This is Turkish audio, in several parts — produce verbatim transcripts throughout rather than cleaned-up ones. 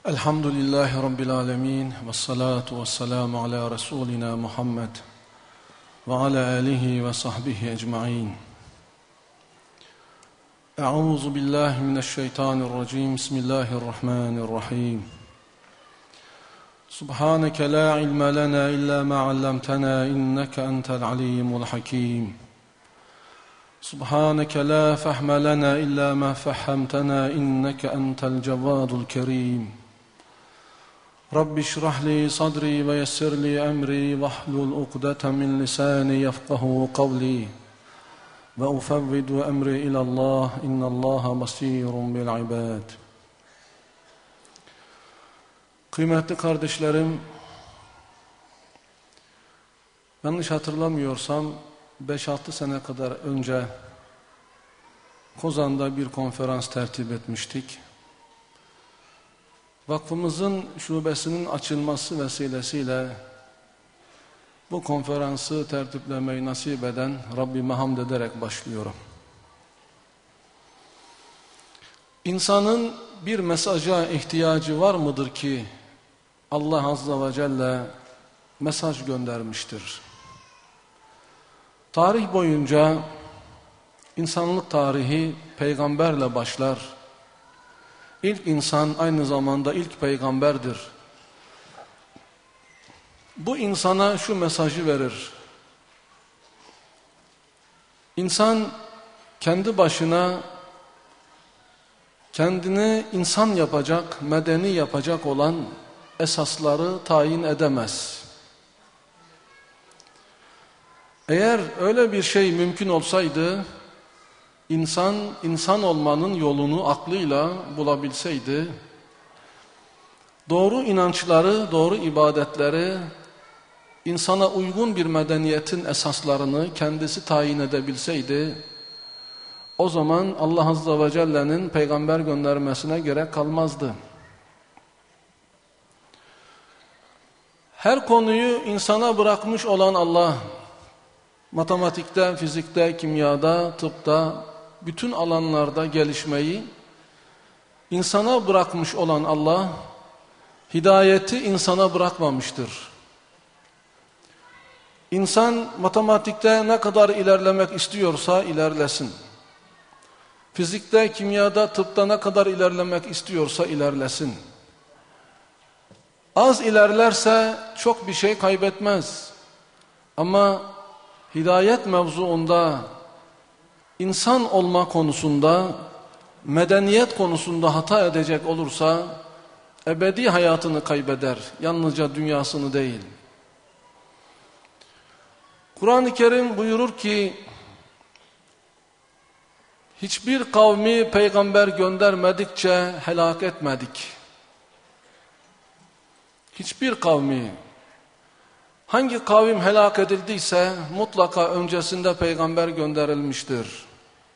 Elhamdülillahi Rabbil alemin ve salatu ve selamu ala Resulina Muhammed ve ala alihi ve sahbihi ecma'in. Euzu billahi mineşşeytanirracim. Bismillahirrahmanirrahim. Subhaneke la ilme lena illa ma allamtena inneke entel alimul hakim. Subhaneke la fehme lena illa ma fehhamtena inneke entel cevvadul kerim. Rabbi şrah li sadri ve yessir li emri ve hlul ukdeten min lisani yefkahu kavli ve ufevvidu emri ilallah innallaha basirun bil ibad. Kıymetli kardeşlerim, yanlış hatırlamıyorsam beş altı sene kadar önce Kozan'da bir konferans tertip etmiştik. Vakfımızın şubesinin açılması vesilesiyle bu konferansı tertiplemeyi nasip eden Rabbime hamd ederek başlıyorum. İnsanın bir mesaja ihtiyacı var mıdır ki Allah Azze ve Celle mesaj göndermiştir? Tarih boyunca insanlık tarihi peygamberle başlar. İlk insan aynı zamanda ilk peygamberdir. Bu insana şu mesajı verir. İnsan kendi başına kendini insan yapacak, medeni yapacak olan esasları tayin edemez. Eğer öyle bir şey mümkün olsaydı, İnsan, insan olmanın yolunu aklıyla bulabilseydi, doğru inançları, doğru ibadetleri, insana uygun bir medeniyetin esaslarını kendisi tayin edebilseydi, o zaman Allah Azze ve Celle'nin peygamber göndermesine gerek kalmazdı. Her konuyu insana bırakmış olan Allah, matematikte, fizikte, kimyada, tıpta, bütün alanlarda gelişmeyi insana bırakmış olan Allah, hidayeti insana bırakmamıştır. İnsan matematikte ne kadar ilerlemek istiyorsa ilerlesin. Fizikte, kimyada, tıpta ne kadar ilerlemek istiyorsa ilerlesin. Az ilerlerse çok bir şey kaybetmez. Ama hidayet mevzuunda, İnsan olma konusunda, medeniyet konusunda hata edecek olursa ebedi hayatını kaybeder, yalnızca dünyasını değil. Kur'an-ı Kerim buyurur ki, hiçbir kavmi peygamber göndermedikçe helak etmedik. Hiçbir kavmi, hangi kavim helak edildiyse mutlaka öncesinde peygamber gönderilmiştir.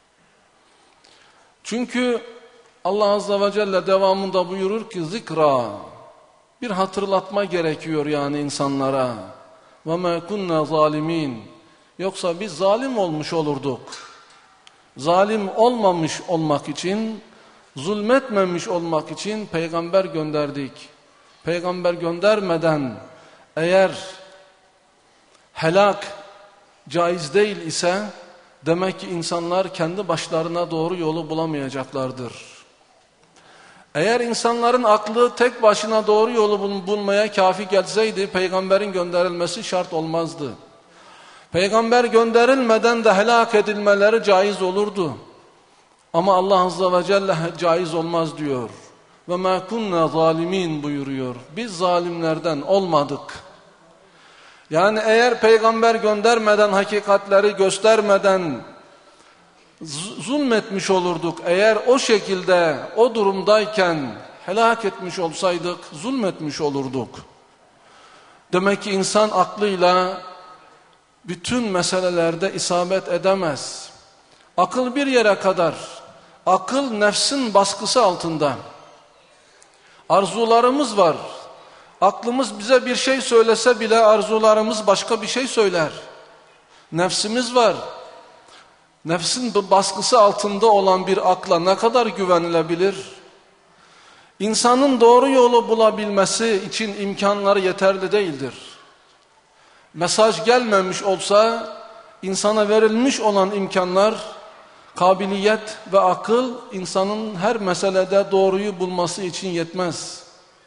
Çünkü Allah Azze ve Celle devamında buyurur ki zikra, bir hatırlatma gerekiyor yani insanlara. وَمَا كُنَّا ظَالِمِينَ, yoksa biz zalim olmuş olurduk. Zalim olmamış olmak için, zulmetmemiş olmak için peygamber gönderdik. Peygamber göndermeden eğer helak caiz değil ise demek ki insanlar kendi başlarına doğru yolu bulamayacaklardır. Eğer insanların aklı tek başına doğru yolu bulmaya kafi gelseydi peygamberin gönderilmesi şart olmazdı. Peygamber gönderilmeden de helak edilmeleri caiz olurdu. Ama Allah Azze ve Celle caiz olmaz diyor. Ve ma kunna zalimin buyuruyor. Biz zalimlerden olmadık. Yani eğer peygamber göndermeden, hakikatleri göstermeden zulmetmiş olurduk. Eğer o şekilde, o durumdayken helak etmiş olsaydık, zulmetmiş olurduk. Demek ki insan aklıyla bütün meselelerde isabet edemez. Akıl bir yere kadar, akıl nefsin baskısı altında. Arzularımız var. Aklımız bize bir şey söylese bile arzularımız başka bir şey söyler. Nefsimiz var. Nefsin baskısı altında olan bir akla ne kadar güvenilebilir? İnsanın doğru yolu bulabilmesi için imkanları yeterli değildir. Mesaj gelmemiş olsa insana verilmiş olan imkanlar, kabiliyet ve akıl insanın her meselede doğruyu bulması için yetmez.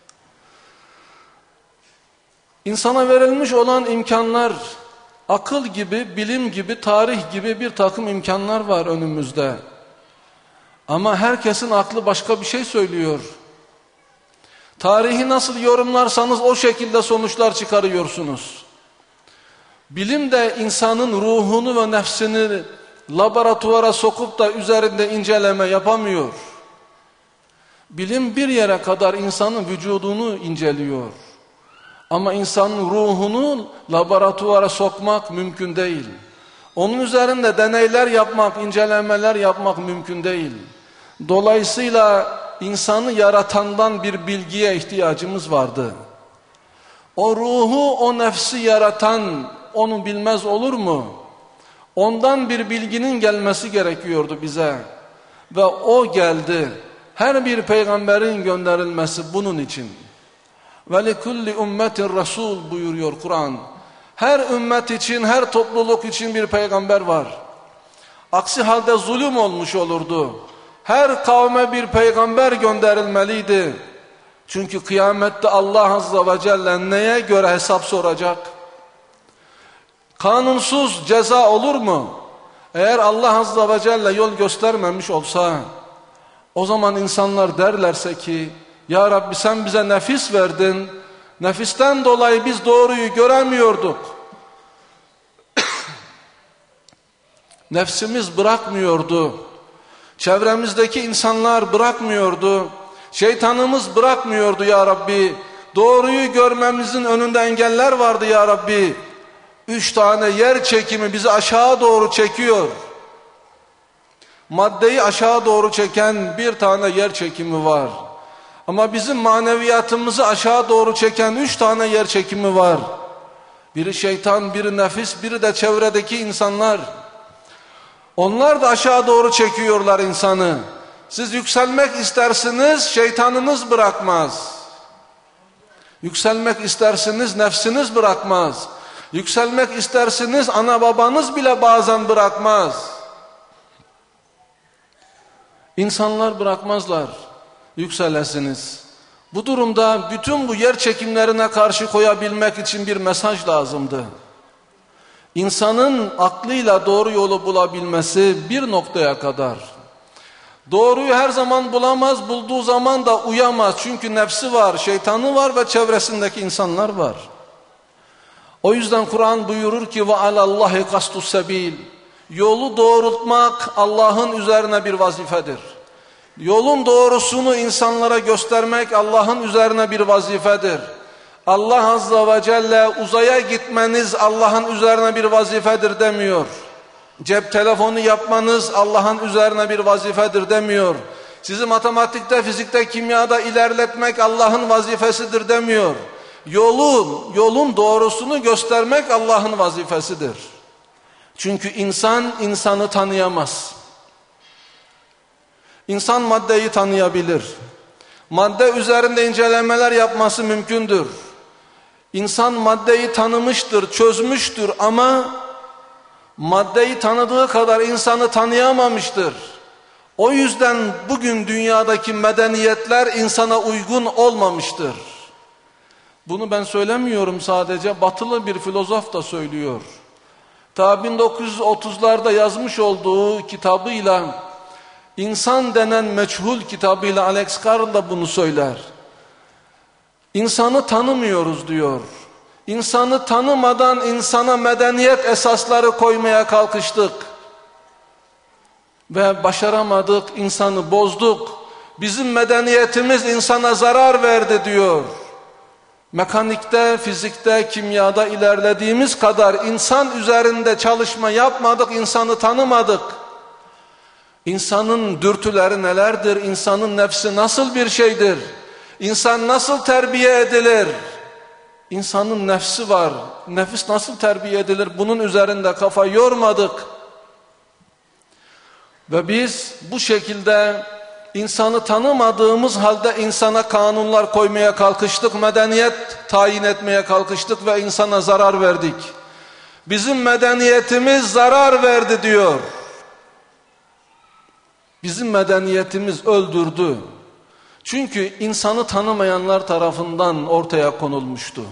İnsana verilmiş olan imkanlar, akıl gibi, bilim gibi, tarih gibi bir takım imkanlar var önümüzde. Ama herkesin aklı başka bir şey söylüyor. Tarihi nasıl yorumlarsanız o şekilde sonuçlar çıkarıyorsunuz. Bilim de insanın ruhunu ve nefsini laboratuvara sokup da üzerinde inceleme yapamıyor. Bilim bir yere kadar insanın vücudunu inceliyor. Ama insanın ruhunu laboratuvara sokmak mümkün değil. Onun üzerinde deneyler yapmak, incelemeler yapmak mümkün değil. Dolayısıyla insanı yaratandan bir bilgiye ihtiyacımız vardı. O ruhu, o nefsi yaratan onu bilmez olur mu? Ondan bir bilginin gelmesi gerekiyordu bize. Ve o geldi. Her bir peygamberin gönderilmesi bunun için. وَلِكُلِّ اُمَّةٍ رَسُولٌ buyuruyor Kur'an. Her ümmet için, her topluluk için bir peygamber var. Aksi halde zulüm olmuş olurdu. Her kavme bir peygamber gönderilmeliydi. Çünkü kıyamette Allah Azze ve Celle neye göre hesap soracak? Kanunsuz ceza olur mu? Eğer Allah Azze ve Celle yol göstermemiş olsa, o zaman insanlar derlerse ki, Ya Rabbi sen bize nefis verdin, nefisten dolayı biz doğruyu göremiyorduk. Nefsimiz bırakmıyordu. Çevremizdeki insanlar bırakmıyordu. Şeytanımız bırakmıyordu ya Rabbi. Doğruyu görmemizin önünde engeller vardı ya Rabbi. Üç tane yer çekimi bizi aşağı doğru çekiyor. Maddeyi aşağı doğru çeken bir tane yer çekimi var. Ama bizim maneviyatımızı aşağı doğru çeken üç tane yer çekimi var. Biri şeytan, biri nefis, biri de çevredeki insanlar. Onlar da aşağı doğru çekiyorlar insanı. Siz yükselmek istersiniz, şeytanınız bırakmaz. Yükselmek istersiniz, nefsiniz bırakmaz. Yükselmek istersiniz, ana babanız bile bazen bırakmaz. İnsanlar bırakmazlar, yükselesiniz. Bu durumda bütün bu yer çekimlerine karşı koyabilmek için bir mesaj lazımdı. İnsanın aklıyla doğru yolu bulabilmesi bir noktaya kadar. Doğruyu her zaman bulamaz, bulduğu zaman da uyamaz. Çünkü nefsi var, şeytanı var ve çevresindeki insanlar var. O yüzden Kur'an buyurur ki وَعَلَى اللّٰهِ قَسْتُ السَّب۪يلِ Yolu doğrultmak Allah'ın üzerine bir vazifedir. Yolun doğrusunu insanlara göstermek Allah'ın üzerine bir vazifedir. Allah Azze ve Celle uzaya gitmeniz Allah'ın üzerine bir vazifedir demiyor. Cep telefonu yapmanız Allah'ın üzerine bir vazifedir demiyor. Sizi matematikte, fizikte, kimyada ilerletmek Allah'ın vazifesidir demiyor. Yolun, yolun doğrusunu göstermek Allah'ın vazifesidir. Çünkü insan insanı tanıyamaz. İnsan maddeyi tanıyabilir. Madde üzerinde incelemeler yapması mümkündür. İnsan maddeyi tanımıştır, çözmüştür ama maddeyi tanıdığı kadar insanı tanıyamamıştır. O yüzden bugün dünyadaki medeniyetler insana uygun olmamıştır. Bunu ben söylemiyorum sadece, batılı bir filozof da söylüyor. Ta bin dokuz yüz otuzlarda yazmış olduğu kitabıyla, İnsan denen meçhul kitabıyla Alex Carl da bunu söyler. İnsanı tanımıyoruz diyor. İnsanı tanımadan insana medeniyet esasları koymaya kalkıştık. Ve başaramadık, insanı bozduk. Bizim medeniyetimiz insana zarar verdi diyor. Mekanikte, fizikte, kimyada ilerlediğimiz kadar insan üzerinde çalışma yapmadık, insanı tanımadık. İnsanın dürtüleri nelerdir? İnsanın nefsi nasıl bir şeydir? İnsan nasıl terbiye edilir? İnsanın nefsi var. Nefis nasıl terbiye edilir? Bunun üzerinde kafa yormadık. Ve biz bu şekilde insanı tanımadığımız halde insana kanunlar koymaya kalkıştık, medeniyet tayin etmeye kalkıştık ve insana zarar verdik. Bizim medeniyetimiz zarar verdi diyor. Bizim medeniyetimiz öldürdü. Çünkü insanı tanımayanlar tarafından ortaya konulmuştu.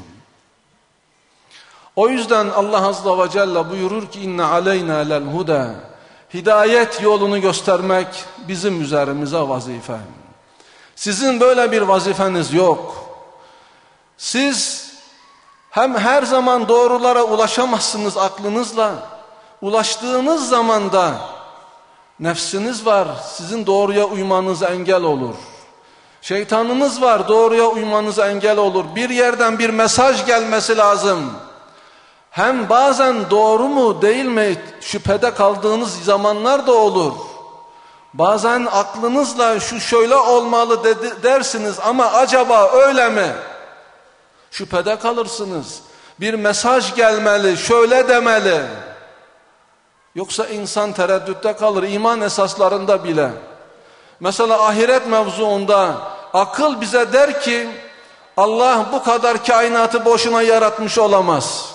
O yüzden Allah Azze ve Celle buyurur ki inne aleyna lel huda. Hidayet yolunu göstermek bizim üzerimize vazife. Sizin böyle bir vazifeniz yok. Siz hem her zaman doğrulara ulaşamazsınız aklınızla. Ulaştığınız zaman da nefsiniz var, sizin doğruya uymanıza engel olur. Şeytanınız var, doğruya uymanıza engel olur. Bir yerden bir mesaj gelmesi lazım. Hem bazen doğru mu değil mi şüphede kaldığınız zamanlar da olur. Bazen aklınızla şu şöyle olmalı dedi, dersiniz ama acaba öyle mi? Şüphede kalırsınız. Bir mesaj gelmeli, şöyle demeli. Yoksa insan tereddütte kalır, iman esaslarında bile. Mesela ahiret mevzuunda akıl bize der ki Allah bu kadar kainatı boşuna yaratmış olamaz.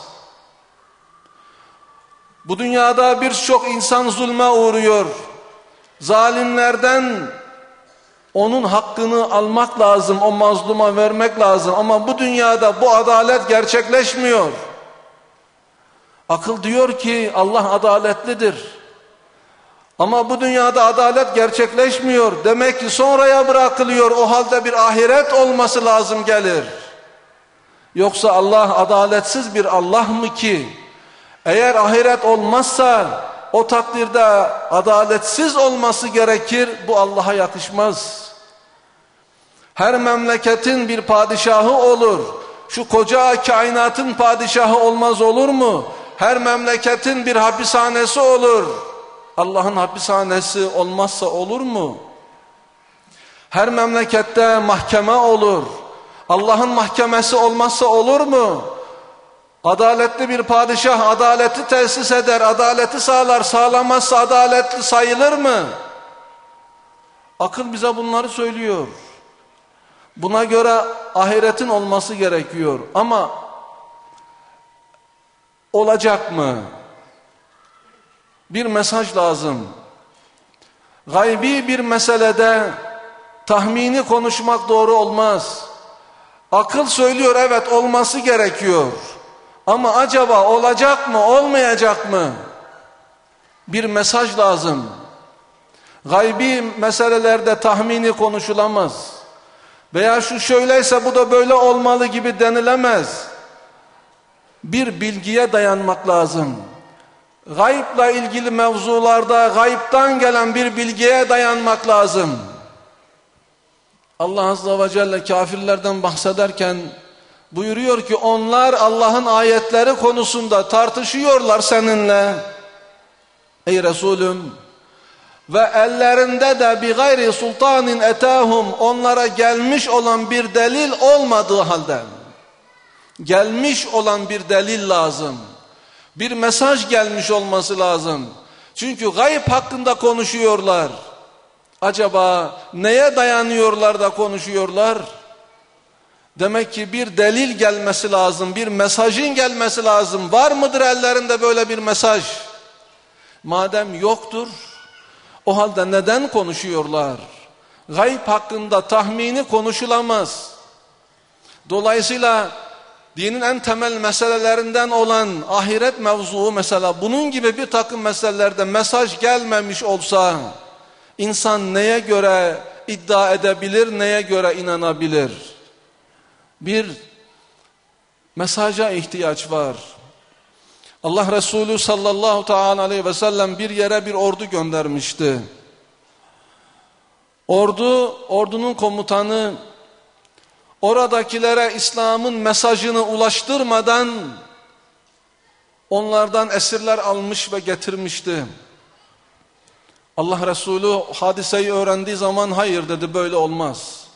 Bu dünyada birçok insan zulme uğruyor. Zalimlerden onun hakkını almak lazım, o mazluma vermek lazım. Ama bu dünyada bu adalet gerçekleşmiyor. Akıl diyor ki Allah adaletlidir. Ama bu dünyada adalet gerçekleşmiyor. Demek ki sonraya bırakılıyor. O halde bir ahiret olması lazım gelir. Yoksa Allah adaletsiz bir Allah mı ki? Eğer ahiret olmazsa o takdirde adaletsiz olması gerekir. Bu Allah'a yakışmaz. Her memleketin bir padişahı olur. Şu koca kainatın padişahı olmaz olur mu? Her memleketin bir hapishanesi olur. Allah'ın hapishanesi olmazsa olur mu? Her memlekette mahkeme olur. Allah'ın mahkemesi olmazsa olur mu? Adaletli bir padişah adaleti tesis eder, adaleti sağlar, sağlamazsa adaletli sayılır mı? Akıl bize bunları söylüyor. Buna göre ahiretin olması gerekiyor. Ama olacak mı? Bir mesaj lazım. Gaybi bir meselede tahmini konuşmak doğru olmaz. Akıl söylüyor evet olması gerekiyor. Ama acaba olacak mı, olmayacak mı? Bir mesaj lazım. Gaybi meselelerde tahmini konuşulamaz. Veya şu şöyleyse bu da böyle olmalı gibi denilemez. Bir bilgiye dayanmak lazım. Gayipla ilgili mevzularda gayipten gelen bir bilgiye dayanmak lazım. Allah Azze ve Celle kafirlerden bahsederken buyuruyor ki onlar Allah'ın ayetleri konusunda tartışıyorlar seninle. Ey Resulüm, ve ellerinde de bi gayri sultanin etahum, onlara gelmiş olan bir delil olmadığı halde, gelmiş olan bir delil lazım. Bir mesaj gelmiş olması lazım. Çünkü gayb hakkında konuşuyorlar. Acaba neye dayanıyorlar da konuşuyorlar? Demek ki bir delil gelmesi lazım, bir mesajın gelmesi lazım. Var mıdır ellerinde böyle bir mesaj? Madem yoktur, o halde neden konuşuyorlar? Gayb hakkında tahmini konuşulamaz. Dolayısıyla dinin en temel meselelerinden olan ahiret mevzuu mesela bunun gibi bir takım meselelerde mesaj gelmemiş olsa insan neye göre iddia edebilir, neye göre inanabilir? Bir mesaja ihtiyaç var. Allah Resulü sallallahu teala aleyhi ve sellem bir yere bir ordu göndermişti. Ordu, ordunun komutanı oradakilere İslam'ın mesajını ulaştırmadan onlardan esirler almış ve getirmişti. Allah Resulü hadiseyi öğrendiği zaman hayır dedi, böyle olmaz.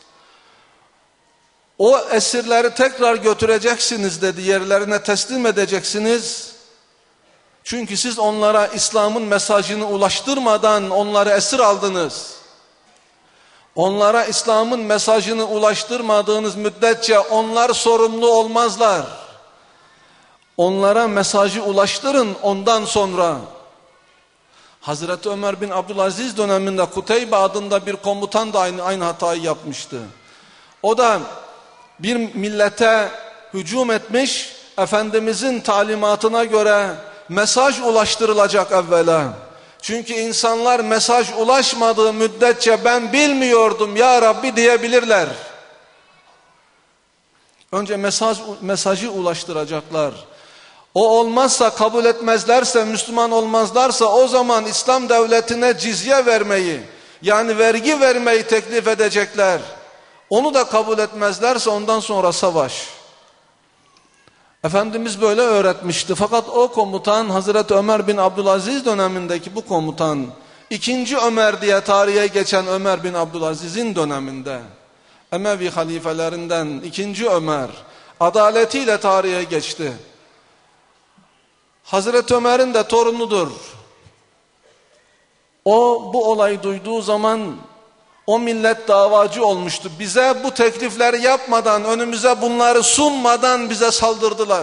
O esirleri tekrar götüreceksiniz dedi, yerlerine teslim edeceksiniz. Çünkü siz onlara İslam'ın mesajını ulaştırmadan onları esir aldınız. Onlara İslam'ın mesajını ulaştırmadığınız müddetçe onlar sorumlu olmazlar. Onlara mesajı ulaştırın, ondan sonra. Hazreti Ömer bin Abdülaziz döneminde Kuteybe adında bir komutan da aynı, aynı hatayı yapmıştı. O da bir millete hücum etmiş, Efendimizin talimatına göre mesaj ulaştırılacak evvela. Çünkü insanlar mesaj ulaşmadığı müddetçe ben bilmiyordum ya Rabbi diyebilirler. Önce mesaj, mesajı ulaştıracaklar. O olmazsa, kabul etmezlerse, Müslüman olmazlarsa o zaman İslam devletine cizye vermeyi, yani vergi vermeyi teklif edecekler. Onu da kabul etmezlerse ondan sonra savaş. Efendimiz böyle öğretmişti. Fakat o komutan, Hazreti Ömer bin Abdülaziz dönemindeki bu komutan, ikinci Ömer diye tarihe geçen Ömer bin Abdülaziz'in döneminde, Emevi halifelerinden ikinci Ömer, adaletiyle tarihe geçti. Hazreti Ömer'in de torunudur. O bu olayı duyduğu zaman o millet davacı olmuştu. Bize bu teklifleri yapmadan, önümüze bunları sunmadan bize saldırdılar.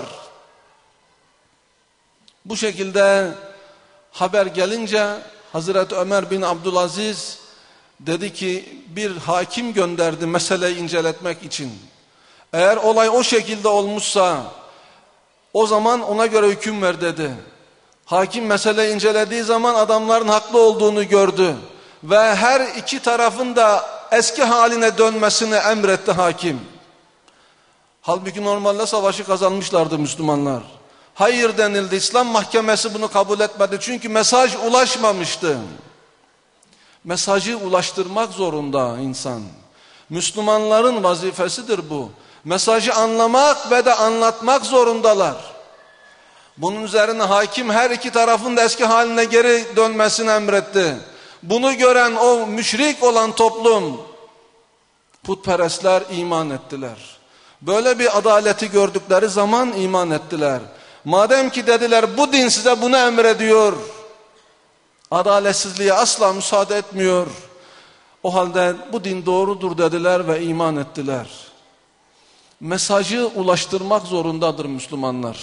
Bu şekilde haber gelince Hazreti Ömer bin Abdülaziz dedi ki bir hakim gönderdi meseleyi inceletmek için. Eğer olay o şekilde olmuşsa o zaman ona göre hüküm ver dedi. Hakim meseleyi incelediği zaman adamların haklı olduğunu gördü. Ve her iki tarafın da eski haline dönmesini emretti hakim. Halbuki normalde savaşı kazanmışlardı Müslümanlar. Hayır denildi. İslam mahkemesi bunu kabul etmedi. Çünkü mesaj ulaşmamıştı. Mesajı ulaştırmak zorunda insan. Müslümanların vazifesidir bu. Mesajı anlamak ve de anlatmak zorundalar. Bunun üzerine hakim her iki tarafın da eski haline geri dönmesini emretti. Bunu gören o müşrik olan toplum, putperestler iman ettiler. Böyle bir adaleti gördükleri zaman iman ettiler. Madem ki dediler bu din size bunu emrediyor, adaletsizliğe asla müsaade etmiyor. O halde bu din doğrudur dediler ve iman ettiler. Mesajı ulaştırmak zorundadır Müslümanlar.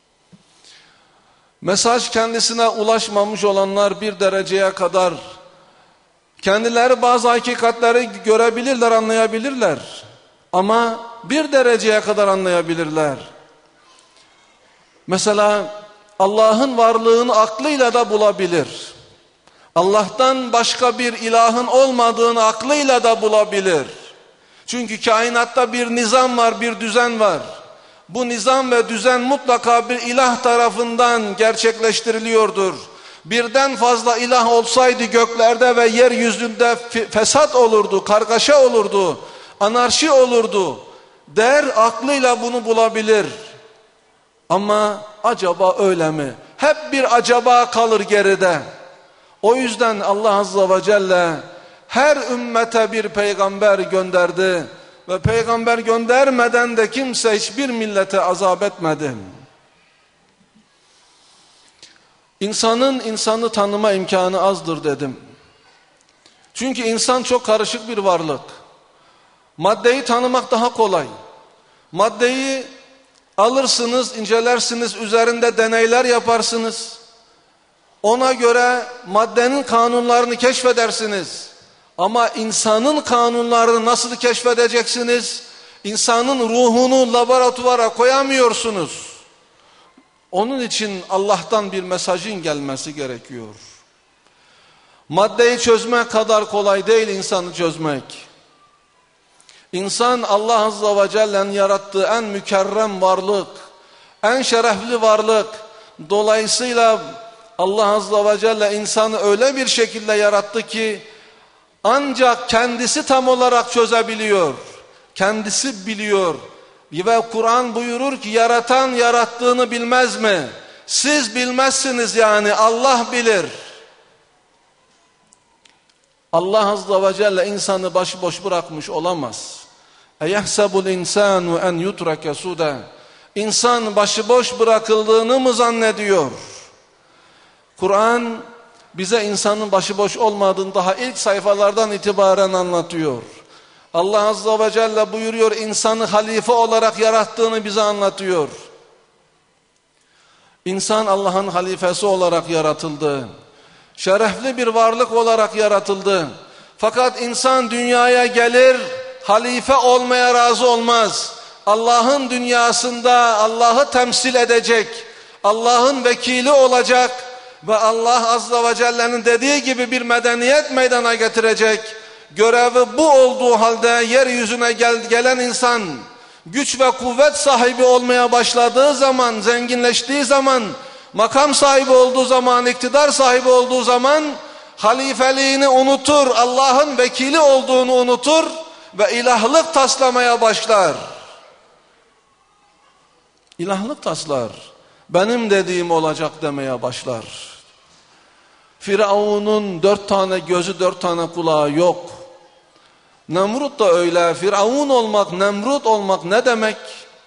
Mesaj kendisine ulaşmamış olanlar bir dereceye kadar kendileri bazı hakikatleri görebilirler, anlayabilirler. Ama bir dereceye kadar anlayabilirler. Mesela Allah'ın varlığını aklıyla da bulabilir. Allah'tan başka bir ilahın olmadığını aklıyla da bulabilir. Çünkü kainatta bir nizam var, bir düzen var. Bu nizam ve düzen mutlaka bir ilah tarafından gerçekleştiriliyordur. Birden fazla ilah olsaydı göklerde ve yeryüzünde fesat olurdu, kargaşa olurdu, anarşi olurdu. Der aklıyla bunu bulabilir. Ama acaba öyle mi? Hep bir acaba kalır geride. O yüzden Allah Azze ve Celle her ümmete bir peygamber gönderdi. Ve peygamber göndermeden de kimse hiçbir millete azap etmedi. İnsanın insanı tanıma imkanı azdır dedim. Çünkü insan çok karışık bir varlık. Maddeyi tanımak daha kolay. Maddeyi alırsınız, incelersiniz, üzerinde deneyler yaparsınız. Ona göre maddenin kanunlarını keşfedersiniz. Ama insanın kanunlarını nasıl keşfedeceksiniz? İnsanın ruhunu laboratuvara koyamıyorsunuz. Onun için Allah'tan bir mesajın gelmesi gerekiyor. Maddeyi çözmek kadar kolay değil insanı çözmek. İnsan Allah Azze ve Celle'nin yarattığı en mükerrem varlık, en şerefli varlık. Dolayısıyla Allah Azze ve Celle insanı öyle bir şekilde yarattı ki ancak kendisi tam olarak çözebiliyor. Kendisi biliyor. Ve Kur'an buyurur ki yaratan yarattığını bilmez mi? Siz bilmezsiniz yani Allah bilir. Allah Azze ve Celle insanı başıboş bırakmış olamaz. Eyehsebul insanu en yutrake suda. İnsan başıboş bırakıldığını mı zannediyor? Kur'an bize insanın başıboş olmadığını daha ilk sayfalardan itibaren anlatıyor. Allah Azze ve Celle buyuruyor, insanı halife olarak yarattığını bize anlatıyor. İnsan Allah'ın halifesi olarak yaratıldı. Şerefli bir varlık olarak yaratıldı. Fakat insan dünyaya gelir, halife olmaya razı olmaz. Allah'ın dünyasında Allah'ı temsil edecek, Allah'ın vekili olacak ve Allah Azze ve Celle'nin dediği gibi bir medeniyet meydana getirecek. Görevi bu olduğu halde yeryüzüne gel gelen insan güç ve kuvvet sahibi olmaya başladığı zaman, zenginleştiği zaman, makam sahibi olduğu zaman, iktidar sahibi olduğu zaman halifeliğini unutur, Allah'ın vekili olduğunu unutur ve ilahlık taslamaya başlar. İlahlık taslar. Benim dediğim olacak demeye başlar. Firavun'un dört tane gözü, dört tane kulağı yok. Nemrut da öyle. Firavun olmak, Nemrut olmak ne demek?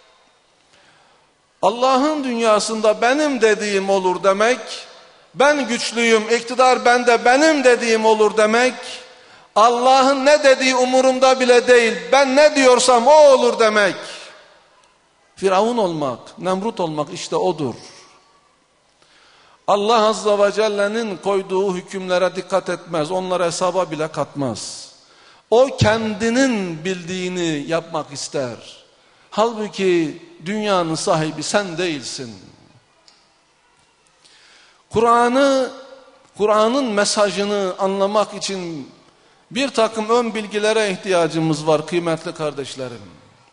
Allah'ın dünyasında benim dediğim olur demek. Ben güçlüyüm, iktidar bende, benim dediğim olur demek. Allah'ın ne dediği umurumda bile değil. Ben ne diyorsam o olur demek. Firavun olmak, Nemrut olmak işte odur. Allah Azze ve Celle'nin koyduğu hükümlere dikkat etmez. Onlara hesaba bile katmaz. O kendinin bildiğini yapmak ister. Halbuki dünyanın sahibi sen değilsin. Kur'an'ı, Kur'an'ın mesajını anlamak için bir takım ön bilgilere ihtiyacımız var kıymetli kardeşlerim.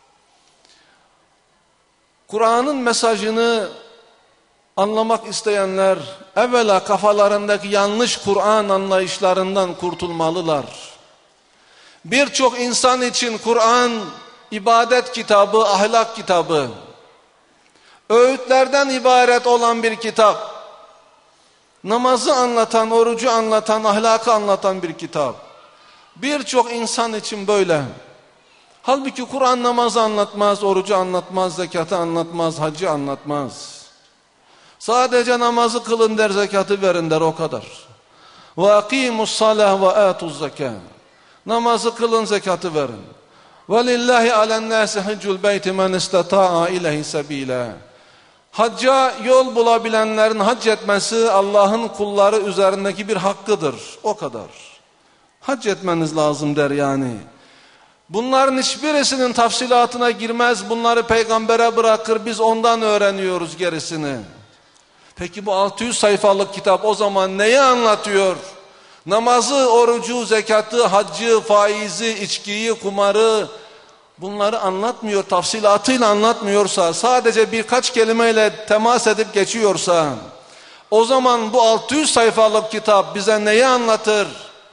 Kur'an'ın mesajını anlamak isteyenler evvela kafalarındaki yanlış Kur'an anlayışlarından kurtulmalılar. Birçok insan için Kur'an ibadet kitabı, ahlak kitabı, öğütlerden ibaret olan bir kitap, namazı anlatan, orucu anlatan, ahlakı anlatan bir kitap. Birçok insan için böyle. Halbuki Kur'an namazı anlatmaz, orucu anlatmaz, zekatı anlatmaz, hacı anlatmaz. Sadece namazı kılın der, zekatı verin der, o kadar. Ve akimus salah ve atuz zekâ. Namazı kılın, zekatı verin. Ve lillahi alennâsi hiccul beyti men istata'a ileyhi sebîlâ. Hacca yol bulabilenlerin hac etmesi Allah'ın kulları üzerindeki bir hakkıdır. O kadar. Hac etmeniz lazım der yani. Bunların hiçbirisinin tafsilatına girmez. Bunları peygambere bırakır. Biz ondan öğreniyoruz gerisini. Peki bu altı yüz sayfalık kitap o zaman neyi anlatıyor? Namazı, orucu, zekatı, haccı, faizi, içkiyi, kumarı, bunları anlatmıyor, tafsilatıyla anlatmıyorsa, sadece birkaç kelimeyle temas edip geçiyorsa, o zaman bu altı yüz sayfalık kitap bize neyi anlatır?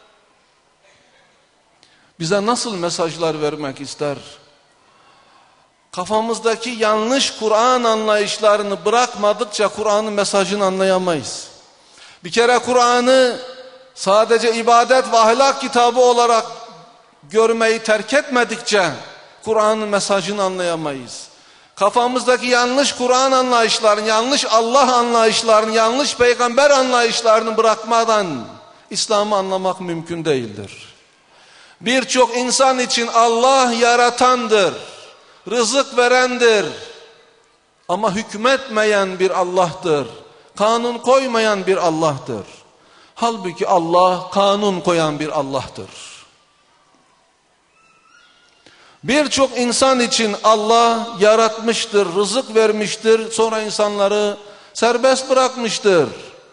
Bize nasıl mesajlar vermek ister? Kafamızdaki yanlış Kur'an anlayışlarını bırakmadıkça Kur'an'ın mesajını anlayamayız. Bir kere Kur'an'ı sadece ibadet ve ahlak kitabı olarak görmeyi terk etmedikçe Kur'an'ın mesajını anlayamayız. Kafamızdaki yanlış Kur'an anlayışlarını, yanlış Allah anlayışlarını, yanlış peygamber anlayışlarını bırakmadan İslam'ı anlamak mümkün değildir. Birçok insan için Allah yaratandır, rızık verendir ama hükmetmeyen bir Allah'tır, kanun koymayan bir Allah'tır. Halbuki Allah kanun koyan bir Allah'tır. Birçok insan için Allah yaratmıştır, rızık vermiştir, sonra insanları serbest bırakmıştır.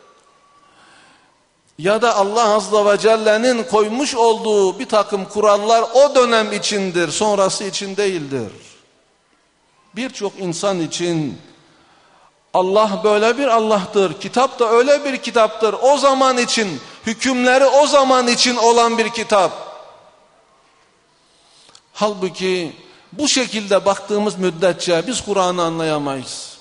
Ya da Allah Azze ve Celle'nin koymuş olduğu bir takım kurallar o dönem içindir, sonrası için değildir. Birçok insan için Allah böyle bir Allah'tır, kitap da öyle bir kitaptır, o zaman için, hükümleri o zaman için olan bir kitap. Halbuki bu şekilde baktığımız müddetçe biz Kur'an'ı anlayamayız.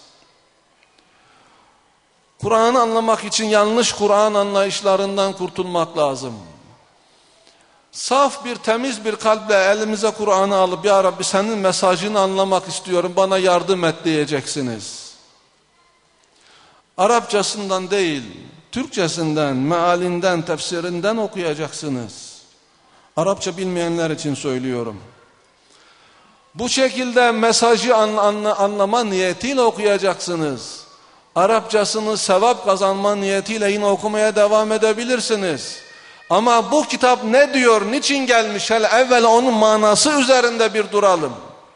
Kur'an'ı anlamak için yanlış Kur'an anlayışlarından kurtulmak lazım. Saf bir, temiz bir kalple elimize Kur'an'ı alıp ya Rabbi senin mesajını anlamak istiyorum, bana yardım et diyeceksiniz. Arapçasından değil, Türkçesinden, mealinden, tefsirinden okuyacaksınız. Arapça bilmeyenler için söylüyorum. Bu şekilde mesajı anla, anlama niyetiyle okuyacaksınız. Arapçasını sevap kazanma niyetiyle yine okumaya devam edebilirsiniz. Ama bu kitap ne diyor, niçin gelmiş? Hele evvel onun manası üzerinde bir duralım.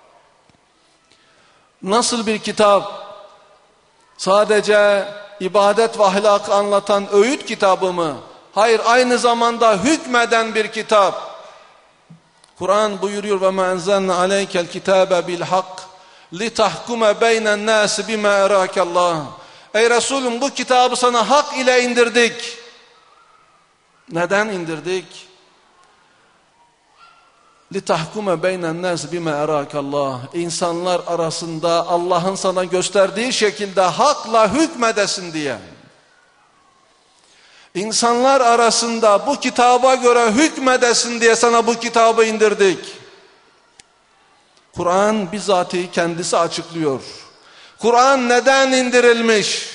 Nasıl bir kitap? Sadece ibadet ve ahlakı anlatan öğüt kitabı mı? Hayır, aynı zamanda hükmeden bir kitap. Kur'an buyuruyor ve ma enzelna aleykel kitabe bil hak li tahkume beynen nas bima erakallah. Ey Resulüm, bu kitabı sana hak ile indirdik. Neden indirdik? Li tahkume beynen nas bima erakallah. İnsanlar arasında Allah'ın sana gösterdiği şekilde hakla hükmedesin diye. İnsanlar arasında bu kitaba göre hükmedesin diye sana bu kitabı indirdik. Kur'an bizatihi kendisi açıklıyor. Kur'an neden indirilmiş?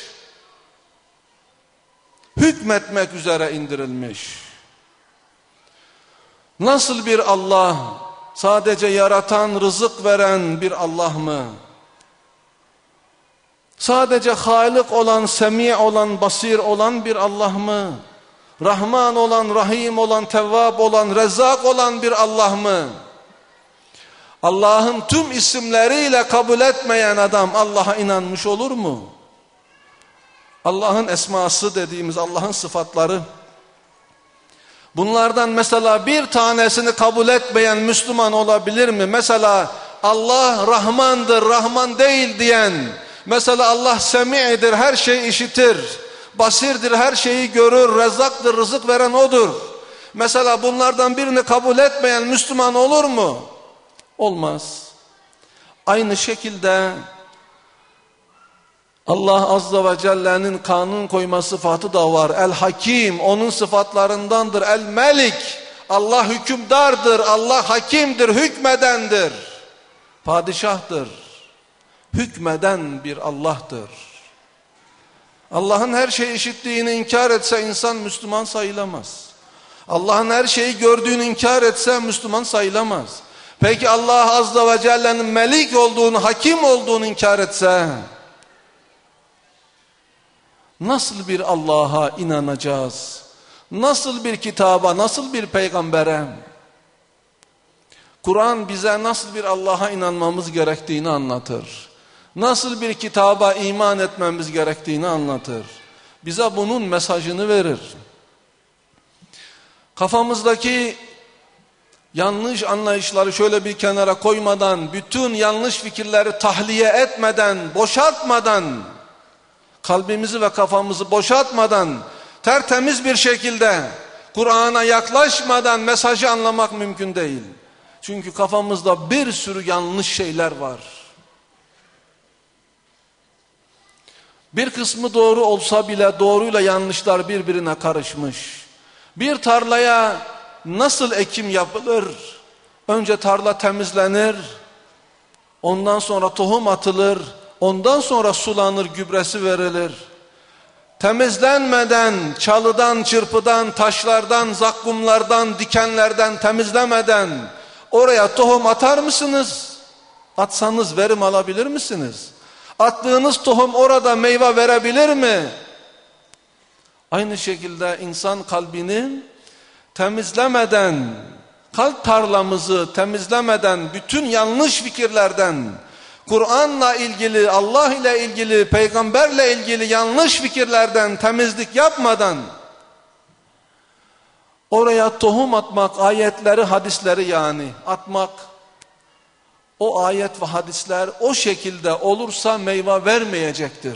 Hükmetmek üzere indirilmiş. Nasıl bir Allah? Sadece yaratan, rızık veren bir Allah mı? Sadece Halik olan, Semi olan, Basir olan bir Allah mı? Rahman olan, Rahim olan, Tevvab olan, Rezzak olan bir Allah mı? Allah'ın tüm isimleriyle kabul etmeyen adam Allah'a inanmış olur mu? Allah'ın esması dediğimiz Allah'ın sıfatları, bunlardan mesela bir tanesini kabul etmeyen Müslüman olabilir mi? Mesela Allah Rahmandır, Rahman değil diyen, mesela Allah Semi'dir, her şeyi işitir, Basirdir, her şeyi görür, Rezzaktır, rızık veren O'dur. Mesela bunlardan birini kabul etmeyen Müslüman olur mu? Olmaz. Aynı şekilde Allah Azze ve Celle'nin kanun koyma sıfatı da var. El-Hakim onun sıfatlarındandır. El-Melik Allah hükümdardır, Allah hakimdir, hükmedendir, padişahtır, hükmeden bir Allah'tır. Allah'ın her şeyi işittiğini inkar etse insan Müslüman sayılamaz. Allah'ın her şeyi gördüğünü inkar etse Müslüman sayılamaz. Peki Allah Azze ve Celle'nin melik olduğunu, hakim olduğunu inkar etse nasıl bir Allah'a inanacağız? Nasıl bir kitaba, nasıl bir peygambere? Kur'an bize nasıl bir Allah'a inanmamız gerektiğini anlatır. Nasıl bir kitaba iman etmemiz gerektiğini anlatır. Bize bunun mesajını verir. Kafamızdaki yanlış anlayışları şöyle bir kenara koymadan, bütün yanlış fikirleri tahliye etmeden, boşaltmadan, kalbimizi ve kafamızı boşaltmadan, tertemiz bir şekilde Kur'an'a yaklaşmadan mesajı anlamak mümkün değil. Çünkü kafamızda bir sürü yanlış şeyler var. Bir kısmı doğru olsa bile doğruyla yanlışlar birbirine karışmış. Bir tarlaya nasıl ekim yapılır? Önce tarla temizlenir, ondan sonra tohum atılır, ondan sonra sulanır, gübresi verilir. Temizlenmeden, çalıdan, çırpıdan, taşlardan, zakkumlardan, dikenlerden temizlemeden oraya tohum atar mısınız? Atsanız verim alabilir misiniz? Attığınız tohum orada meyve verebilir mi? Aynı şekilde insan kalbini temizlemeden, kalp tarlamızı temizlemeden, bütün yanlış fikirlerden, Kur'an'la ilgili, Allah ile ilgili, peygamberle ilgili yanlış fikirlerden temizlik yapmadan oraya tohum atmak, ayetleri, hadisleri yani atmak, o ayet ve hadisler o şekilde olursa meyve vermeyecektir.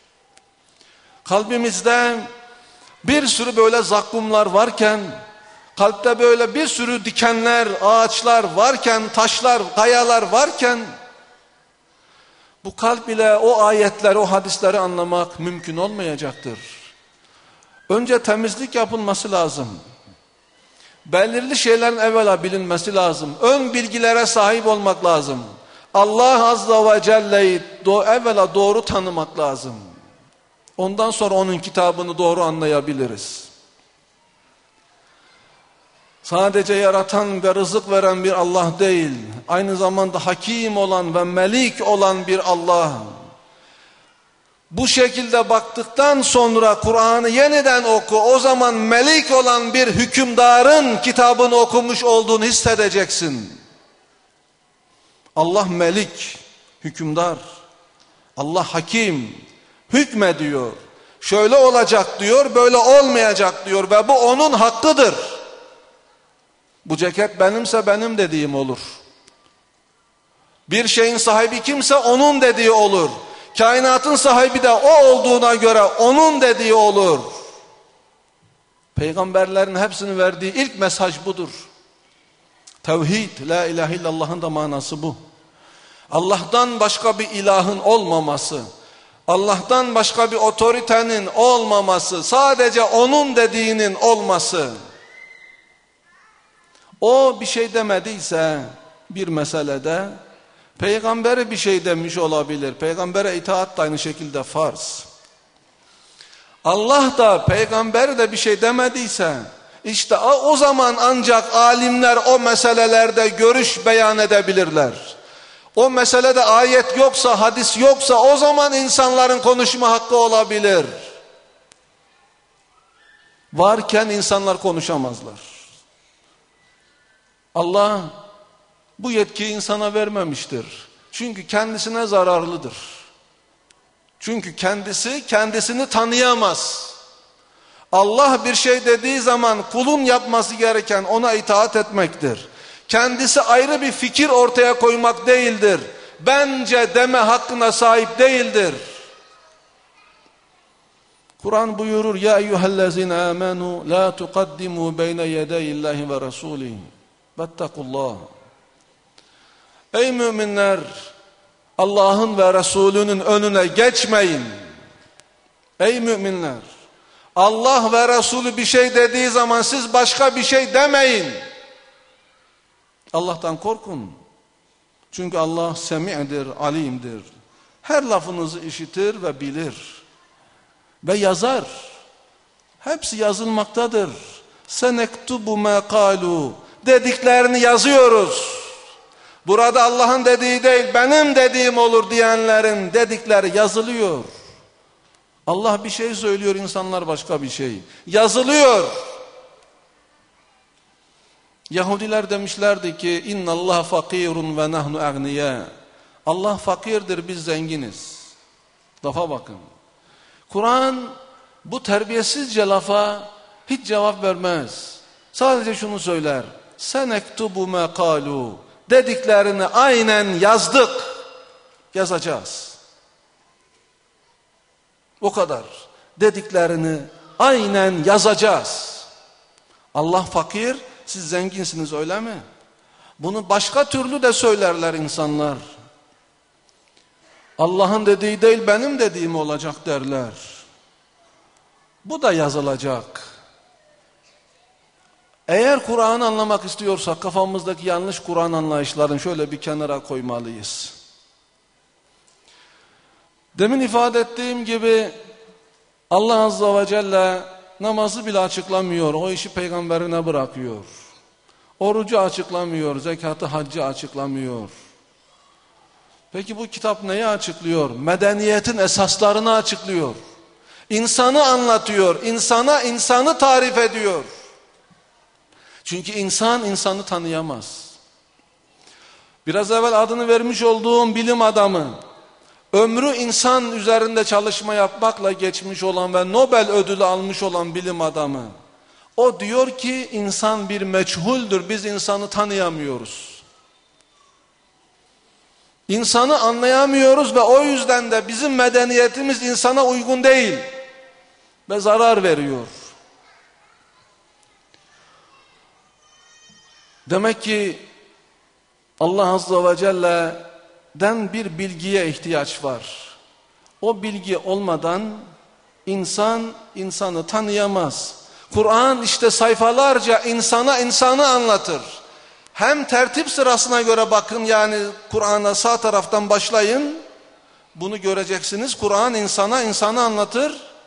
Kalbimizde bir sürü böyle zakkumlar varken, kalpte böyle bir sürü dikenler, ağaçlar varken, taşlar, kayalar varken, bu kalp ile o ayetleri, o hadisleri anlamak mümkün olmayacaktır. Önce temizlik yapılması lazım. Belirli şeylerin evvela bilinmesi lazım. Ön bilgilere sahip olmak lazım. Allah Azze ve Celle'yi do evvela doğru tanımak lazım. Ondan sonra onun kitabını doğru anlayabiliriz. Sadece yaratan ve rızık veren bir Allah değil, aynı zamanda hakim olan ve melik olan bir Allah. Bu şekilde baktıktan sonra Kur'an'ı yeniden oku, o zaman melik olan bir hükümdarın kitabını okumuş olduğunu hissedeceksin. Allah melik, hükümdar, Allah hakim, hükmediyor. Şöyle olacak diyor, böyle olmayacak diyor ve bu onun hakkıdır. Bu ceket benimse benim dediğim olur. Bir şeyin sahibi kimse onun dediği olur. Kainatın sahibi de o olduğuna göre onun dediği olur. Peygamberlerin hepsinin verdiği ilk mesaj budur. Tevhid, la ilahe illallah'ın da manası bu. Allah'tan başka bir ilahın olmaması, Allah'tan başka bir otoritenin olmaması, sadece onun dediğinin olması. O bir şey demediyse bir meselede, peygamberi bir şey demiş olabilir. Peygambere itaat da aynı şekilde farz. Allah da peygamberi de bir şey demediyse, işte o zaman ancak alimler o meselelerde görüş beyan edebilirler. O meselede ayet yoksa, hadis yoksa o zaman insanların konuşma hakkı olabilir. Varken insanlar konuşamazlar. Allah bu yetkiyi insana vermemiştir. Çünkü kendisine zararlıdır. Çünkü kendisi kendisini tanıyamaz. Allah bir şey dediği zaman kulun yapması gereken ona itaat etmektir. Kendisi ayrı bir fikir ortaya koymak değildir. Bence deme hakkına sahip değildir. Kur'an buyurur: Ya eyyühellezine amenu la tuqaddimu beyne yedeyillahi ve rasulihi vettakullah. Ey müminler, Allah'ın ve Resulünün önüne geçmeyin. Ey müminler, Allah ve Resulü bir şey dediği zaman siz başka bir şey demeyin. Allah'tan korkun. Çünkü Allah semi'dir, alimdir. Her lafınızı işitir ve bilir. Ve yazar. Hepsi yazılmaktadır. Senektubu ma kalu. Dediklerini yazıyoruz. Burada Allah'ın dediği değil, benim dediğim olur diyenlerin dedikleri yazılıyor. Allah bir şey söylüyor, insanlar başka bir şey. Yazılıyor. Yahudiler demişlerdi ki inna Allah fakirun ve nahnu agniya. Allah fakirdir, biz zenginiz. Lafa bakın. Kur'an bu terbiyesizce lafa hiç cevap vermez. Sadece şunu söyler: senektubu ma kalu. Dediklerini aynen yazdık. Yazacağız. O kadar. Dediklerini aynen yazacağız. Allah fakir, siz zenginsiniz, öyle mi? Bunu başka türlü de söylerler insanlar. Allah'ın dediği değil, benim dediğim olacak derler. Bu da yazılacak. Eğer Kur'an'ı anlamak istiyorsak kafamızdaki yanlış Kur'an anlayışlarını şöyle bir kenara koymalıyız. Demin ifade ettiğim gibi Allah Azze ve Celle namazı bile açıklamıyor. O işi peygamberine bırakıyor. Orucu açıklamıyor. Zekatı, haccı açıklamıyor. Peki bu kitap neyi açıklıyor? Medeniyetin esaslarını açıklıyor. İnsanı anlatıyor. İnsana insanı tarif ediyor. Çünkü insan insanı tanıyamaz. Biraz evvel adını vermiş olduğum bilim adamı, ömrü insan üzerinde çalışma yapmakla geçmiş olan ve Nobel ödülü almış olan bilim adamı, o diyor ki insan bir meçhuldür, biz insanı tanıyamıyoruz. İnsanı anlayamıyoruz ve o yüzden de bizim medeniyetimiz insana uygun değil ve zarar veriyor. Demek ki Allah Azze ve Celle'den bir bilgiye ihtiyaç var. O bilgi olmadan insan insanı tanıyamaz. Kur'an işte sayfalarca insana insanı anlatır. Hem tertip sırasına göre bakın, yani Kur'an'a sağ taraftan başlayın. Bunu göreceksiniz. Kur'an insana insanı anlatır.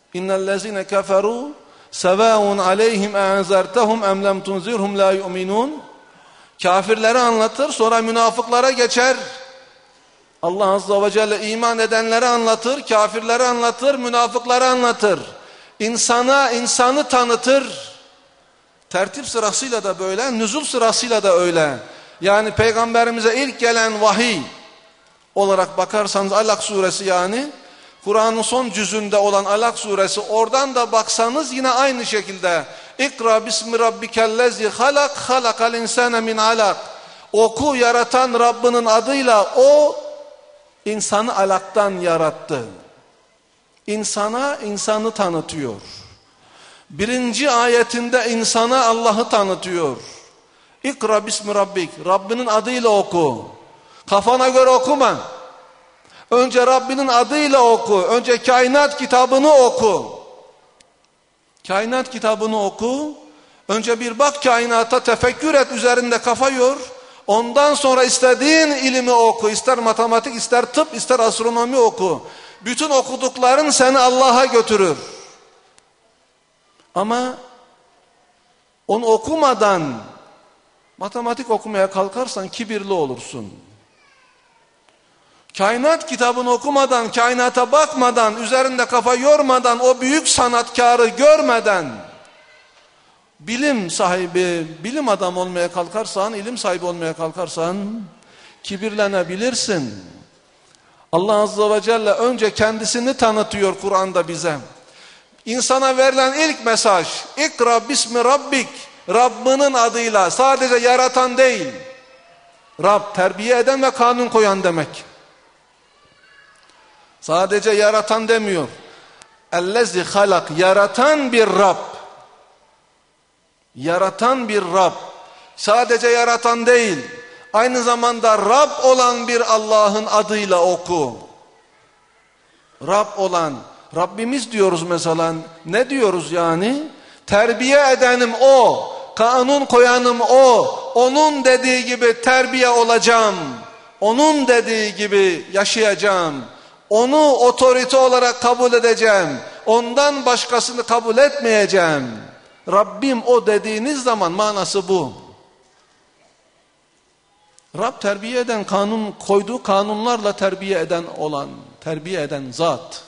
İnnellezine keferu sevaun aleyhim enzertehum em lem tunzirhum la yu'minun. Kafirleri anlatır, sonra münafıklara geçer. Allah Azze ve Celle iman edenleri anlatır, kafirleri anlatır, münafıkları anlatır. İnsana insanı tanıtır. Tertip sırasıyla da böyle, nüzul sırasıyla da öyle. Yani Peygamberimize ilk gelen vahiy olarak bakarsanız Alak suresi, yani Kur'an'ın son cüzünde olan Alak suresi, oradan da baksanız yine aynı şekilde. İkra bismi rabbikellezi halak, halakal insane min alak. Oku, yaratan Rabbinin adıyla, o insanı alaktan yarattı. İnsana insanı tanıtıyor. Birinci ayetinde insana Allah'ı tanıtıyor. İkra bismi rabbik, Rabbinin adıyla oku. Kafana göre okuma. Önce Rabbinin adıyla oku. Önce kainat kitabını oku. Kainat kitabını oku. Önce bir bak kainata, tefekkür et, üzerinde kafa yor. Ondan sonra istediğin ilmi oku. İster matematik, ister tıp, ister astronomi oku. Bütün okudukların seni Allah'a götürür. Ama onu okumadan matematik okumaya kalkarsan kibirli olursun. Kainat kitabını okumadan, kainata bakmadan, üzerinde kafa yormadan, o büyük sanatkarı görmeden bilim sahibi, bilim adam olmaya kalkarsan, ilim sahibi olmaya kalkarsan kibirlenebilirsin. Allah Azze ve Celle önce kendisini tanıtıyor Kur'an'da bize. İnsana verilen ilk mesaj, İkra bismi rabbik, Rabbinin adıyla, sadece yaratan değil, Rab terbiye eden ve kanun koyan demek. Sadece yaratan demiyor. Ellezi halak, yaratan bir Rab. Yaratan bir Rab. Sadece yaratan değil, aynı zamanda Rab olan bir Allah'ın adıyla oku. Rab olan, Rabbimiz diyoruz mesela. Ne diyoruz yani? Terbiye edenim o, kanun koyanım o, onun dediği gibi terbiye olacağım, onun dediği gibi yaşayacağım, onu otorite olarak kabul edeceğim, ondan başkasını kabul etmeyeceğim. Rabbim o dediğiniz zaman manası bu. Rab terbiye eden, kanun koyduğu kanunlarla terbiye eden olan, terbiye eden zat.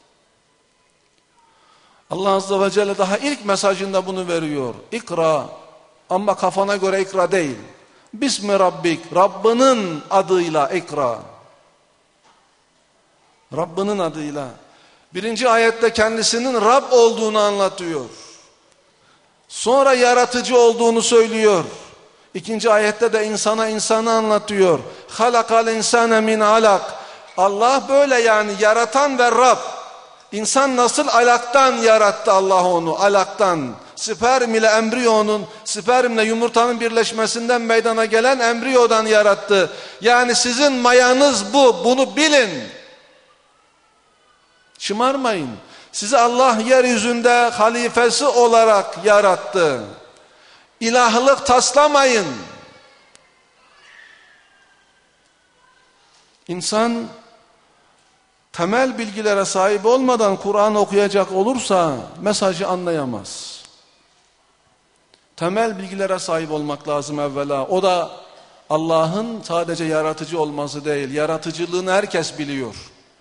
Allah Azze ve Celle daha ilk mesajında bunu veriyor. İkra, ama kafana göre ikra değil. Bismi Rabbik, Rabbinin adıyla ikra. Rabbinin adıyla. Birinci ayette kendisinin Rab olduğunu anlatıyor. Sonra yaratıcı olduğunu söylüyor. İkinci ayette de insana insanı anlatıyor. Halakal insane min alak. Allah böyle, yani yaratan ve Rab. İnsan nasıl alaktan yarattı Allah onu, alaktan. Sperm ile embriyonun, spermle yumurtanın birleşmesinden meydana gelen embriyodan yarattı. Yani sizin mayanız bu, bunu bilin. Şımarmayın. Sizi Allah yeryüzünde halifesi olarak yarattı. İlahlık taslamayın. İnsan temel bilgilere sahip olmadan Kur'an okuyacak olursa mesajı anlayamaz. Temel bilgilere sahip olmak lazım evvela. O da Allah'ın sadece yaratıcı olması değil, yaratıcılığını herkes biliyor.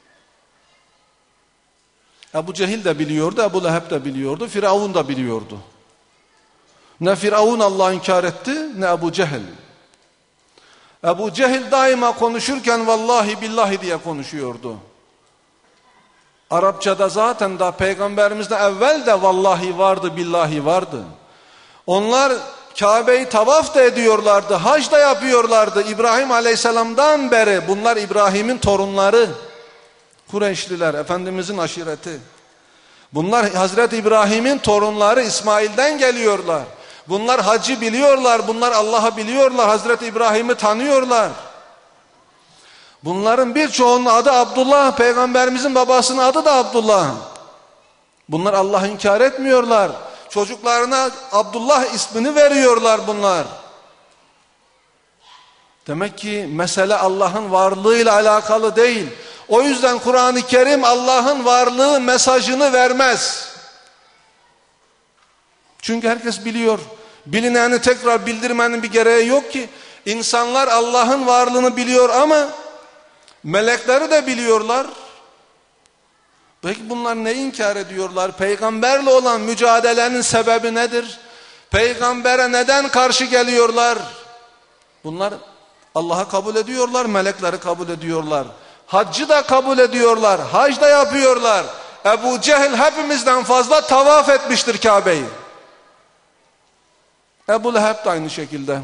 Ebu Cehil de biliyordu, Ebu Leheb de biliyordu, Firavun da biliyordu. Ne Firavun Allah'ı inkar etti, ne Ebu Cehil. Ebu Cehil daima konuşurken vallahi billahi diye konuşuyordu. Arapçada zaten da peygamberimizden evvel de vallahi vardı, billahi vardı. Onlar Kabe'yi tavaf da ediyorlardı, hac da yapıyorlardı. İbrahim Aleyhisselam'dan beri bunlar İbrahim'in torunları. Kureyşliler, Efendimizin aşireti. Bunlar Hazreti İbrahim'in torunları, İsmail'den geliyorlar. Bunlar hacı biliyorlar, bunlar Allah'ı biliyorlar, Hazreti İbrahim'i tanıyorlar. Bunların birçoğunun adı Abdullah, Peygamberimizin babasının adı da Abdullah. Bunlar Allah'ı inkar etmiyorlar. Çocuklarına Abdullah ismini veriyorlar bunlar. Demek ki mesele Allah'ın varlığıyla alakalı değil. O yüzden Kur'an-ı Kerim Allah'ın varlığı mesajını vermez. Çünkü herkes biliyor. Bilineni tekrar bildirmenin bir gereği yok ki. İnsanlar Allah'ın varlığını biliyor ama melekleri de biliyorlar. Peki bunlar ne inkar ediyorlar? Peygamberle olan mücadelenin sebebi nedir? Peygambere neden karşı geliyorlar? Bunlar Allah'ı kabul ediyorlar, melekleri kabul ediyorlar. Haccı da kabul ediyorlar, hac da yapıyorlar. Ebu Cehil hepimizden fazla tavaf etmiştir Kabe'yi. Ebu Leheb de aynı şekilde.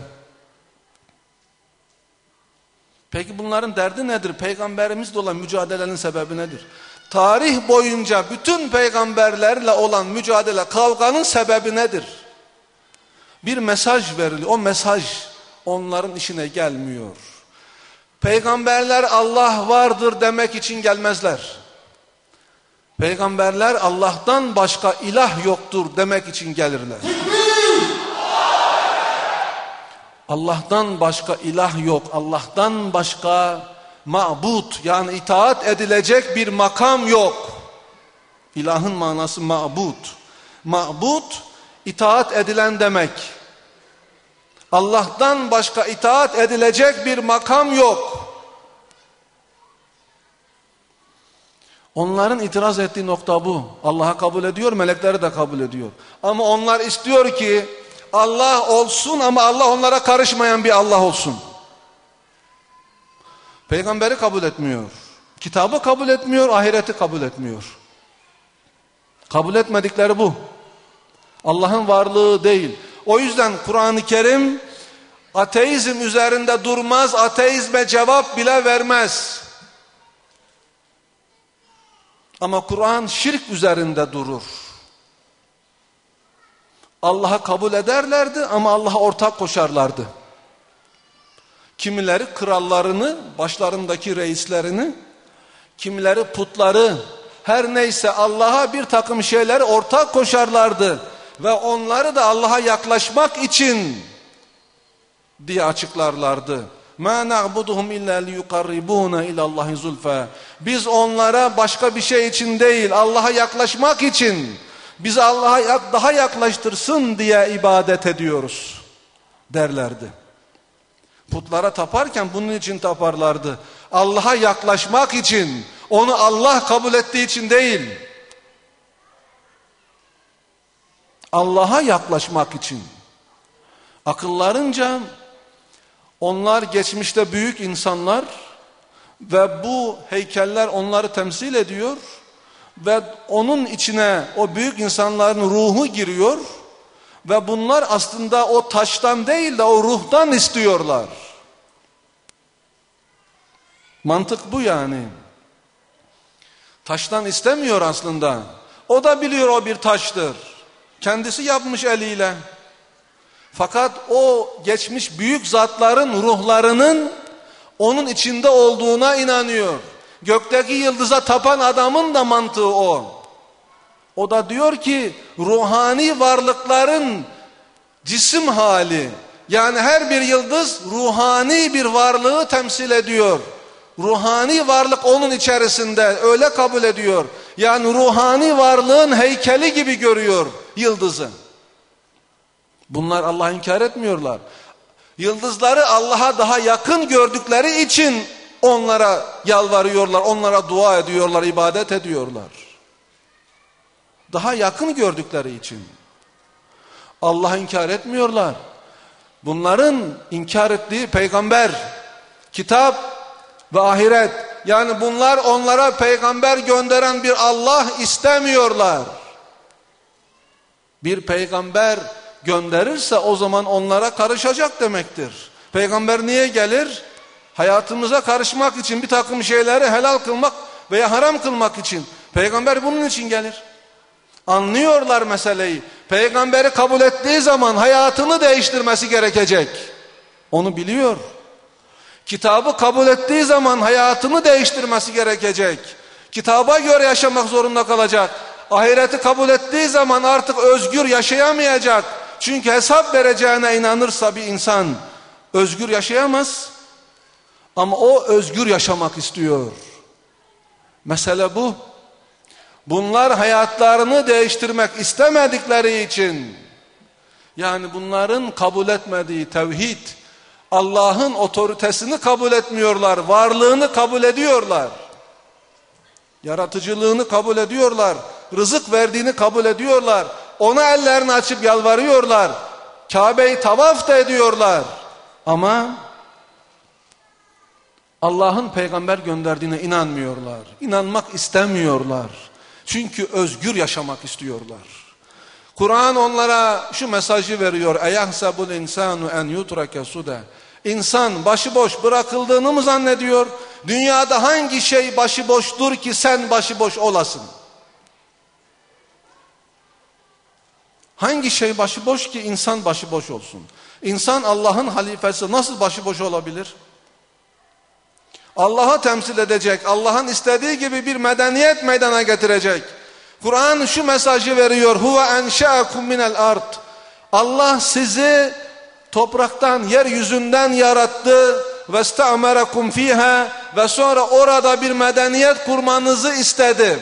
Peki bunların derdi nedir? Peygamberimizle olan mücadelenin sebebi nedir? Tarih boyunca bütün peygamberlerle olan mücadele, kavganın sebebi nedir? Bir mesaj veriliyor. O mesaj onların işine gelmiyor. Peygamberler Allah vardır demek için gelmezler. Peygamberler Allah'tan başka ilah yoktur demek için gelirler. Allah'tan başka ilah yok. Allah'tan başka ma'bud, yani itaat edilecek bir makam yok. İlahın manası ma'bud. Ma'bud itaat edilen demek. Allah'tan başka itaat edilecek bir makam yok. Onların itiraz ettiği nokta bu. Allah'a kabul ediyor, melekleri de kabul ediyor. Ama onlar istiyor ki Allah olsun ama Allah onlara karışmayan bir Allah olsun. Peygamberi kabul etmiyor. Kitabı kabul etmiyor, ahireti kabul etmiyor. Kabul etmedikleri bu. Allah'ın varlığı değil. O yüzden Kur'an-ı Kerim ateizm üzerinde durmaz, ateizme cevap bile vermez. Ama Kur'an şirk üzerinde durur. Allah'a kabul ederlerdi ama Allah'a ortak koşarlardı. Kimileri krallarını, başlarındaki reislerini, kimileri putları, her neyse Allah'a bir takım şeyleri ortak koşarlardı. Ve onları da Allah'a yaklaşmak için diye açıklarlardı. مَا نَعْبُدُهُمْ اِلَّا لِيُقَرِّبُونَ اِلَى اللّٰهِ زُلْفَى Biz onlara başka bir şey için değil, Allah'a yaklaşmak için, bizi Allah'a daha yaklaştırsın diye ibadet ediyoruz derlerdi. Putlara taparken bunun için taparlardı. Allah'a yaklaşmak için, onu Allah kabul ettiği için değil, Allah'a yaklaşmak için. Akıllarınca onlar geçmişte büyük insanlar ve bu heykeller onları temsil ediyor ve onun içine o büyük insanların ruhu giriyor ve bunlar aslında o taştan değil de o ruhtan istiyorlar. Mantık bu yani. Taştan istemiyor aslında. O da biliyor o bir taştır. Kendisi yapmış eliyle. Fakat o geçmiş büyük zatların ruhlarının onun içinde olduğuna inanıyor. Gökteki yıldıza tapan adamın da mantığı o. O da diyor ki ruhani varlıkların cisim hali. Yani her bir yıldız ruhani bir varlığı temsil ediyor. Ruhani varlık onun içerisinde, öyle kabul ediyor. Yani ruhani varlığın heykeli gibi görüyor yıldızı. Bunlar Allah'ı inkar etmiyorlar. Yıldızları Allah'a daha yakın gördükleri için onlara yalvarıyorlar, onlara dua ediyorlar, ibadet ediyorlar. Daha yakın gördükleri için. Allah'ı inkar etmiyorlar. Bunların inkar ettiği peygamber, kitap ve ahiret. Yani bunlar onlara peygamber gönderen bir Allah istemiyorlar. Bir peygamber gönderirse o zaman onlara karışacak demektir. Peygamber niye gelir? Hayatımıza karışmak için, bir takım şeyleri helal kılmak veya haram kılmak için. Peygamber bunun için gelir. Anlıyorlar meseleyi. Peygamberi kabul ettiği zaman hayatını değiştirmesi gerekecek. Onu biliyor. Kitabı kabul ettiği zaman hayatını değiştirmesi gerekecek. Kitaba göre yaşamak zorunda kalacak. Ahireti kabul ettiği zaman artık özgür yaşayamayacak. Çünkü hesap vereceğine inanırsa bir insan özgür yaşayamaz. Ama o özgür yaşamak istiyor. Mesele bu. Bunlar hayatlarını değiştirmek istemedikleri için, yani bunların kabul etmediği tevhid, Allah'ın otoritesini kabul etmiyorlar, varlığını kabul ediyorlar. Yaratıcılığını kabul ediyorlar, rızık verdiğini kabul ediyorlar, ona ellerini açıp yalvarıyorlar, Kabe'yi tavaf da ediyorlar. Ama Allah'ın peygamber gönderdiğine inanmıyorlar, inanmak istemiyorlar. Çünkü özgür yaşamak istiyorlar. Kur'an onlara şu mesajı veriyor: اَيَحْسَبُ الْاِنْسَانُ اَنْ يُتْرَكَ سُدَى. İnsan başıboş bırakıldığını mı zannediyor? Dünyada hangi şey başıboştur ki sen başıboş olasın? Hangi şey başıboş ki insan başıboş olsun? İnsan Allah'ın halifesi, nasıl başıboş olabilir? Allah'ı temsil edecek, Allah'ın istediği gibi bir medeniyet meydana getirecek. Kur'an şu mesajı veriyor: huve enşa'akum minel ard. Allah sizi topraktan, yeryüzünden yarattı. Ve sta'merakum fiha, ve sonra orada bir medeniyet kurmanızı istedi.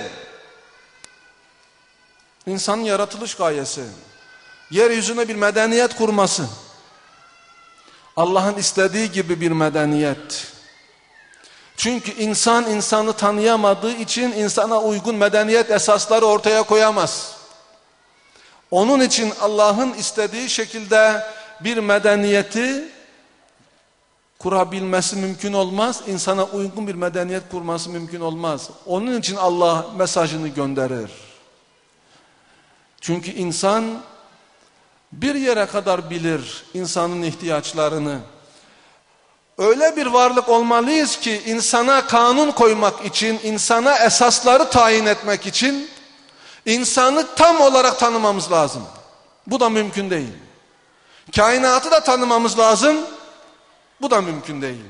İnsanın yaratılış gayesi, yeryüzüne bir medeniyet kurması. Allah'ın istediği gibi bir medeniyet. Çünkü insan insanı tanıyamadığı için insana uygun medeniyet esasları ortaya koyamaz. Onun için Allah'ın istediği şekilde bir medeniyeti kurabilmesi mümkün olmaz. İnsana uygun bir medeniyet kurması mümkün olmaz. Onun için Allah mesajını gönderir. Çünkü insan bir yere kadar bilir insanın ihtiyaçlarını. Öyle bir varlık olmalıyız ki insana kanun koymak için, insana esasları tayin etmek için insanı tam olarak tanımamız lazım. Bu da mümkün değil. Kainatı da tanımamız lazım. Bu da mümkün değil.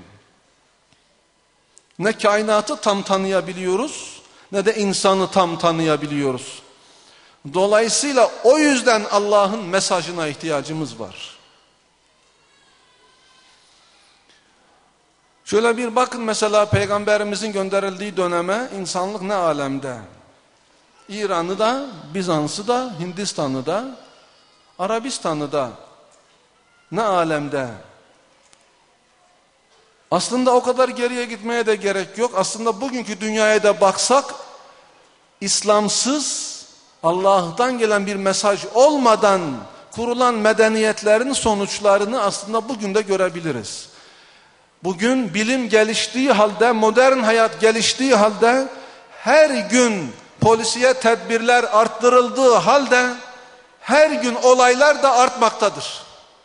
Ne kainatı tam tanıyabiliyoruz, ne de insanı tam tanıyabiliyoruz. Dolayısıyla o yüzden Allah'ın mesajına ihtiyacımız var. Şöyle bir bakın mesela Peygamberimizin gönderildiği döneme insanlık ne alemde? İran'ı da, Bizans'ı da, Hindistan'ı da, Arabistan'ı da ne alemde? Aslında o kadar geriye gitmeye de gerek yok. Aslında bugünkü dünyaya da baksak, İslamsız, Allah'tan gelen bir mesaj olmadan kurulan medeniyetlerin sonuçlarını aslında bugün de görebiliriz. Bugün bilim geliştiği halde, modern hayat geliştiği halde, her gün polisiye tedbirler arttırıldığı halde, her gün olaylar da artmaktadır.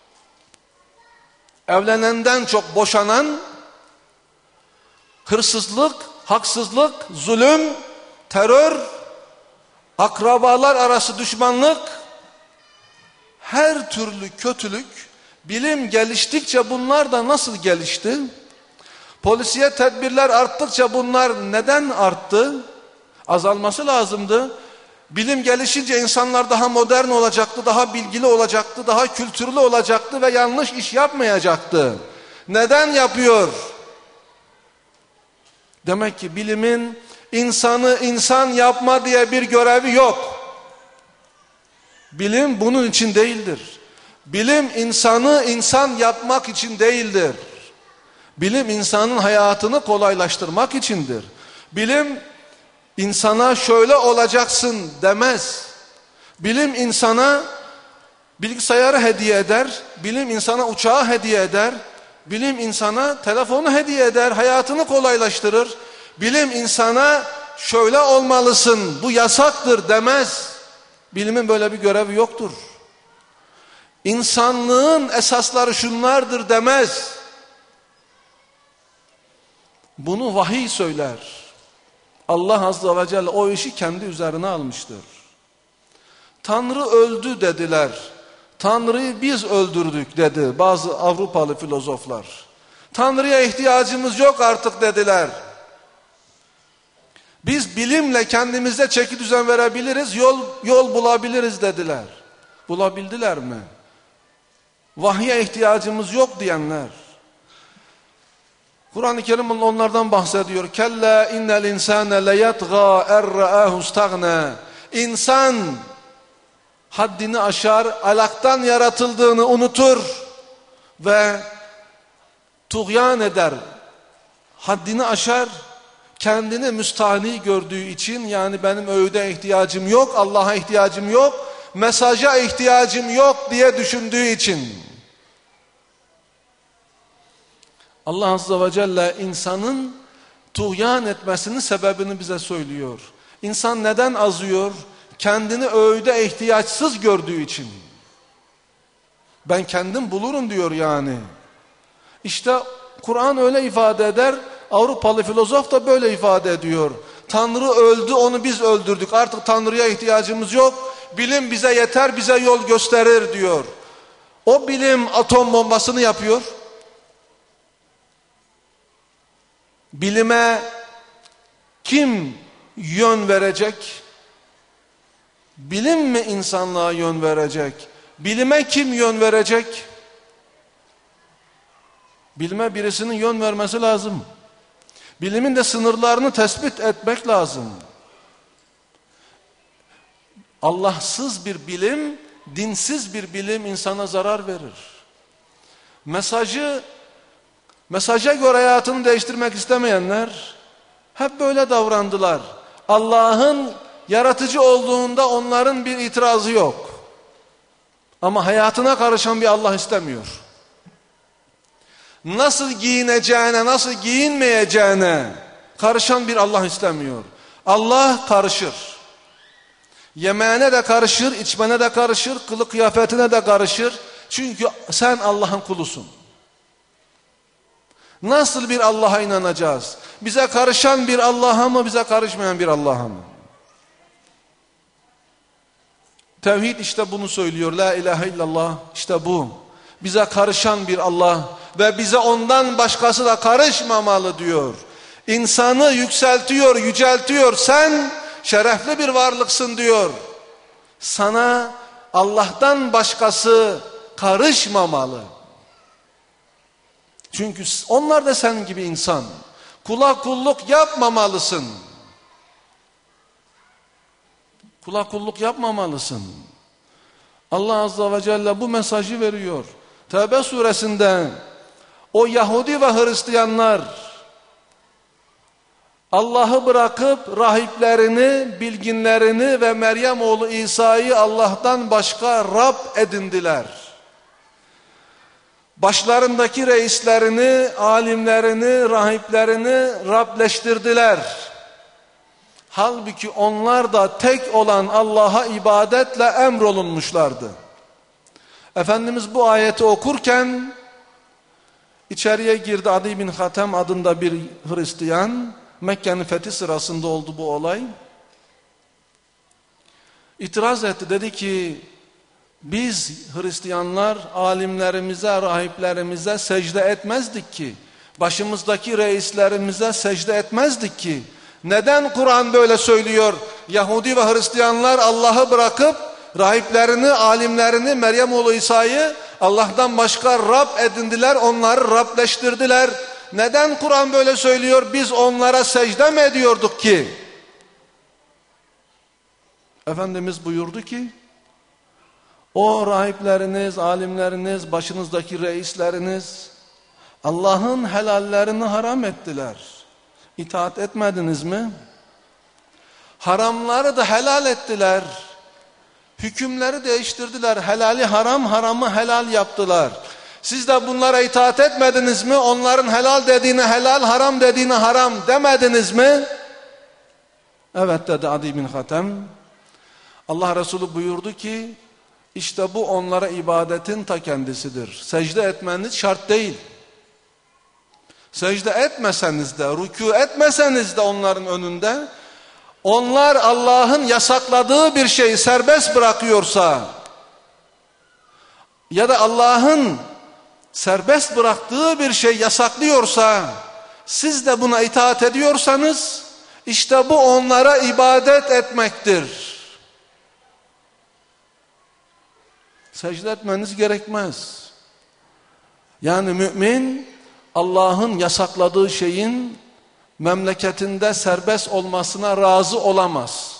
Evlenenden çok boşanan, hırsızlık, haksızlık, zulüm, terör, akrabalar arası düşmanlık, her türlü kötülük, bilim geliştikçe bunlar da nasıl gelişti? Polisiye tedbirler arttıkça bunlar neden arttı? Azalması lazımdı. Bilim gelişince insanlar daha modern olacaktı, daha bilgili olacaktı, daha kültürlü olacaktı ve yanlış iş yapmayacaktı. Neden yapıyor? Demek ki bilimin insanı insan yapma diye bir görevi yok. Bilim bunun için değildir. Bilim insanı insan yapmak için değildir. Bilim insanın hayatını kolaylaştırmak içindir. Bilim insana şöyle olacaksın demez. Bilim insana bilgisayarı hediye eder. Bilim insana uçağı hediye eder. Bilim insana telefonu hediye eder. Hayatını kolaylaştırır. Bilim insana şöyle olmalısın, bu yasaktır demez. Bilimin böyle bir görevi yoktur. İnsanlığın esasları şunlardır demez. Bunu vahiy söyler. Allah Azze ve Celle o işi kendi üzerine almıştır. Tanrı öldü dediler. Tanrı'yı biz öldürdük dedi bazı Avrupalı filozoflar. Tanrı'ya ihtiyacımız yok artık dediler. Biz bilimle kendimize çeki düzen verebiliriz, yol, yol bulabiliriz dediler. Bulabildiler mi? Vahye ihtiyacımız yok diyenler. Kur'an-ı Kerim onlardan bahsediyor. Kella innel insane leyatgâ erra'âhu istagna. İnsan haddini aşar, alaktan yaratıldığını unutur ve tuğyan eder. Haddini aşar, kendini müstahni gördüğü için, yani benim öğüde ihtiyacım yok, Allah'a ihtiyacım yok, mesaja ihtiyacım yok diye düşündüğü için. Allah Azze ve Celle insanın tuğyan etmesinin sebebini bize söylüyor. İnsan neden azıyor? Kendini öğüde ihtiyaçsız gördüğü için. Ben kendim bulurum diyor yani. İşte Kur'an öyle ifade eder, Avrupalı filozof da böyle ifade ediyor. Tanrı öldü, onu biz öldürdük, artık Tanrı'ya ihtiyacımız yok, bilim bize yeter, bize yol gösterir diyor. O bilim atom bombasını yapıyor. Bilime kim yön verecek? Bilim mi insanlığa yön verecek? Bilime kim yön verecek? Bilime birisinin yön vermesi lazım. Bilimin de sınırlarını tespit etmek lazım. Allahsız bir bilim, dinsiz bir bilim insana zarar verir. Mesajı, mesaja göre hayatını değiştirmek istemeyenler hep böyle davrandılar. Allah'ın yaratıcı olduğunda onların bir itirazı yok. Ama hayatına karışan bir Allah istemiyor. Nasıl giyineceğine, nasıl giyinmeyeceğine karışan bir Allah istemiyor. Allah karışır. Yemeğine de karışır, içmene de karışır, kılık kıyafetine de karışır. Çünkü sen Allah'ın kulusun. Nasıl bir Allah'a inanacağız? Bize karışan bir Allah'a mı, bize karışmayan bir Allah'a mı? Tevhid işte bunu söylüyor. La ilahe illallah işte bu. Bize karışan bir Allah ve bize ondan başkası da karışmamalı diyor. İnsanı yükseltiyor, yüceltiyor. Sen şerefli bir varlıksın diyor. Sana Allah'tan başkası karışmamalı. Çünkü onlar da senin gibi insan. Kula kulluk yapmamalısın. Kula kulluk yapmamalısın. Allah Azze ve Celle bu mesajı veriyor. Tevbe suresinde o Yahudi ve Hristiyanlar Allah'ı bırakıp rahiplerini, bilginlerini ve Meryem oğlu İsa'yı Allah'tan başka Rab edindiler. Başlarındaki reislerini, alimlerini, rahiplerini Rableştirdiler. Halbuki onlar da tek olan Allah'a ibadetle emrolunmuşlardı. Efendimiz bu ayeti okurken içeriye girdi. Adi bin Hatem adında bir Hristiyan. Mekke'nin fethi sırasında oldu bu olay. İtiraz etti, dedi ki biz Hristiyanlar alimlerimize, rahiplerimize secde etmezdik ki. Başımızdaki reislerimize secde etmezdik ki. Neden Kur'an böyle söylüyor? Yahudi ve Hristiyanlar Allah'ı bırakıp rahiplerini, alimlerini, Meryem oğlu İsa'yı Allah'tan başka Rab edindiler, onları Rableştirdiler. Neden Kur'an böyle söylüyor? Biz onlara secde mi ediyorduk ki? Efendimiz buyurdu ki, o rahipleriniz, alimleriniz, başınızdaki reisleriniz Allah'ın helallerini haram ettiler. İtaat etmediniz mi? Haramları da helal ettiler. Hükümleri değiştirdiler. Helali haram, haramı helal yaptılar. Siz de bunlara itaat etmediniz mi? Onların helal dediğine helal, haram dediğine haram demediniz mi? Evet dedi Adi bin Hatem. Allah Resulü buyurdu ki, işte bu onlara ibadetin ta kendisidir. Secde etmeniz şart değil. Secde etmeseniz de, rükû etmeseniz de onların önünde, onlar Allah'ın yasakladığı bir şeyi serbest bırakıyorsa ya da Allah'ın serbest bıraktığı bir şey yasaklıyorsa, siz de buna itaat ediyorsanız, işte bu onlara ibadet etmektir. Secde etmeniz gerekmez. Yani mümin Allah'ın yasakladığı şeyin memleketinde serbest olmasına razı olamaz.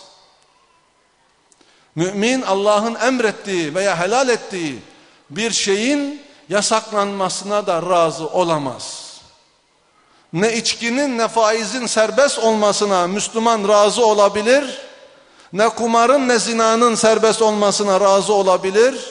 Mümin Allah'ın emrettiği veya helal ettiği bir şeyin yasaklanmasına da razı olamaz. Ne içkinin ne faizin serbest olmasına Müslüman razı olabilir, ne kumarın ne zinanın serbest olmasına razı olabilir,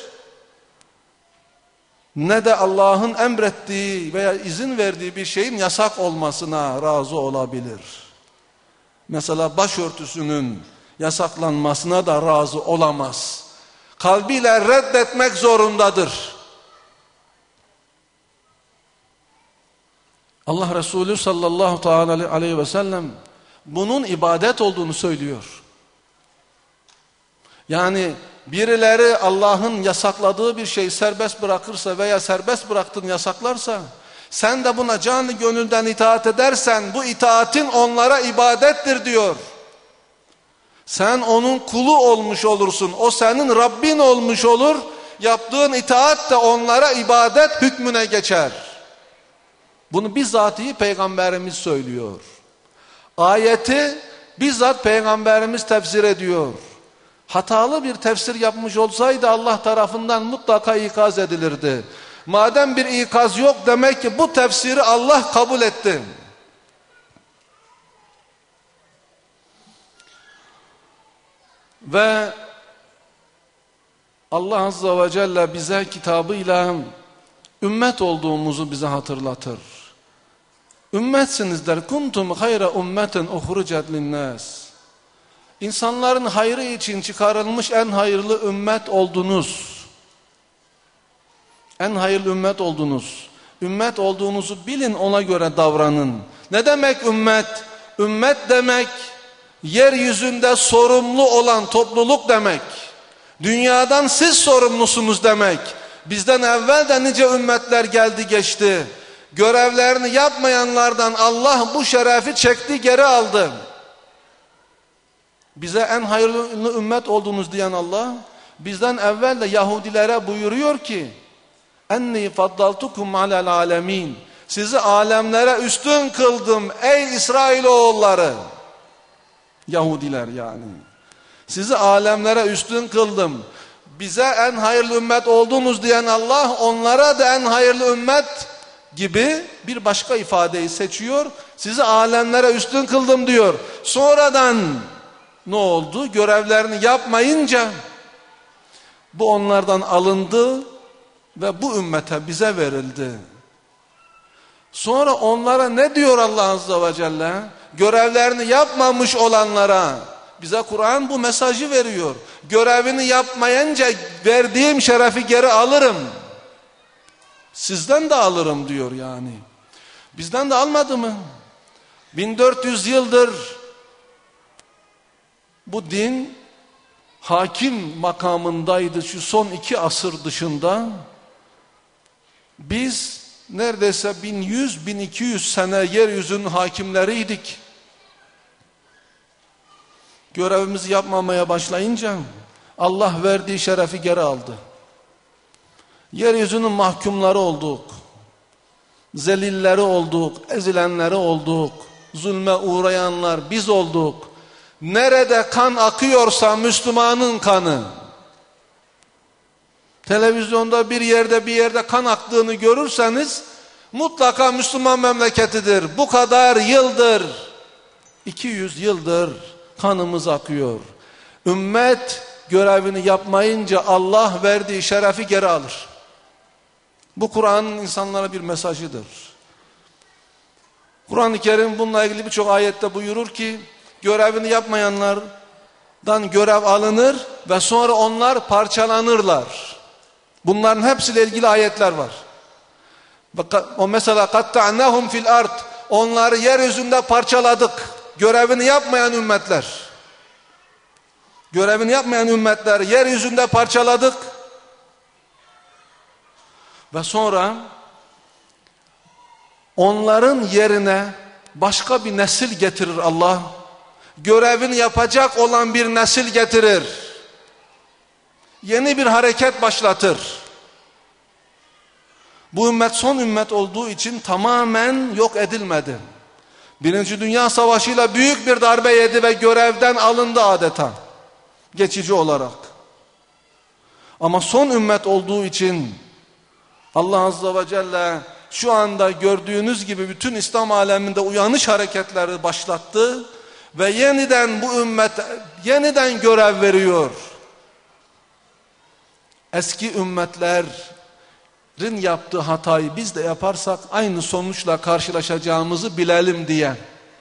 ne de Allah'ın emrettiği veya izin verdiği bir şeyin yasak olmasına razı olabilir. Mesela başörtüsünün yasaklanmasına da razı olamaz. Kalbiyle reddetmek zorundadır. Allah Resulü sallallahu teala aleyhi ve sellem bunun ibadet olduğunu söylüyor. Yani birileri Allah'ın yasakladığı bir şeyi serbest bırakırsa veya serbest bıraktığını yasaklarsa, sen de buna canı gönülden itaat edersen bu itaatin onlara ibadettir diyor. Sen onun kulu olmuş olursun, o senin Rabbin olmuş olur, yaptığın itaat de onlara ibadet hükmüne geçer. Bunu bizzatihi Peygamberimiz söylüyor. Ayeti bizzat Peygamberimiz tefsir ediyor. Hatalı bir tefsir yapmış olsaydı Allah tarafından mutlaka ikaz edilirdi. Madem bir ikaz yok, demek ki bu tefsiri Allah kabul etti. Ve Allah Azze ve Celle bize kitabıyla ümmet olduğumuzu bize hatırlatır. Ümmetsiniz der. Kuntum hayra ummetin uhricet linnâs. İnsanların hayrı için çıkarılmış en hayırlı ümmet oldunuz. En hayırlı ümmet oldunuz. Ümmet olduğunuzu bilin, ona göre davranın. Ne demek ümmet? Ümmet demek yeryüzünde sorumlu olan topluluk demek. Dünyadan siz sorumlusunuz demek. Bizden evvel de nice ümmetler geldi geçti. Görevlerini yapmayanlardan Allah bu şerefi çekti, geri aldı. Bize en hayırlı ümmet oldunuz diyen Allah, bizden evvel de Yahudilere buyuruyor ki, enni faddaltukum alel alemin. Sizi alemlere üstün kıldım ey İsrailoğulları. Yahudiler yani. Sizi alemlere üstün kıldım. Bize en hayırlı ümmet oldunuz diyen Allah, onlara da en hayırlı ümmet gibi bir başka ifadeyi seçiyor. Sizi alemlere üstün kıldım diyor. Sonradan ne oldu? Görevlerini yapmayınca bu onlardan alındı ve bu ümmete, bize verildi. Sonra onlara ne diyor Allah Azze ve Celle? Görevlerini yapmamış olanlara bize Kur'an bu mesajı veriyor. Görevini yapmayınca verdiğim şerefi geri alırım. Sizden de alırım diyor yani. Bizden de almadı mı? bin dört yüz yıldır bu din hakim makamındaydı şu son iki asır dışında. Biz neredeyse bin yüz bin iki yüz sene yeryüzünün hakimleriydik. Görevimizi yapmamaya başlayınca Allah verdiği şerefi geri aldı. Yeryüzünün mahkumları olduk. Zelilleri olduk, ezilenleri olduk. Zulme uğrayanlar biz olduk. Nerede kan akıyorsa Müslümanın kanı. Televizyonda bir yerde bir yerde kan aktığını görürseniz mutlaka Müslüman memleketidir. Bu kadar yıldır, iki yüz yıldır kanımız akıyor. Ümmet görevini yapmayınca Allah verdiği şerefi geri alır. Bu Kur'an'ın insanlara bir mesajıdır. Kur'an-ı Kerim bununla ilgili birçok ayette buyurur ki görevini yapmayanlardan görev alınır ve sonra onlar parçalanırlar. Bunların hepsiyle ilgili ayetler var. O mesela katta'nahum fil ard, onları yeryüzünde parçaladık. Görevini yapmayan ümmetler. Görevini yapmayan ümmetler yeryüzünde parçaladık. Ve sonra onların yerine başka bir nesil getirir Allah. Görevini yapacak olan bir nesil getirir. Yeni bir hareket başlatır. Bu ümmet son ümmet olduğu için tamamen yok edilmedi. Birinci Dünya Savaşı'yla büyük bir darbe yedi ve görevden alındı adeta. Geçici olarak. Ama son ümmet olduğu için Allah Azze ve Celle şu anda gördüğünüz gibi bütün İslam aleminde uyanış hareketleri başlattı ve yeniden bu ümmet yeniden görev veriyor. Eski ümmetlerin yaptığı hatayı biz de yaparsak aynı sonuçla karşılaşacağımızı bilelim diye.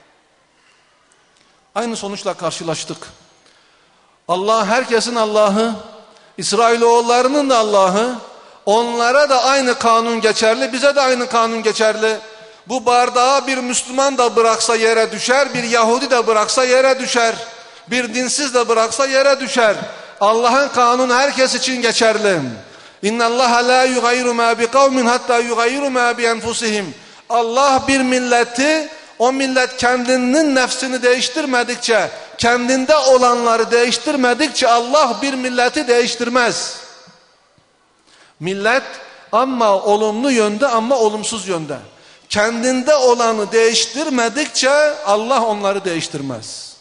Aynı sonuçla karşılaştık. Allah herkesin Allah'ı, İsrailoğullarının da Allah'ı, onlara da aynı kanun geçerli, bize de aynı kanun geçerli. Bu bardağı bir Müslüman da bıraksa yere düşer, bir Yahudi de bıraksa yere düşer, bir dinsiz de bıraksa yere düşer. Allah'ın kanunu herkes için geçerli. İnna Allah la yugayyiru ma bi kavmin hatta yugayyiru ma bi enfusihim. Allah bir milleti, o millet kendinin nefsini değiştirmedikçe, kendinde olanları değiştirmedikçe Allah bir milleti değiştirmez. Millet ama olumlu yönde ama olumsuz yönde. Kendinde olanı değiştirmedikçe Allah onları değiştirmez.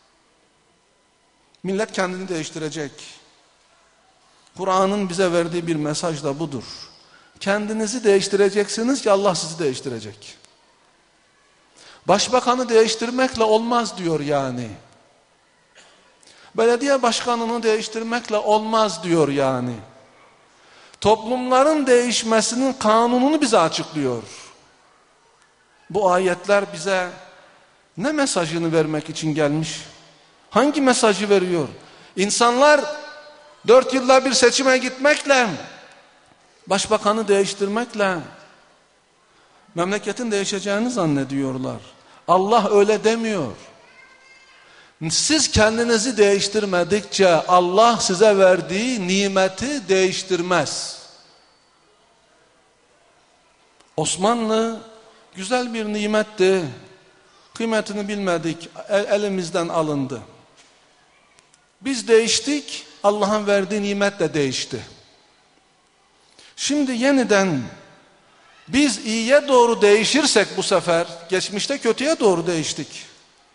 Millet kendini değiştirecek. Kur'an'ın bize verdiği bir mesaj da budur. Kendinizi değiştireceksiniz ki Allah sizi değiştirecek. Başbakanı değiştirmekle olmaz diyor yani. Belediye başkanını değiştirmekle olmaz diyor yani. Toplumların değişmesinin kanununu bize açıklıyor. Bu ayetler bize ne mesajını vermek için gelmiş? Hangi mesajı veriyor? İnsanlar dört yılda bir seçime gitmekle, başbakanı değiştirmekle memleketin değişeceğini zannediyorlar. Allah öyle demiyor. Siz kendinizi değiştirmedikçe Allah size verdiği nimeti değiştirmez. Osmanlı güzel bir nimetti. Kıymetini bilmedik. El, elimizden alındı. Biz değiştik. Allah'ın verdiği nimet de değişti. Şimdi yeniden biz iyiye doğru değişirsek bu sefer, geçmişte kötüye doğru değiştik.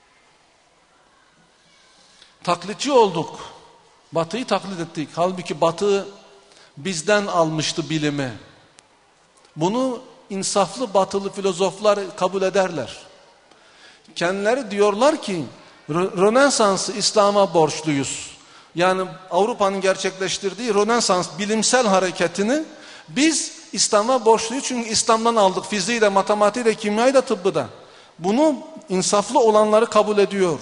Taklitçi olduk. Batı'yı taklit ettik. Halbuki Batı bizden almıştı bilimi. Bunu insaflı batılı filozoflar kabul ederler. Kendileri diyorlar ki Rönesans'ı İslam'a borçluyuz. Yani Avrupa'nın gerçekleştirdiği Rönesans bilimsel hareketini biz İslam'a borçluyuz. Çünkü İslam'dan aldık fiziği de, matematiği de, kimyayı da, tıbbı da. Bunu insaflı olanları kabul ediyor.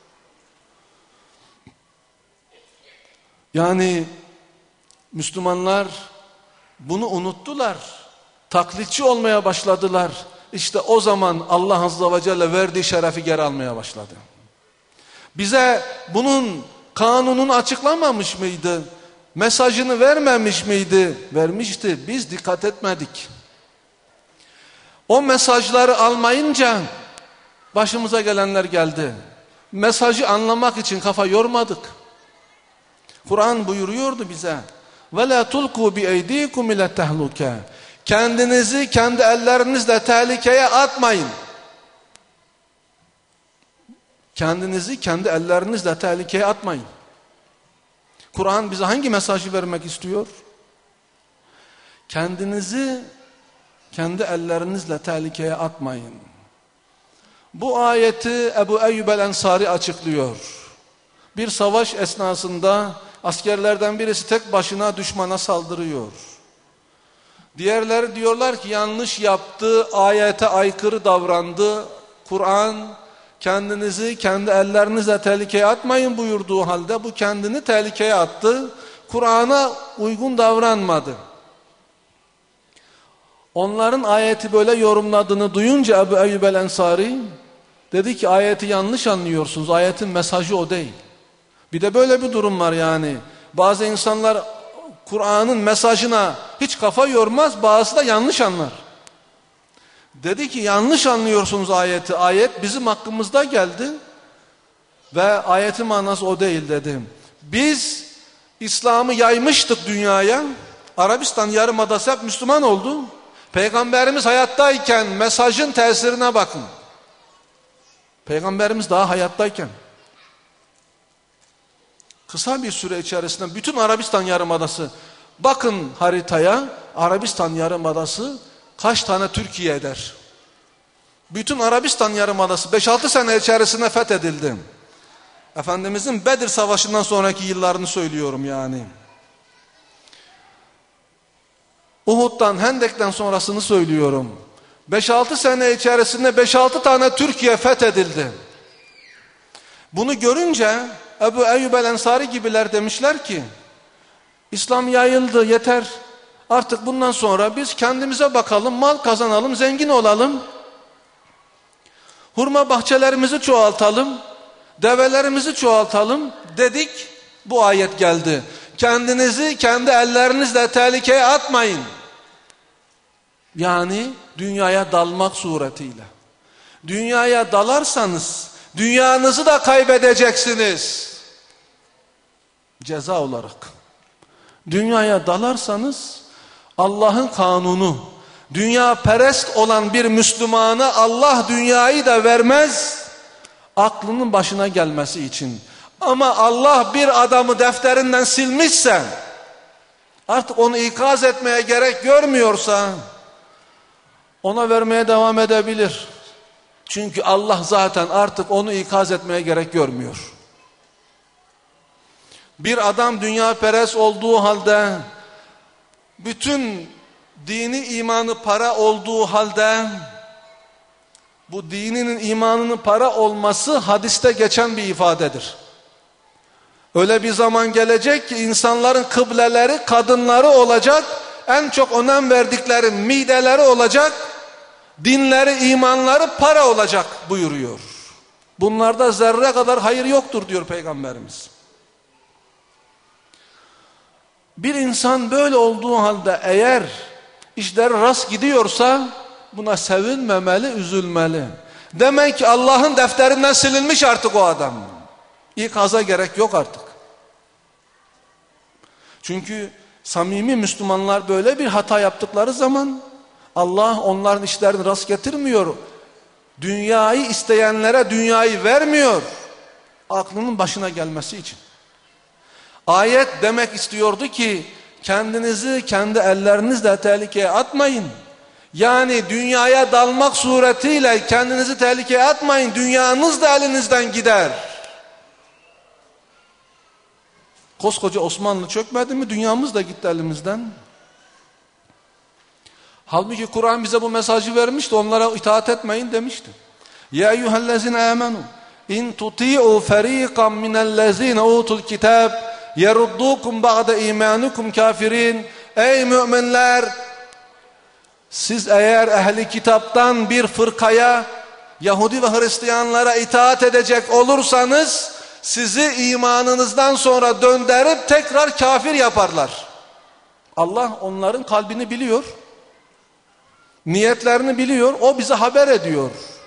Yani Müslümanlar bunu unuttular. Taklitçi olmaya başladılar. İşte o zaman Allah Azze ve Celle verdiği şerefi geri almaya başladı. Bize bunun kanununu açıklamamış mıydı? Mesajını vermemiş miydi? Vermişti. Biz dikkat etmedik. O mesajları almayınca başımıza gelenler geldi. Mesajı anlamak için kafa yormadık. Kur'an buyuruyordu bize. وَلَا تُلْقُوا بِاَيْد۪يكُمْ اِلَى تَهْلُكَ. Kendinizi kendi ellerinizle tehlikeye atmayın. Kendinizi kendi ellerinizle tehlikeye atmayın. Kur'an bize hangi mesajı vermek istiyor? Kendinizi kendi ellerinizle tehlikeye atmayın. Bu ayeti Ebu Eyyub el-Ensari açıklıyor. Bir savaş esnasında askerlerden birisi tek başına düşmana saldırıyor. Diğerleri diyorlar ki yanlış yaptı, ayete aykırı davrandı. Kur'an kendinizi kendi ellerinizle tehlikeye atmayın buyurduğu halde bu kendini tehlikeye attı. Kur'an'a uygun davranmadı. Onların ayeti böyle yorumladığını duyunca Ebu Eyyub el-Ensari dedi ki ayeti yanlış anlıyorsunuz. Ayetin mesajı o değil. Bir de böyle bir durum var yani. Bazı insanlar Kur'an'ın mesajına hiç kafa yormaz, bazısı da yanlış anlar. Dedi ki yanlış anlıyorsunuz ayeti. Ayet bizim hakkımızda geldi ve ayetin manası o değil dedim. Biz İslam'ı yaymıştık dünyaya. Arabistan Yarımadası hep Müslüman oldu. Peygamberimiz hayattayken mesajın tesirine bakın. Peygamberimiz daha hayattayken kısa bir süre içerisinde bütün Arabistan Yarımadası, bakın haritaya, Arabistan Yarımadası kaç tane Türkiye eder? Bütün Arabistan Yarımadası beş altı sene içerisinde fethedildi. Efendimizin Bedir Savaşı'ndan sonraki yıllarını söylüyorum yani. Uhud'dan, Hendek'ten sonrasını söylüyorum. beş altı sene içerisinde beş altı tane Türkiye fethedildi. Bunu görünce Ebu Eyyub el-Ensari gibiler demişler ki, İslam yayıldı, yeter. Artık bundan sonra biz kendimize bakalım, mal kazanalım, zengin olalım. Hurma bahçelerimizi çoğaltalım, develerimizi çoğaltalım dedik. Bu ayet geldi. Kendinizi kendi ellerinizle tehlikeye atmayın. Yani dünyaya dalmak suretiyle. Dünyaya dalarsanız dünyanızı da kaybedeceksiniz. Ceza olarak. Dünyaya dalarsanız Allah'ın kanunu, dünya perest olan bir Müslümana Allah dünyayı da vermez, aklının başına gelmesi için. Ama Allah bir adamı defterinden silmişse, artık onu ikaz etmeye gerek görmüyorsa, ona vermeye devam edebilir. Çünkü Allah zaten artık onu ikaz etmeye gerek görmüyor. Bir adam dünya perest olduğu halde, bütün dini imanı para olduğu halde, bu dininin imanının para olması hadiste geçen bir ifadedir. Öyle bir zaman gelecek ki insanların kıbleleri kadınları olacak, en çok önem verdikleri mideleri olacak, dinleri, imanları para olacak buyuruyor. Bunlarda zerre kadar hayır yoktur diyor Peygamberimiz. Bir insan böyle olduğu halde eğer işleri rast gidiyorsa buna sevinmemeli, üzülmeli. Demek ki Allah'ın defterinden silinmiş artık o adam. İkaza gerek yok artık. Çünkü samimi Müslümanlar böyle bir hata yaptıkları zaman Allah onların işlerini rast getirmiyor. Dünyayı isteyenlere dünyayı vermiyor. Aklının başına gelmesi için. Ayet demek istiyordu ki kendinizi kendi ellerinizle tehlikeye atmayın. Yani dünyaya dalmak suretiyle kendinizi tehlikeye atmayın. Dünyanız da elinizden gider. Koskoca Osmanlı çökmedi mi? Dünyamız da gitti elimizden. Halbuki Kur'an bize bu mesajı vermişti. Onlara itaat etmeyin demişti. Ya eyyühellezine amenu in tuti'u feriqan minellezine utul kitab yeruddukum ba'de imanukum kafirin. Ey müminler, siz eğer ehli kitaptan bir fırkaya, Yahudi ve Hristiyanlara itaat edecek olursanız sizi imanınızdan sonra döndürüp tekrar kafir yaparlar. Allah onların kalbini biliyor. Niyetlerini biliyor. O bize haber ediyor.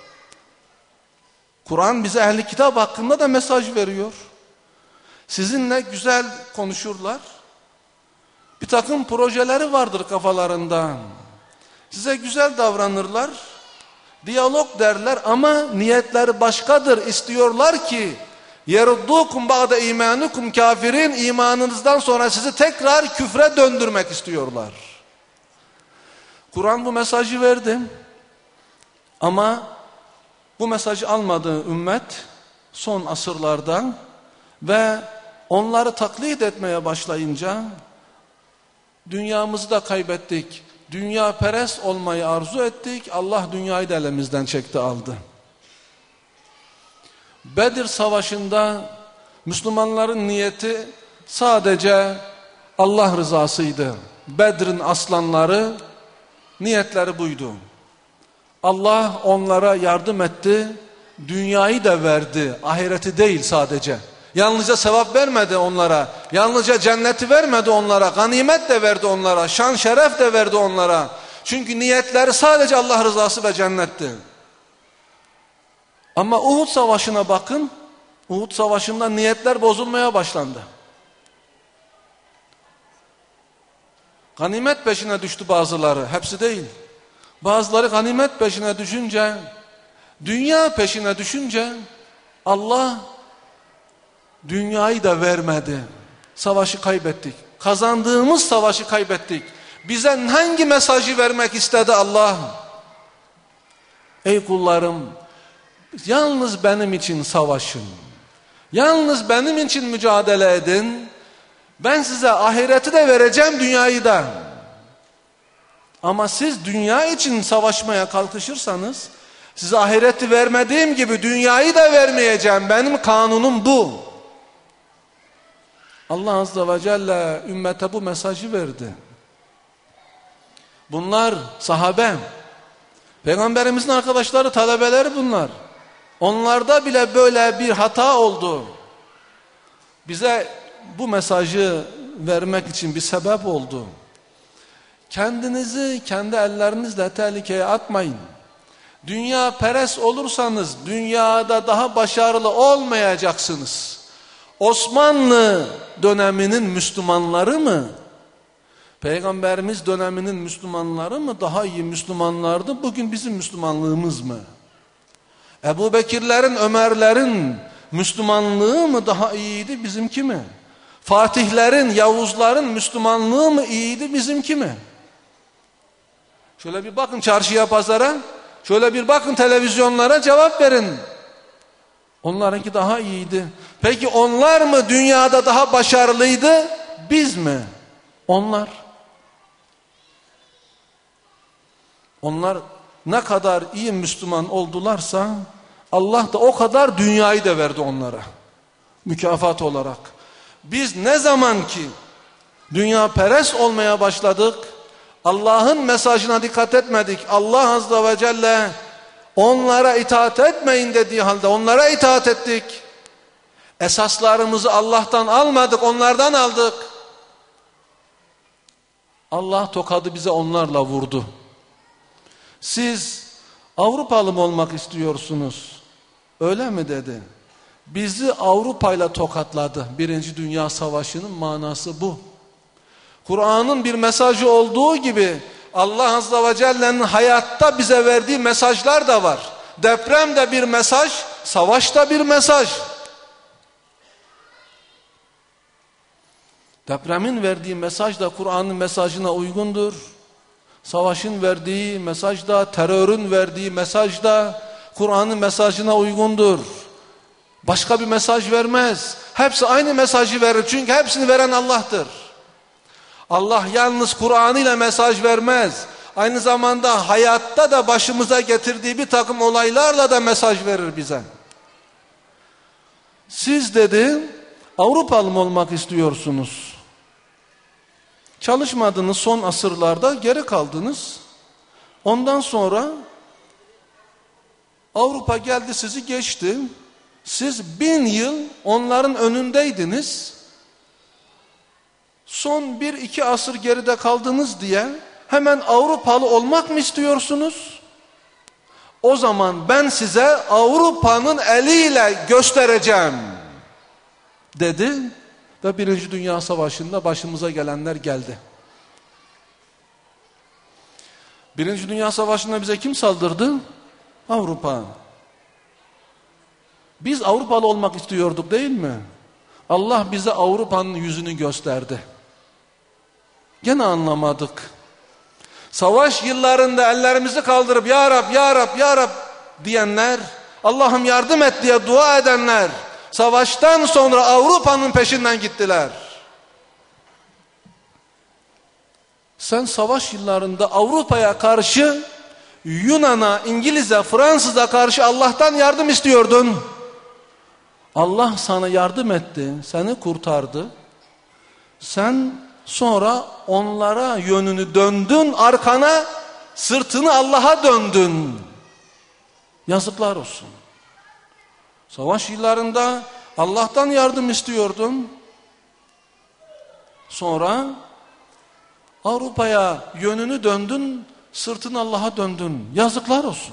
Kur'an bize ehli kitap hakkında da mesaj veriyor. Sizinle güzel konuşurlar. Bir takım projeleri vardır kafalarında. Size güzel davranırlar. Diyalog derler ama niyetleri başkadır. İstiyorlar ki yeruddukum ba'de imanukum kafirin, imanınızdan sonra sizi tekrar küfre döndürmek istiyorlar. Kur'an bu mesajı verdi. Ama bu mesajı almadığı ümmet son asırlarda ve onları taklit etmeye başlayınca dünyamızı da kaybettik. Dünya perest olmayı arzu ettik. Allah dünyayı da elimizden çekti, aldı. Bedir Savaşı'nda Müslümanların niyeti sadece Allah rızasıydı. Bedir'in aslanları niyetleri buydu. Allah onlara yardım etti. Dünyayı da verdi. Ahireti değil sadece. Yalnızca sevap vermedi onlara. Yalnızca cenneti vermedi onlara. Ganimet de verdi onlara. Şan şeref de verdi onlara. Çünkü niyetleri sadece Allah rızası ve cennetti. Ama Uhud Savaşı'na bakın. Uhud Savaşı'nda niyetler bozulmaya başlandı. Ganimet peşine düştü bazıları. Hepsi değil. Bazıları ganimet peşine düşünce, dünya peşine düşünce Allah dünyayı da vermedi. Savaşı kaybettik. Kazandığımız savaşı kaybettik. Bize hangi mesajı vermek istedi Allah? Ey kullarım, yalnız benim için savaşın. Yalnız benim için mücadele edin. Ben size ahireti de vereceğim, dünyayı da. Ama siz dünya için savaşmaya kalkışırsanız, size ahireti vermediğim gibi dünyayı da vermeyeceğim. Benim kanunum bu. Allah Azze ve Celle ümmete bu mesajı verdi. Bunlar sahabe. Peygamberimizin arkadaşları, talebeleri bunlar. Onlarda bile böyle bir hata oldu. Bize bu mesajı vermek için bir sebep oldu. Kendinizi kendi ellerinizle tehlikeye atmayın. Dünya perest olursanız dünyada daha başarılı olmayacaksınız. Osmanlı döneminin Müslümanları mı, Peygamberimiz döneminin Müslümanları mı daha iyi Müslümanlardı? Bugün bizim Müslümanlığımız mı? Ebu Bekirlerin, Ömerlerin Müslümanlığı mı daha iyiydi, bizimki mi? Fatihlerin, Yavuzların Müslümanlığı mı iyiydi, bizimki mi? Şöyle bir bakın çarşıya, pazara, şöyle bir bakın televizyonlara, cevap verin. Onlarınki daha iyiydi. Peki onlar mı dünyada daha başarılıydı, biz mi? Onlar. Onlar ne kadar iyi Müslüman oldularsa Allah da o kadar dünyayı da verdi onlara mükafat olarak. Biz ne zaman ki dünya perest olmaya başladık, Allah'ın mesajına dikkat etmedik, Allah Azze ve Celle onlara itaat etmeyin dediği halde onlara itaat ettik. Esaslarımızı Allah'tan almadık, onlardan aldık. Allah tokadı bize onlarla vurdu. Siz Avrupalı mı olmak istiyorsunuz? Öyle mi dedi? Bizi Avrupa'yla tokatladı. Birinci Dünya Savaşı'nın manası bu. Kur'an'ın bir mesajı olduğu gibi Allah Azze ve Celle'nin hayatta bize verdiği mesajlar da var. Deprem de bir mesaj, savaş da bir mesaj. Depremin verdiği mesaj da Kur'an'ın mesajına uygundur. Savaşın verdiği mesaj da, terörün verdiği mesaj da Kur'an'ın mesajına uygundur. Başka bir mesaj vermez. Hepsi aynı mesajı verir. Çünkü hepsini veren Allah'tır. Allah yalnız Kur'an ile mesaj vermez. Aynı zamanda hayatta da başımıza getirdiği bir takım olaylarla da mesaj verir bize. Siz dedi, Avrupalı mı olmak istiyorsunuz? Çalışmadınız, son asırlarda geri kaldınız. Ondan sonra Avrupa geldi, sizi geçti. Siz bin yıl onların önündeydiniz. Son bir iki asır geride kaldınız diye hemen Avrupalı olmak mı istiyorsunuz? O zaman ben size Avrupa'nın eliyle göstereceğim dedi ve Birinci Dünya Savaşı'nda başımıza gelenler geldi. Birinci Dünya Savaşı'nda bize kim saldırdı? Avrupa. Biz Avrupalı olmak istiyorduk değil mi? Allah bize Avrupa'nın yüzünü gösterdi. Gene anlamadık. Savaş yıllarında ellerimizi kaldırıp Ya Rab, Ya Rab, Ya Rab diyenler, Allah'ım yardım et diye dua edenler, savaştan sonra Avrupa'nın peşinden gittiler. Sen savaş yıllarında Avrupa'ya karşı, Yunan'a, İngiliz'e, Fransız'a karşı Allah'tan yardım istiyordun. Allah sana yardım etti, seni kurtardı. Sen sonra onlara yönünü döndün, arkana, sırtını Allah'a döndün. Yazıklar olsun. Savaş yıllarında Allah'tan yardım istiyordun. Sonra Avrupa'ya yönünü döndün, sırtını Allah'a döndün. Yazıklar olsun.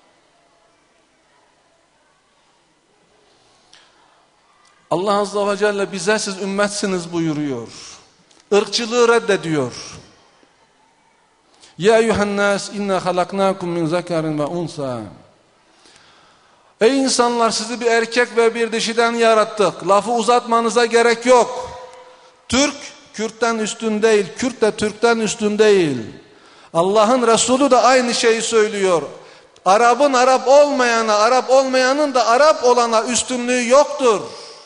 Allah Azze ve Celle bize siz ümmetsiniz buyuruyor. Irkçılığı reddediyor. Ya eyyuhannas inna halaknakum min zakarin ve unsa. Ey insanlar, sizi bir erkek ve bir dişiden yarattık. Lafı uzatmanıza gerek yok. Türk, Kürt'ten üstün değil. Kürt de Türk'ten üstün değil. Allah'ın Resulü de aynı şeyi söylüyor. Arap'ın Arap olmayana, Arap olmayanın da Arap olana üstünlüğü yoktur.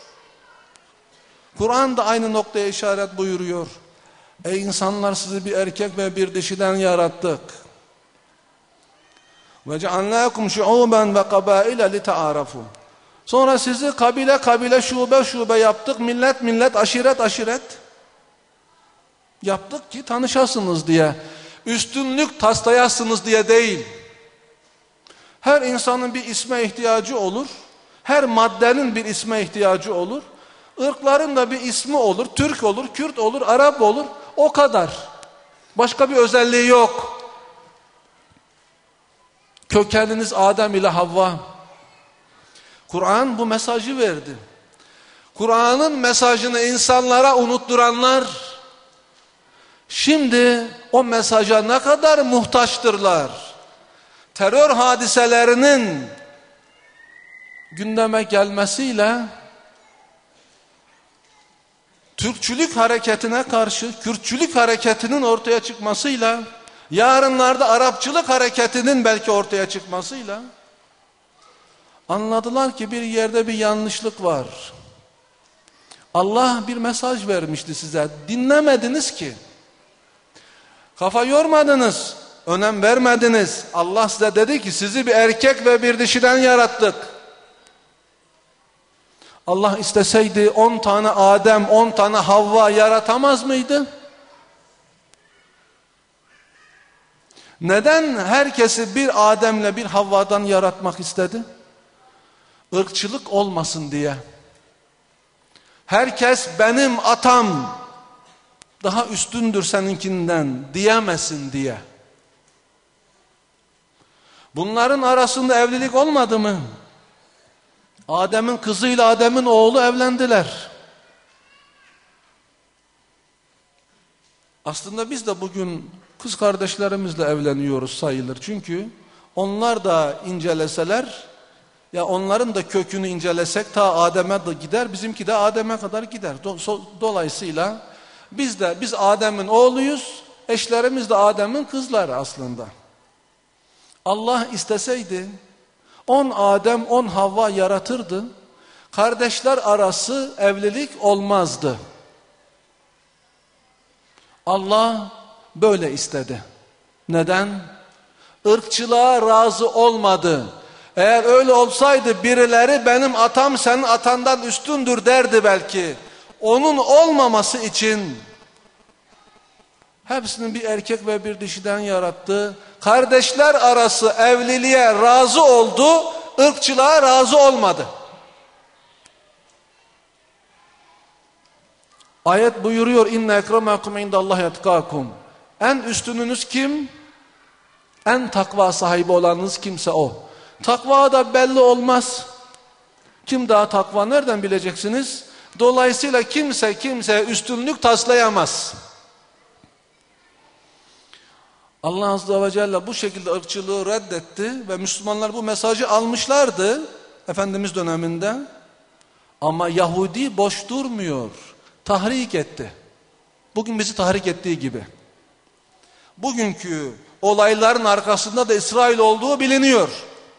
Kur'an da aynı noktaya işaret buyuruyor. Ey insanlar, sizi bir erkek ve bir dişiden yarattık. Ve cealnâkum şu'ûben ve kabâile lita'ârafû. Sonra sizi kabile kabile, şube şube yaptık. Millet millet, aşiret aşiret yaptık ki tanışasınız diye. Üstünlük taslayasınız diye değil. Her insanın bir isme ihtiyacı olur. Her maddenin bir isme ihtiyacı olur. Irkların da bir ismi olur. Türk olur, Kürt olur, Arap olur. O kadar. Başka bir özelliği yok. Kökeniniz Adem ile Havva. Kur'an bu mesajı verdi. Kur'an'ın mesajını insanlara unutturanlar şimdi o mesaja ne kadar muhtaçtırlar. Terör hadiselerinin gündeme gelmesiyle Türkçülük hareketine karşı Kürtçülük hareketinin ortaya çıkmasıyla, yarınlarda Arapçılık hareketinin belki ortaya çıkmasıyla anladılar ki bir yerde bir yanlışlık var. Allah bir mesaj vermişti size. Dinlemediniz ki. Kafa yormadınız. Önem vermediniz. Allah size dedi ki sizi bir erkek ve bir dişiden yarattık. Allah isteseydi on tane Adem, on tane Havva yaratamaz mıydı? Neden herkesi bir Adem'le bir Havva'dan yaratmak istedi? Irkçılık olmasın diye. Herkes benim atam daha üstündür seninkinden diyemesin diye. Bunların arasında evlilik olmadı mı? Adem'in kızıyla Adem'in oğlu evlendiler. Aslında biz de bugün kız kardeşlerimizle evleniyoruz sayılır. Çünkü onlar da inceleseler, ya onların da kökünü incelesek ta Adem'e de gider, bizimki de Adem'e kadar gider. Dolayısıyla biz de biz Adem'in oğluyuz, eşlerimiz de Adem'in kızları aslında. Allah isteseydi on Adem on Havva yaratırdı. Kardeşler arası evlilik olmazdı. Allah böyle istedi. Neden? Irkçılığa razı olmadı. Eğer öyle olsaydı birileri benim atam senin atandan üstündür derdi belki. Onun olmaması için hepsini bir erkek ve bir dişiden yarattı. Kardeşler arası evliliğe razı oldu, ırkçılığa razı olmadı. Ayet buyuruyor inne ekremakum indallahi etkakum. En üstününüz kim? En takva sahibi olanınız kimse o. Takva da belli olmaz. Kim daha takva nereden bileceksiniz? Dolayısıyla kimse kimseye üstünlük taslayamaz. Allah Azze ve Celle bu şekilde ırkçılığı reddetti ve Müslümanlar bu mesajı almışlardı Efendimiz döneminde. Ama Yahudi boş durmuyor. Tahrik etti. Bugün bizi tahrik ettiği gibi. Bugünkü olayların arkasında da İsrail olduğu biliniyor.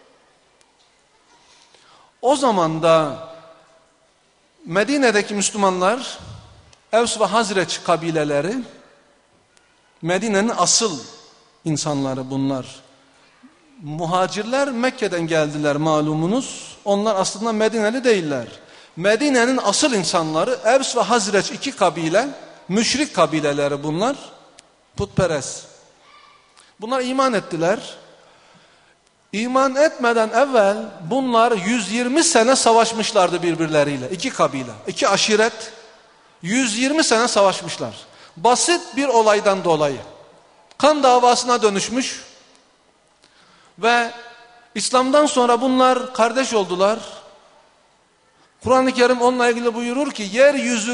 O zaman da Medine'deki Müslümanlar, Evs ve Hazreç kabileleri, Medine'nin asıl insanları bunlar. Muhacirler Mekke'den geldiler malumunuz. Onlar aslında Medineli değiller. Medine'nin asıl insanları Evs ve Hazreç iki kabile, müşrik kabileleri bunlar. Putperest. Bunlar iman ettiler. İman etmeden evvel bunlar yüz yirmi sene savaşmışlardı birbirleriyle. İki kabile, iki aşiret yüz yirmi sene savaşmışlar. Basit bir olaydan dolayı. Kan davasına dönüşmüş ve İslam'dan sonra bunlar kardeş oldular. Kur'an-ı Kerim onunla ilgili buyurur ki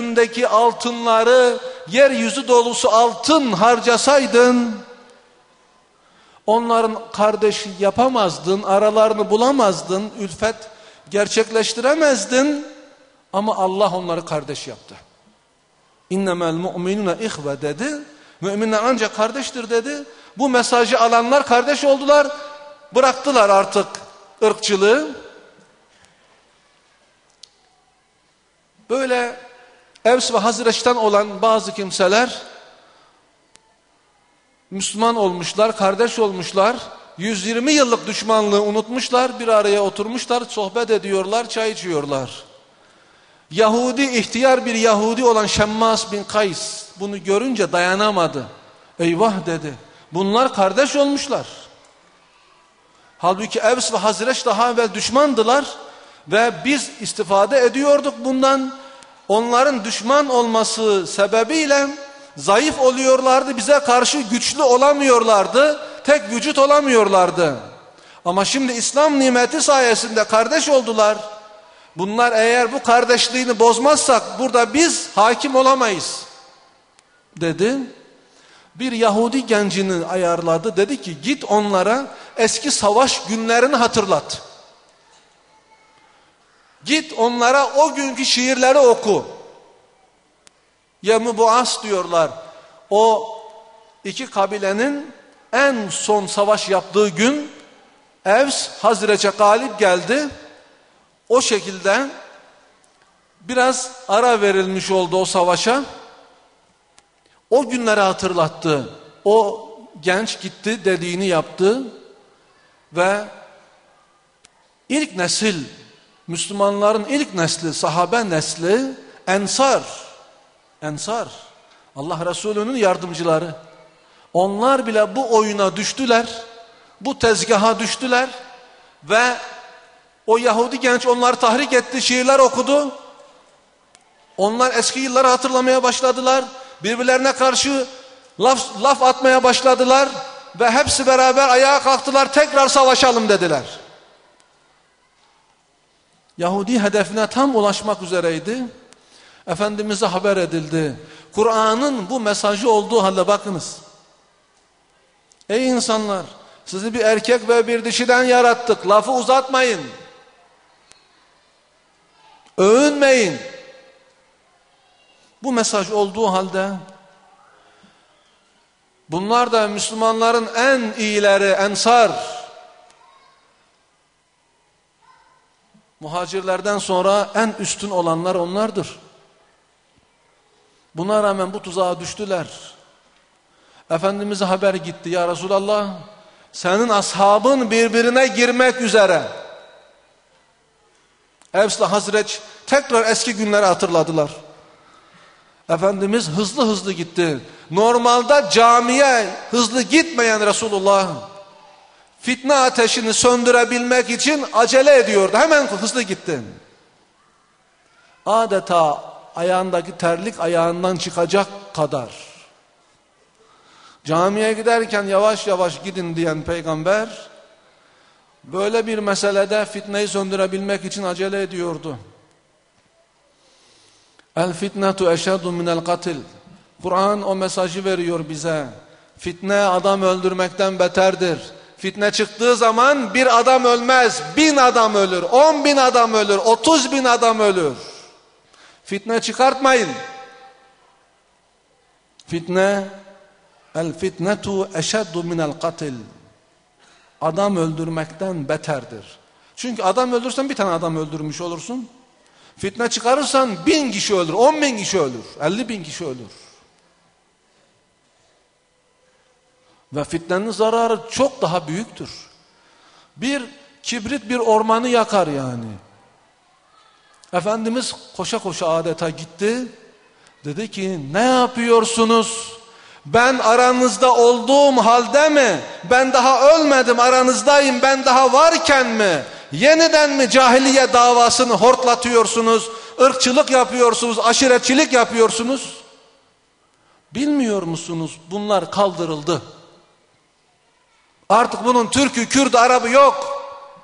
yeryüzündeki altınları yeryüzü dolusu altın harcasaydın Onların kardeşi yapamazdın, aralarını bulamazdın, ülfet gerçekleştiremezdin. Ama Allah onları kardeş yaptı. İnnemel mu'minune ihve dedi. Müminler ancak kardeştir dedi. Bu mesajı alanlar kardeş oldular. Bıraktılar artık ırkçılığı. Böyle Evs ve Hazreç'ten olan bazı kimseler Müslüman olmuşlar, kardeş olmuşlar. yüz yirmi yıllık düşmanlığı unutmuşlar, bir araya oturmuşlar, sohbet ediyorlar, çay içiyorlar. Yahudi, ihtiyar bir Yahudi olan Şemmas bin Kays bunu görünce dayanamadı. Eyvah dedi, bunlar kardeş olmuşlar. Halbuki Evs ve Hazreç daha evvel düşmandılar ve biz istifade ediyorduk bundan. Onların düşman olması sebebiyle zayıf oluyorlardı, bize karşı güçlü olamıyorlardı, tek vücut olamıyorlardı. Ama şimdi İslam nimeti sayesinde kardeş oldular. Bunlar eğer bu kardeşliğini bozmazsak burada biz hakim olamayız dedi. Bir Yahudi gencini ayarladı, dedi ki git onlara eski savaş günlerini hatırlat. Git onlara o günkü şiirleri oku. Yevm-i Buas diyorlar. O iki kabilenin en son savaş yaptığı gün Evs Hazreç'e galip geldi. O şekilde biraz ara verilmiş oldu o savaşa. O günleri hatırlattı. O genç gitti, dediğini yaptı ve ilk nesil, Müslümanların ilk nesli, sahabe nesli, Ensar, Ensar, Allah Resulü'nün yardımcıları. Onlar bile bu oyuna düştüler, bu tezgaha düştüler ve o Yahudi genç onları tahrik etti, şiirler okudu. Onlar eski yılları hatırlamaya başladılar, birbirlerine karşı laf, laf atmaya başladılar ve hepsi beraber ayağa kalktılar, tekrar savaşalım dediler. Yahudi hedefine tam ulaşmak üzereydi. Efendimiz'e haber edildi. Kur'an'ın bu mesajı olduğu halde bakınız. Ey insanlar, sizi bir erkek ve bir dişiden yarattık. Lafı uzatmayın. Övünmeyin. Bu mesaj olduğu halde bunlar da Müslümanların en iyileri, Ensar. Muhacirlerden sonra en üstün olanlar onlardır. Buna rağmen bu tuzağa düştüler. Efendimiz'e haber gitti. Ya Resulallah, senin ashabın birbirine girmek üzere. Evs'le Hazreç tekrar eski günleri hatırladılar. Efendimiz hızlı hızlı gitti. Normalde camiye hızlı gitmeyen Resulullah fitne ateşini söndürebilmek için acele ediyordu. Hemen hızlı gitti. Adeta ayağındaki terlik ayağından çıkacak kadar. Camiye giderken yavaş yavaş gidin diyen peygamber böyle bir meselede fitneyi söndürebilmek için acele ediyordu. El fitnetu eşeddu minel katil. Kur'an o mesajı veriyor bize. Fitne adam öldürmekten beterdir. Fitne çıktığı zaman bir adam ölmez, bin adam ölür, on bin adam ölür, otuz bin adam ölür. Fitne çıkartmayın. Fitne, el fitnetu eşeddu minel katil. Adam öldürmekten beterdir. Çünkü adam öldürsen bir tane adam öldürmüş olursun. Fitne çıkarırsan bin kişi ölür, on bin kişi ölür, elli bin kişi ölür. Ve fitnenin zararı çok daha büyüktür. Bir kibrit bir ormanı yakar yani. Efendimiz koşa koşa adeta gitti. Dedi ki ne yapıyorsunuz? Ben aranızda olduğum halde mi? Ben daha ölmedim, aranızdayım, ben daha varken mi? Yeniden mi cahiliye davasını hortlatıyorsunuz? Irkçılık yapıyorsunuz, aşiretçilik yapıyorsunuz? Bilmiyor musunuz? Bunlar kaldırıldı. Artık bunun Türk'ü, Kürd'ü, Arap'ı yok.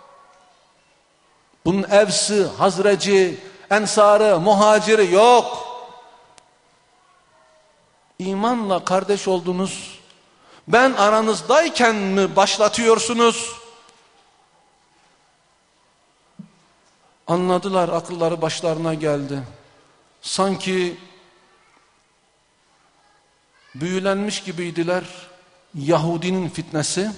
Bunun Evs'i, Hazreci, Ensar'ı, Muhacir'i yok. İmanla kardeş oldunuz. Ben aranızdayken mi başlatıyorsunuz? Anladılar, akılları başlarına geldi. Sanki büyülenmiş gibiydiler. Yahudinin fitnesi.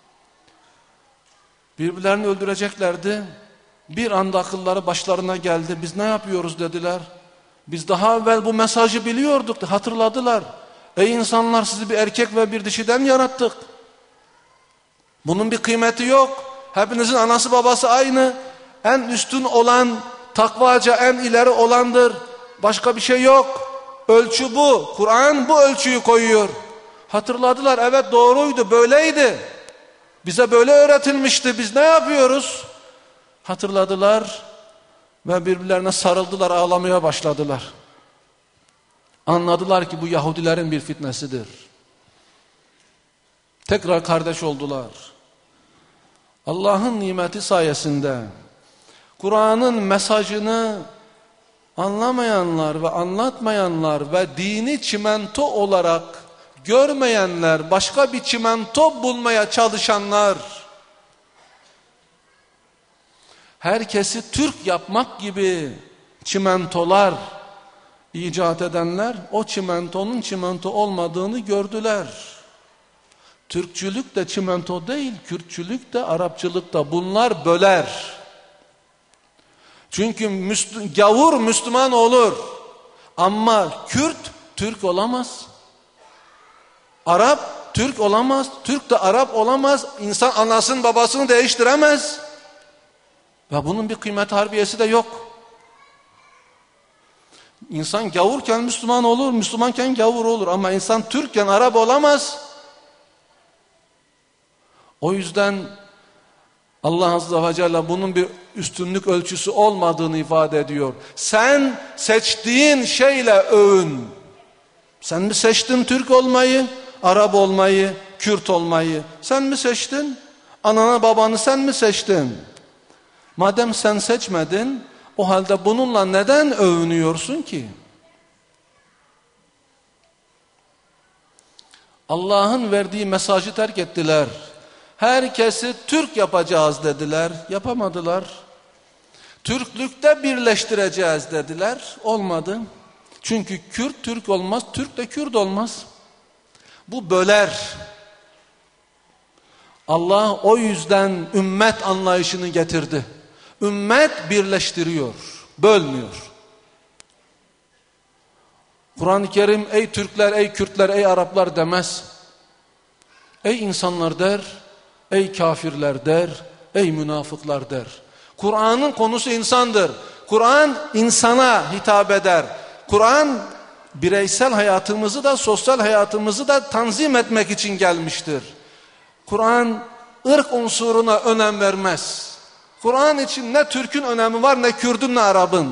Birbirlerini öldüreceklerdi. Bir anda akılları başlarına geldi. Biz ne yapıyoruz dediler. Biz daha evvel bu mesajı biliyorduk. Hatırladılar. Ey insanlar, sizi bir erkek ve bir dişiden yarattık. Bunun bir kıymeti yok. Hepinizin anası babası aynı. En üstün olan, takvaca en ileri olandır. Başka bir şey yok. Ölçü bu. Kur'an bu ölçüyü koyuyor. Hatırladılar. Evet, doğruydu, böyleydi. Bize böyle öğretilmişti. Biz ne yapıyoruz? Hatırladılar ve birbirlerine sarıldılar, ağlamaya başladılar. Anladılar ki bu Yahudilerin bir fitnesidir. Tekrar kardeş oldular. Allah'ın nimeti sayesinde Kur'an'ın mesajını anlamayanlar ve anlatmayanlar ve dini çimento olarak görmeyenler, başka bir çimento bulmaya çalışanlar, herkesi Türk yapmak gibi çimentolar icat edenler, o çimentonun çimento olmadığını gördüler. Türkçülük de çimento değil, Kürtçülük de, Arapçılık da, bunlar böler. Çünkü Müslü, gavur Müslüman olur ama Kürt Türk olamaz. Arap Türk olamaz, Türk de Arap olamaz. İnsan anasını babasını değiştiremez. Ve bunun bir kıymet harbiyesi de yok. İnsan gavurken Müslüman olur, Müslümanken gavur olur ama insan Türkken Arap olamaz. O yüzden Allah Azze ve Celle bunun bir üstünlük ölçüsü olmadığını ifade ediyor. Sen seçtiğin şeyle övün. Sen mi seçtin Türk olmayı, Arap olmayı, Kürt olmayı? Sen mi seçtin? Ananı babanı sen mi seçtin? Madem sen seçmedin, o halde bununla neden övünüyorsun ki? Allah'ın verdiği mesajı terk ettiler. Herkesi Türk yapacağız dediler. Yapamadılar. Türklükte birleştireceğiz dediler. Olmadı. Çünkü Kürt Türk olmaz, Türk de Kürt olmaz. Bu böler. Allah o yüzden ümmet anlayışını getirdi. Ümmet birleştiriyor, bölmüyor. Kur'an-ı Kerim ey Türkler, ey Kürtler, ey Araplar demez. Ey insanlar der, ey kafirler der, ey münafıklar der. Kur'an'ın konusu insandır. Kur'an insana hitap eder. Kur'an bireysel hayatımızı da sosyal hayatımızı da tanzim etmek için gelmiştir. Kur'an ırk unsuruna önem vermez. Kur'an için ne Türk'ün önemi var, ne Kürt'ün, ne Arap'ın.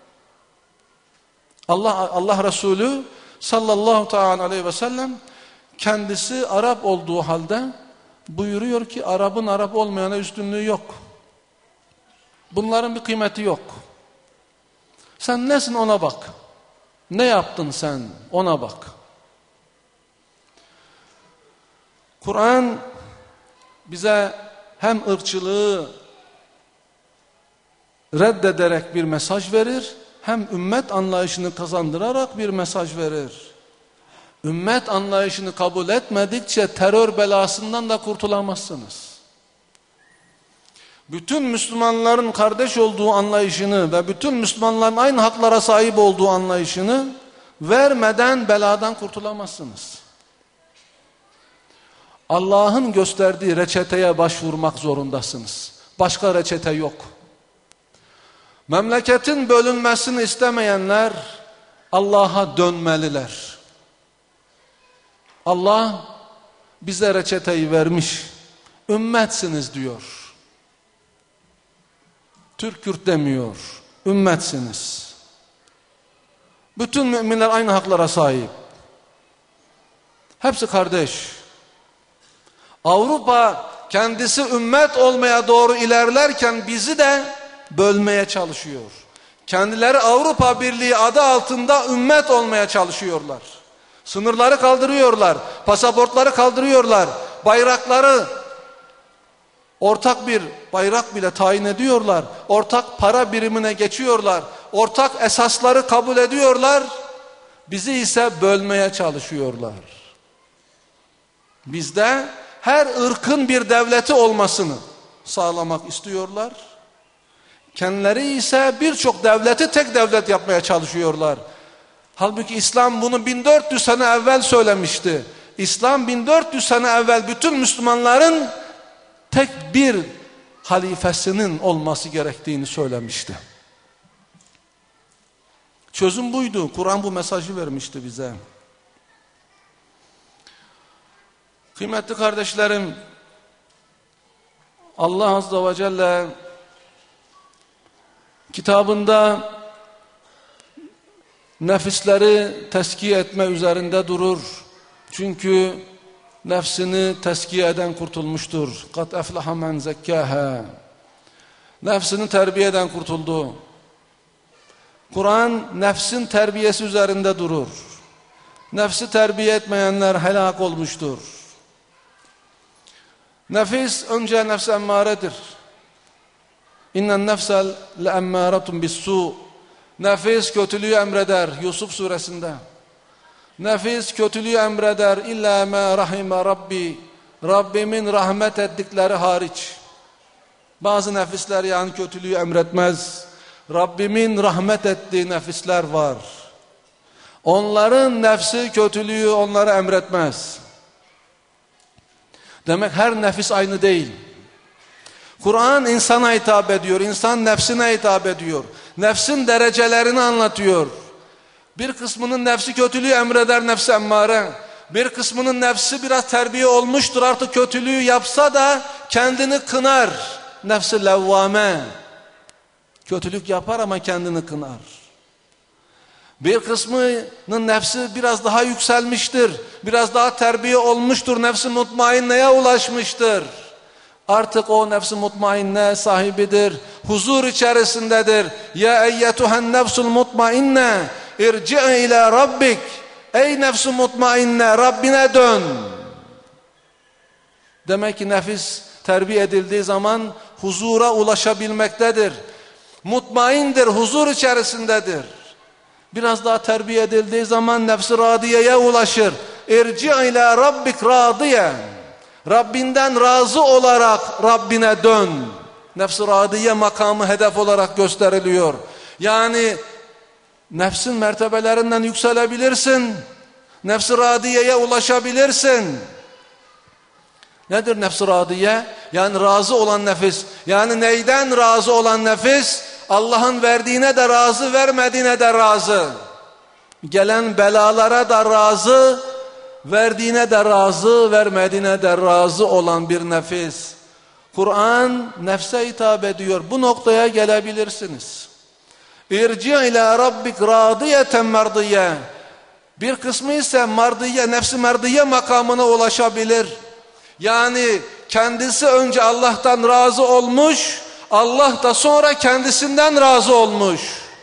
Allah Allah Resulü sallallahu teala aleyhi ve sellem kendisi Arap olduğu halde buyuruyor ki Arap'ın Arap olmayana üstünlüğü yok. Bunların bir kıymeti yok. Sen nesin ona bak. Ne yaptın sen ona bak. Kur'an bize hem ırkçılığı reddederek bir mesaj verir, hem ümmet anlayışını kazandırarak bir mesaj verir. Ümmet anlayışını kabul etmedikçe terör belasından da kurtulamazsınız. Bütün Müslümanların kardeş olduğu anlayışını ve bütün Müslümanların aynı haklara sahip olduğu anlayışını vermeden beladan kurtulamazsınız. Allah'ın gösterdiği reçeteye başvurmak zorundasınız. Başka reçete yok. Memleketin bölünmesini istemeyenler Allah'a dönmeliler. Allah bize reçeteyi vermiş. Ümmetsiniz diyor. Türk Kürt demiyor. Ümmetsiniz. Bütün müminler aynı haklara sahip. Hepsi kardeş. Avrupa kendisi ümmet olmaya doğru ilerlerken bizi de bölmeye çalışıyor. Kendileri Avrupa Birliği adı altında ümmet olmaya çalışıyorlar. Sınırları kaldırıyorlar, pasaportları kaldırıyorlar, bayrakları ortak bir bayrak bile tayin ediyorlar, ortak para birimine geçiyorlar, ortak esasları kabul ediyorlar, bizi ise bölmeye çalışıyorlar. Bizde her ırkın bir devleti olmasını sağlamak istiyorlar. Kendileri ise birçok devleti tek devlet yapmaya çalışıyorlar. Halbuki İslam bunu bin dört yüz sene evvel söylemişti. İslam bin dört yüz sene evvel bütün Müslümanların tek bir halifesinin olması gerektiğini söylemişti. Çözüm buydu. Kur'an bu mesajı vermişti bize. Kıymetli kardeşlerim, Allah Azze ve Celle kitabında nefisleri teskiye etme üzerinde durur. Çünkü nefsini teskiye eden kurtulmuştur. Kat eflaha men zekkâhâ. Nefsini terbiye eden kurtuldu. Kur'an nefsin terbiyesi üzerinde durur. Nefsi terbiye etmeyenler helak olmuştur. Nefis önce nefs emmaredir. İnnen nefsel le emmâretun bis-sû. Nefis kötülüğü emreder Yusuf suresinde. Nefis kötülüğü emreder illa ma rahime Rabbi. Rabbimin rahmet ettikleri hariç. Bazı nefisler yani kötülüğü emretmez. Rabbimin rahmet ettiği nefisler var. Onların nefsi kötülüğü onlara emretmez. Demek her nefis aynı değil. Kur'an insana hitap ediyor, insan nefsine hitap ediyor. Nefsin derecelerini anlatıyor. Bir kısmının nefsi kötülüğü emreder, nefsi emmare. Bir kısmının nefsi biraz terbiye olmuştur, artık kötülüğü yapsa da kendini kınar. Nefsi levvame. Kötülük yapar ama kendini kınar. Bir kısmının nefsi biraz daha yükselmiştir. Biraz daha terbiye olmuştur. Nefsi mutmainneye ulaşmıştır. Artık o nefsi mutmainne sahibidir. Huzur içerisindedir. Ya eyyetuhen nefsul mutmainne irci'i ila rabbik. Ey nefsi mutmainne, Rabbine dön. Demek ki nefis terbiye edildiği zaman huzura ulaşabilmektedir. Mutmaindir, huzur içerisindedir. Biraz daha terbiye edildiği zaman nefs-i radiyeye ulaşır. İrci ila rabbik radiye. Rabbinden razı olarak Rabbine dön. Nefs-i radiye makamı hedef olarak gösteriliyor. Yani nefsin mertebelerinden yükselebilirsin. Nefs-i radiyeye ulaşabilirsin. Nedir nefs-i radiye? Yani razı olan nefis. Yani neyden razı olan nefis? Allah'ın verdiğine de razı, vermediğine de razı. Gelen belalara da razı, verdiğine de razı, vermediğine de razı olan bir nefis. Kur'an nefse hitap ediyor. Bu noktaya gelebilirsiniz. İrci ila rabbik radiyeten merdiye. Bir kısmı ise merdiye, nefsi merdiye makamına ulaşabilir. Yani kendisi önce Allah'tan razı olmuş, Allah da sonra kendisinden razı olmuş.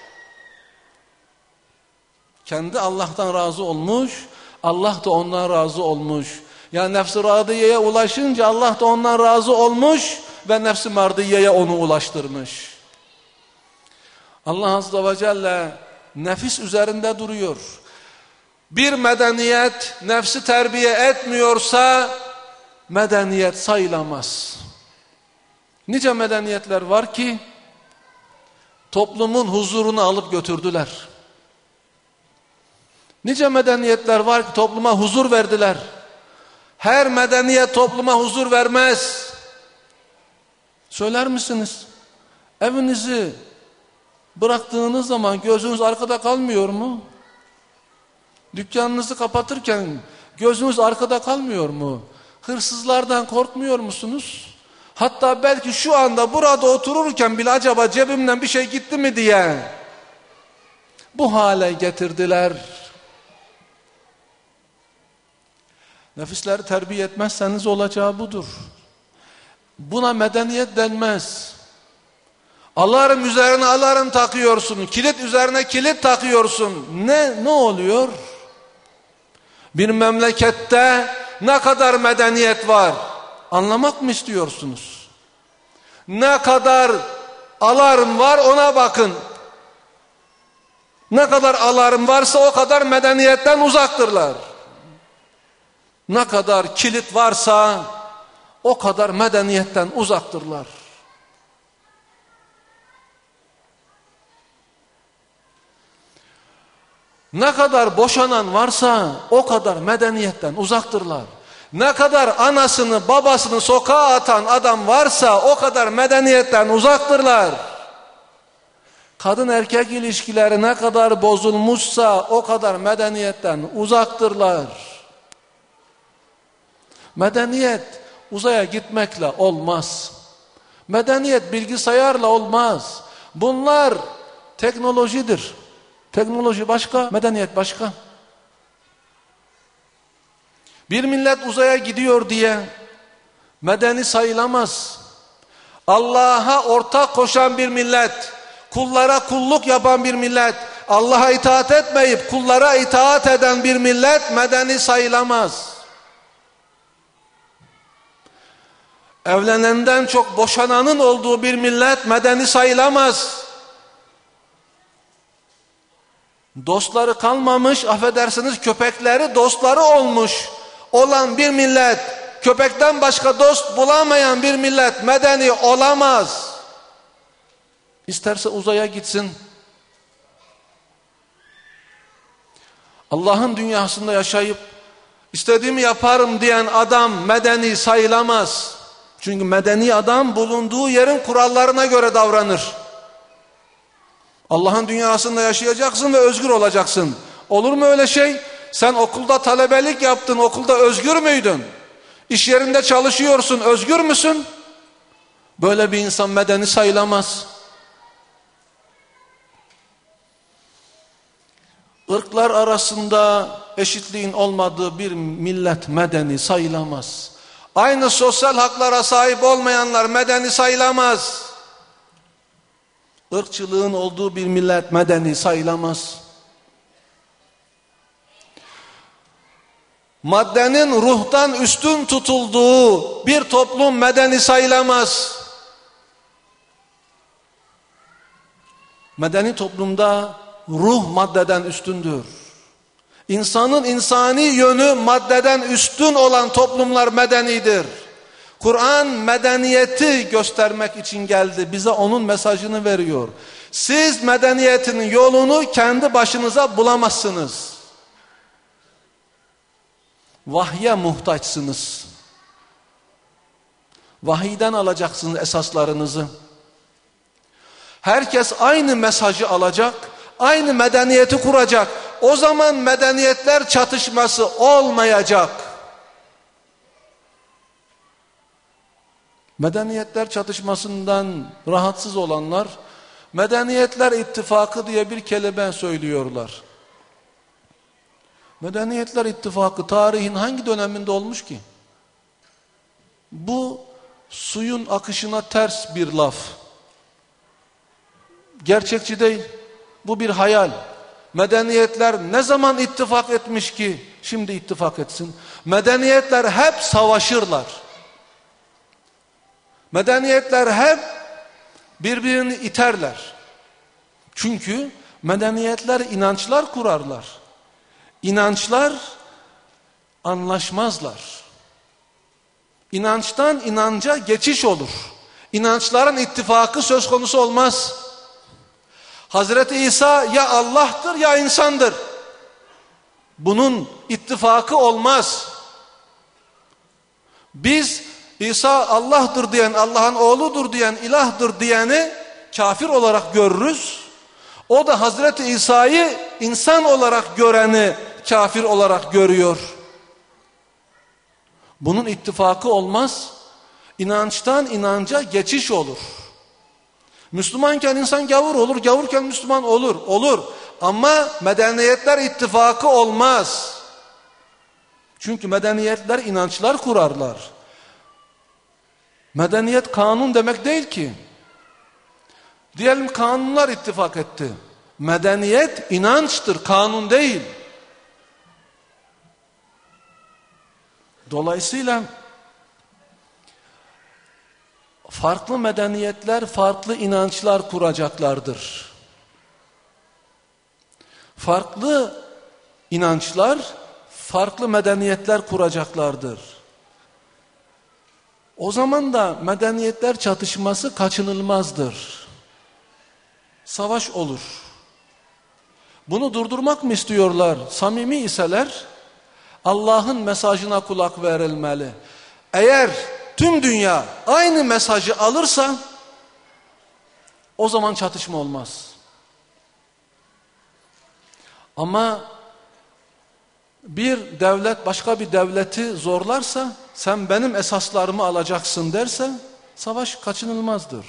Kendi Allah'tan razı olmuş, Allah da ondan razı olmuş. Yani nefs-i radiyeye ulaşınca Allah da ondan razı olmuş ve nefs-i mardiyeye onu ulaştırmış. Allah Azze ve Celle nefis üzerinde duruyor. Bir medeniyet nefsi terbiye etmiyorsa medeniyet sayılamaz. Nice medeniyetler var ki toplumun huzurunu alıp götürdüler. Nice medeniyetler var ki topluma huzur verdiler. Her medeniyet topluma huzur vermez. Söyler misiniz? Evinizi bıraktığınız zaman gözünüz arkada kalmıyor mu? Dükkanınızı kapatırken gözünüz arkada kalmıyor mu? Hırsızlardan korkmuyor musunuz? Hatta belki şu anda burada otururken bile acaba cebimden bir şey gitti mi diye bu hale getirdiler. Nefisleri terbiye etmezseniz olacağı budur. Buna medeniyet denmez. Alarm üzerine alarm takıyorsun, kilit üzerine kilit takıyorsun. Ne ne oluyor? Bir memlekette ne kadar medeniyet var? Anlamak mı istiyorsunuz? Ne kadar alarm var ona bakın. Ne kadar alarm varsa o kadar medeniyetten uzaktırlar. Ne kadar kilit varsa o kadar medeniyetten uzaktırlar. Ne kadar boşanan varsa o kadar medeniyetten uzaktırlar. Ne kadar anasını babasını sokağa atan adam varsa o kadar medeniyetten uzaktırlar. Kadın erkek ilişkileri ne kadar bozulmuşsa o kadar medeniyetten uzaktırlar. Medeniyet uzaya gitmekle olmaz. Medeniyet bilgisayarla olmaz. Bunlar teknolojidir. Teknoloji başka, medeniyet başka. Bir millet uzaya gidiyor diye medeni sayılamaz. Allah'a ortak koşan bir millet, kullara kulluk yapan bir millet, Allah'a itaat etmeyip kullara itaat eden bir millet medeni sayılamaz. Evlenenden çok boşananın olduğu bir millet medeni sayılamaz. Dostları kalmamış, affedersiniz köpekleri dostları olmuş olan bir millet, köpekten başka dost bulamayan bir millet medeni olamaz. İsterse uzaya gitsin. Allah'ın dünyasında yaşayıp istediğimi yaparım diyen adam medeni sayılamaz. Çünkü medeni adam bulunduğu yerin kurallarına göre davranır. Allah'ın dünyasında yaşayacaksın ve özgür olacaksın. Olur mu öyle şey? Sen okulda talebelik yaptın, okulda özgür müydün? İş yerinde çalışıyorsun, özgür müsün? Böyle bir insan medeni sayılamaz. Irklar arasında eşitliğin olmadığı bir millet medeni sayılamaz. Aynı sosyal haklara sahip olmayanlar medeni sayılamaz. Irkçılığın olduğu bir millet medeni sayılamaz. Maddenin ruhtan üstün tutulduğu bir toplum medeni sayılamaz. Medeni toplumda ruh maddeden üstündür. İnsanın insani yönü maddeden üstün olan toplumlar medenidir. Kur'an medeniyeti göstermek için geldi. Bize onun mesajını veriyor. Siz medeniyetin yolunu kendi başınıza bulamazsınız. Vahye muhtaçsınız. Vahiyden alacaksınız esaslarınızı. Herkes aynı mesajı alacak, aynı medeniyeti kuracak. O zaman medeniyetler çatışması olmayacak. Medeniyetler çatışmasından rahatsız olanlar, medeniyetler ittifakı diye bir kelime söylüyorlar. Medeniyetler ittifakı tarihin hangi döneminde olmuş ki? Bu suyun akışına ters bir laf. Gerçekçi değil. Bu bir hayal. Medeniyetler ne zaman ittifak etmiş ki şimdi ittifak etsin? Medeniyetler hep savaşırlar. Medeniyetler hep birbirini iterler. Çünkü medeniyetler inançlar kurarlar. İnançlar anlaşmazlar. İnançtan inanca geçiş olur. İnançların ittifakı söz konusu olmaz. Hazreti İsa ya Allah'tır ya insandır. Bunun ittifakı olmaz. Biz İsa Allah'tır diyen, Allah'ın oğludur diyen, ilahdır diyeni kafir olarak görürüz. O da Hazreti İsa'yı insan olarak göreni kafir olarak görüyor. Bunun ittifakı olmaz. İnançtan inanca geçiş olur. Müslümanken insan gavur olur, gavurken Müslüman olur, olur. Ama medeniyetler ittifakı olmaz. Çünkü medeniyetler inançlar kurarlar. Medeniyet kanun demek değil ki. Diyelim kanunlar ittifak etti. Medeniyet inançtır, kanun değil. Dolayısıyla farklı medeniyetler, farklı inançlar kuracaklardır. Farklı inançlar, farklı medeniyetler kuracaklardır. O zaman da medeniyetler çatışması kaçınılmazdır. Savaş olur. Bunu durdurmak mı istiyorlar? Samimi iseler Allah'ın mesajına kulak verilmeli. Eğer tüm dünya aynı mesajı alırsa o zaman çatışma olmaz. Ama bir devlet başka bir devleti zorlarsa, sen benim esaslarımı alacaksın derse, savaş kaçınılmazdır.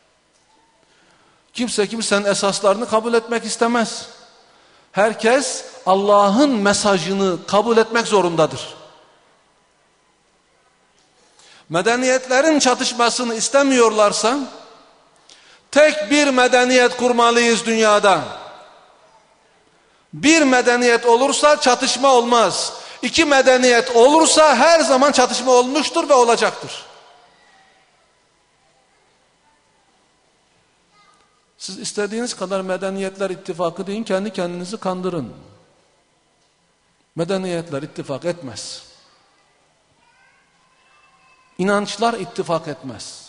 Kimse kimsenin esaslarını kabul etmek istemez. Herkes Allah'ın mesajını kabul etmek zorundadır. Medeniyetlerin çatışmasını istemiyorlarsa, tek bir medeniyet kurmalıyız dünyada. Bir medeniyet olursa çatışma olmaz. İki medeniyet olursa her zaman çatışma olmuştur ve olacaktır. Siz istediğiniz kadar medeniyetler ittifakı deyin, kendi kendinizi kandırın. Medeniyetler ittifak etmez. İnançlar ittifak etmez.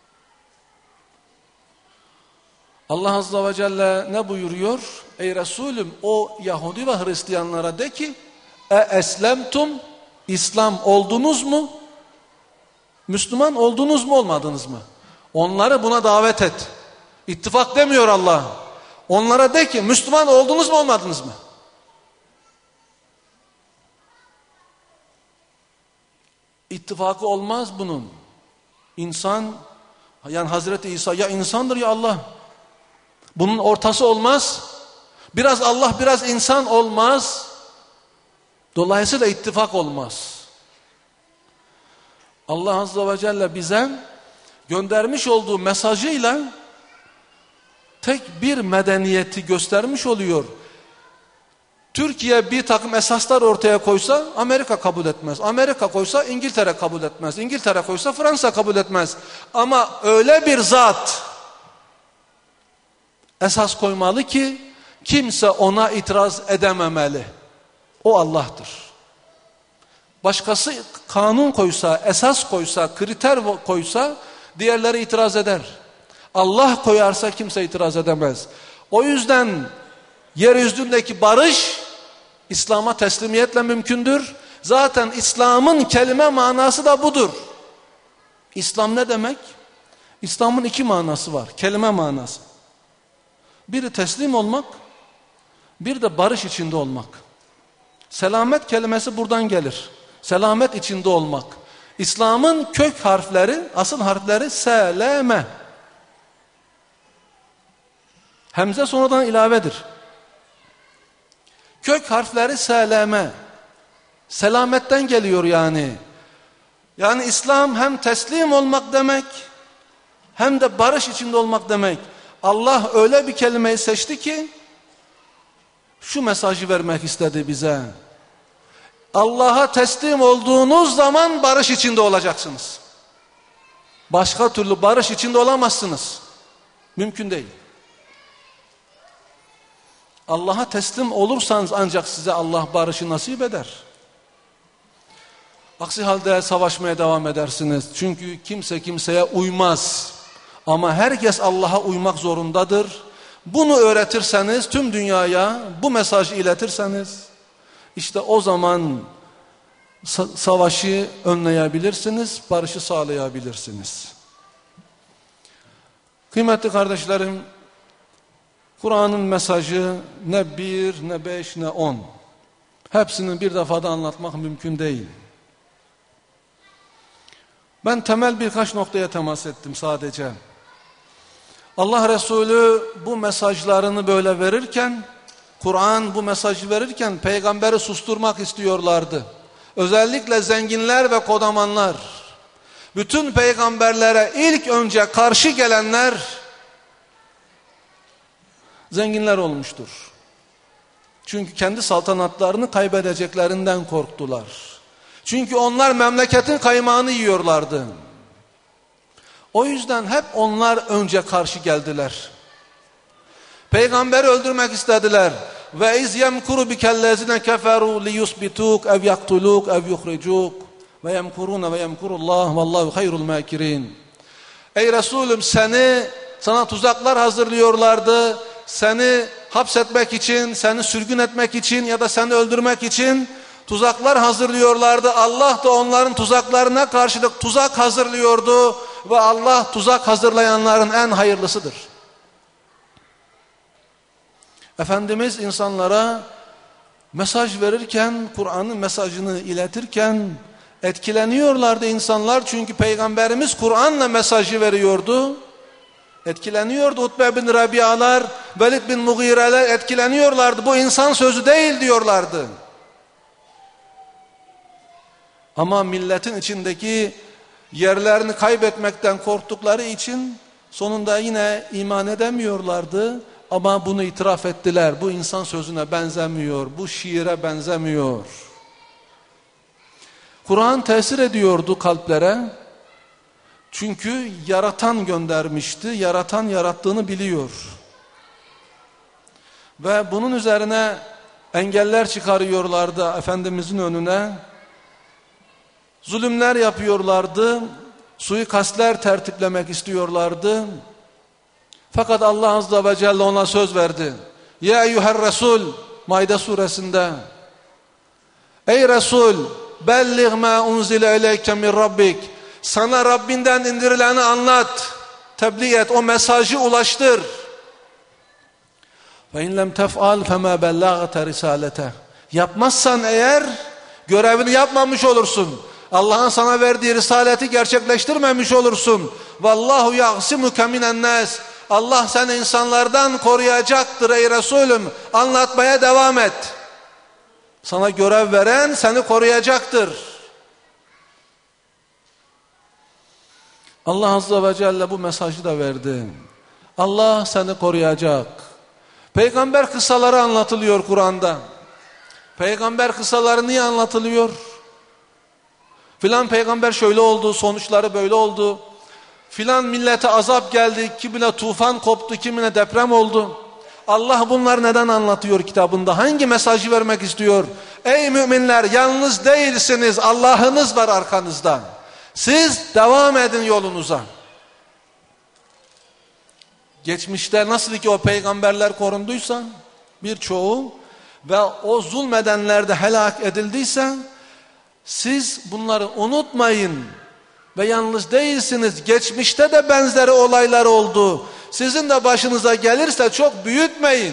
Allah Azze ve Celle ne buyuruyor? Ey Resulüm, o Yahudi ve Hristiyanlara de ki, E eslemtum, İslam oldunuz mu? Müslüman oldunuz mu, olmadınız mı? Onları buna davet et. İttifak demiyor Allah. Onlara de ki, Müslüman oldunuz mu, olmadınız mı? İttifakı olmaz bunun. İnsan, yani Hazreti İsa ya insandır ya Allah. Bunun ortası olmaz. Biraz Allah, biraz insan olmaz. Dolayısıyla ittifak olmaz. Allah Azze ve Celle bize göndermiş olduğu mesajıyla tek bir medeniyeti göstermiş oluyor. Türkiye bir takım esaslar ortaya koysa Amerika kabul etmez. Amerika koysa İngiltere kabul etmez. İngiltere koysa Fransa kabul etmez. Ama öyle bir zat esas koymalı ki kimse ona itiraz edememeli. O Allah'tır. Başkası kanun koysa, esas koysa, kriter koysa diğerleri itiraz eder. Allah koyarsa kimse itiraz edemez. O yüzden yeryüzündeki barış İslam'a teslimiyetle mümkündür. Zaten İslam'ın kelime manası da budur. İslam ne demek? İslam'ın iki manası var. Kelime manası. Biri teslim olmak, bir de barış içinde olmak. Selamet kelimesi buradan gelir. Selamet içinde olmak. İslam'ın kök harfleri, asıl harfleri seleme. Hemze sonradan ilavedir. Kök harfleri seleme. Selametten geliyor yani. Yani İslam hem teslim olmak demek, hem de barış içinde olmak demek. Allah öyle bir kelimeyi seçti ki, şu mesajı vermek istedi bize. Allah'a teslim olduğunuz zaman barış içinde olacaksınız. Başka türlü barış içinde olamazsınız. Mümkün değil. Allah'a teslim olursanız ancak size Allah barışı nasip eder. Aksi halde savaşmaya devam edersiniz. Çünkü kimse kimseye uymaz. Ama herkes Allah'a uymak zorundadır. Bunu öğretirseniz tüm dünyaya bu mesajı iletirseniz işte o zaman savaşı önleyebilirsiniz, barışı sağlayabilirsiniz. Kıymetli kardeşlerim, Kur'an'ın mesajı ne bir, ne beş, ne on. Hepsini bir defada anlatmak mümkün değil. Ben temel birkaç noktaya temas ettim sadece. Allah Resulü bu mesajlarını böyle verirken, Kur'an bu mesajı verirken peygamberi susturmak istiyorlardı. Özellikle zenginler ve kodamanlar. Bütün peygamberlere ilk önce karşı gelenler zenginler olmuştur. Çünkü kendi saltanatlarını kaybedeceklerinden korktular. Çünkü onlar memleketin kaymağını yiyorlardı. O yüzden hep onlar önce karşı geldiler. Peygamberi öldürmek istediler. Ve iz yemkuru bikellezine keferu li yusbituk ev yaktuluk ev yuhricuk ve yemkuruna ve yemkurullah vallahu hayrul makirin. Ey Resulüm, seni sana tuzaklar hazırlıyorlardı. Seni hapsetmek için, seni sürgün etmek için ya da seni öldürmek için tuzaklar hazırlıyorlardı. Allah da onların tuzaklarına karşılık tuzak hazırlıyordu ve Allah tuzak hazırlayanların en hayırlısıdır. Efendimiz insanlara mesaj verirken, Kur'an'ın mesajını iletirken etkileniyorlardı insanlar. Çünkü Peygamberimiz Kur'an'la mesajı veriyordu. Etkileniyordu. Utbe bin Rabia'lar, Velid bin Mughire'ler etkileniyorlardı. Bu insan sözü değil diyorlardı. Ama milletin içindeki yerlerini kaybetmekten korktukları için sonunda yine iman edemiyorlardı. Ama bunu itiraf ettiler. Bu insan sözüne benzemiyor. Bu şiire benzemiyor. Kur'an tesir ediyordu kalplere. Çünkü yaratan göndermişti. Yaratan yarattığını biliyor. Ve bunun üzerine engeller çıkarıyorlardı Efendimizin önüne. Zulümler yapıyorlardı. Suikastler tertiplemek istiyorlardı. Fakat Allah Azze ve Celle ona söz verdi. Ya eyyuhel Resul, Maide suresinde. Ey Resul, belliğ ma unzile ileyke min Rabbik. Sana Rabbinden indirileni anlat. Tebliğ et, o mesajı ulaştır. Ve in lem tef'al fema bellagte risalete. Yapmazsan eğer görevini yapmamış olursun. Allah'ın sana verdiği risaleti gerçekleştirmemiş olursun. Vallahu ya'simuke minen nas. Allah seni insanlardan koruyacaktır ey Resulüm. Anlatmaya devam et. Sana görev veren seni koruyacaktır. Allah Azze ve Celle bu mesajı da verdi. Allah seni koruyacak. Peygamber kıssaları anlatılıyor Kur'an'da. Peygamber kıssaları niye anlatılıyor? Filan peygamber şöyle oldu, sonuçları böyle oldu. Filan millete azap geldi, kimine tufan koptu, kimine deprem oldu. Allah bunları neden anlatıyor kitabında? Hangi mesajı vermek istiyor? Ey müminler, yalnız değilsiniz, Allah'ınız var arkanızda. Siz devam edin yolunuza. Geçmişte nasıl ki o peygamberler korunduysa birçoğu ve o zulmedenler de helak edildiyse siz bunları unutmayın. Ve yalnız değilsiniz. Geçmişte de benzeri olaylar oldu. Sizin de başınıza gelirse çok büyütmeyin.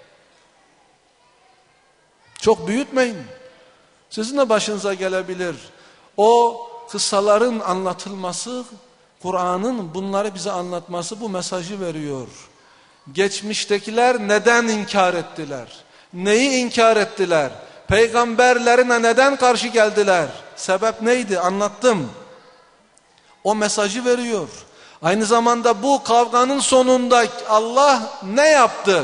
Çok büyütmeyin. Sizin de başınıza gelebilir. O kıssaların anlatılması, Kur'an'ın bunları bize anlatması bu mesajı veriyor. Geçmiştekiler neden inkar ettiler? Neyi inkar ettiler? Peygamberlerine neden karşı geldiler? Sebep neydi? Anlattım. O mesajı veriyor. Aynı zamanda bu kavganın sonunda Allah ne yaptı?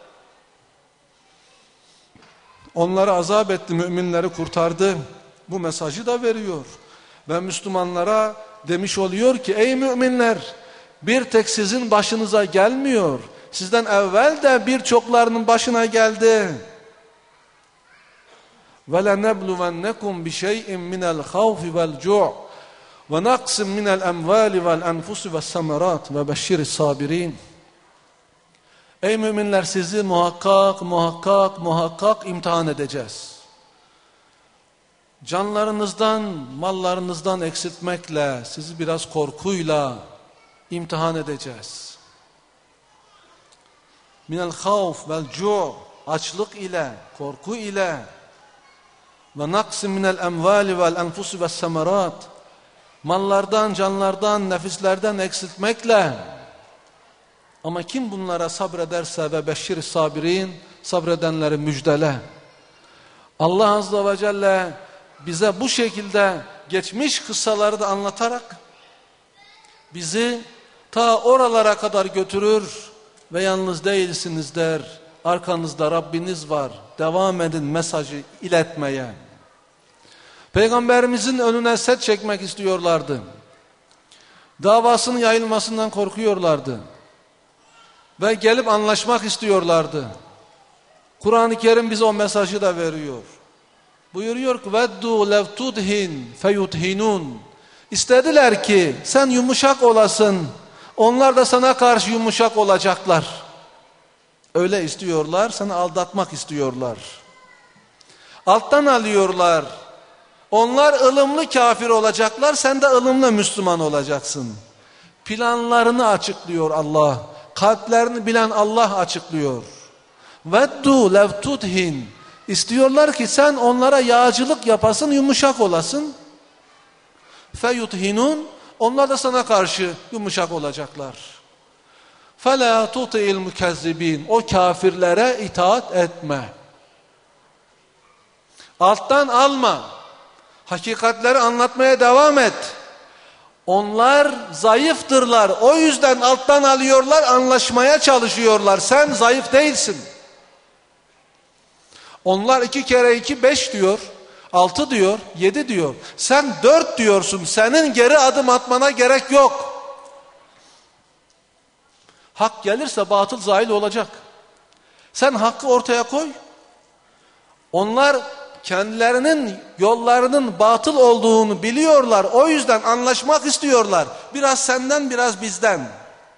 Onları azap etti, müminleri kurtardı. Bu mesajı da veriyor. Ve Müslümanlara demiş oluyor ki ey müminler, bir tek sizin başınıza gelmiyor. Sizden evvel de birçoklarının başına geldi. وَلَنَبْلُوَنَّكُمْ بِشَيْءٍ مِنَ الْخَوْفِ وَالْجُوعِ وَنَقْسٍ مِنَ الْاَمْوَالِ وَالْاَنْفُسِ وَالسَّمَرَاتِ وَبَشِّرِ الصَّابِرِينَ. Ey müminler, sizi muhakkak, muhakkak, muhakkak imtihan edeceğiz. Canlarınızdan, mallarınızdan eksiltmekle, sizi biraz korkuyla imtihan edeceğiz. Minel havf vel cu', açlık ile, korku ile, ve naksim minel emvali vel enfusi ve semerat, mallardan, canlardan, nefislerden eksiltmekle. Ama kim bunlara sabrederse ve beşşir sabirin, sabredenleri müjdele. Allah Azze ve Celle bize bu şekilde geçmiş kıssaları da anlatarak bizi ta oralara kadar götürür ve yalnız değilsiniz der. Arkanızda Rabbiniz var. Devam edin mesajı iletmeye. Peygamberimizin önüne set çekmek istiyorlardı. Davasının yayılmasından korkuyorlardı. Ve gelip anlaşmak istiyorlardı. Kur'an-ı Kerim bize o mesajı da veriyor. Buyuruyor ki veddu lev tudhin feyudhinun. İstediler ki sen yumuşak olasın. Onlar da sana karşı yumuşak olacaklar. Öyle istiyorlar, seni aldatmak istiyorlar. Alttan alıyorlar. Onlar ılımlı kafir olacaklar, sen de ılımlı Müslüman olacaksın. Planlarını açıklıyor Allah. Kalplerini bilen Allah açıklıyor. Veddu lev tudhin. İstiyorlar ki sen onlara yağcılık yapasın, yumuşak olasın. Feyudhinun. Onlar da sana karşı yumuşak olacaklar. فَلَا تُطِئِ الْمُكَذِّب۪ينَ. O kafirlere itaat etme. Alttan alma. Hakikatleri anlatmaya devam et. Onlar zayıftırlar. O yüzden alttan alıyorlar, anlaşmaya çalışıyorlar. Sen zayıf değilsin. Onlar iki kere iki beş diyor. Altı diyor, yedi diyor. Sen dört diyorsun. Senin geri adım atmana gerek yok. Hak gelirse batıl zahil olacak. Sen hakkı ortaya koy. Onlar kendilerinin yollarının batıl olduğunu biliyorlar. O yüzden anlaşmak istiyorlar. Biraz senden, biraz bizden.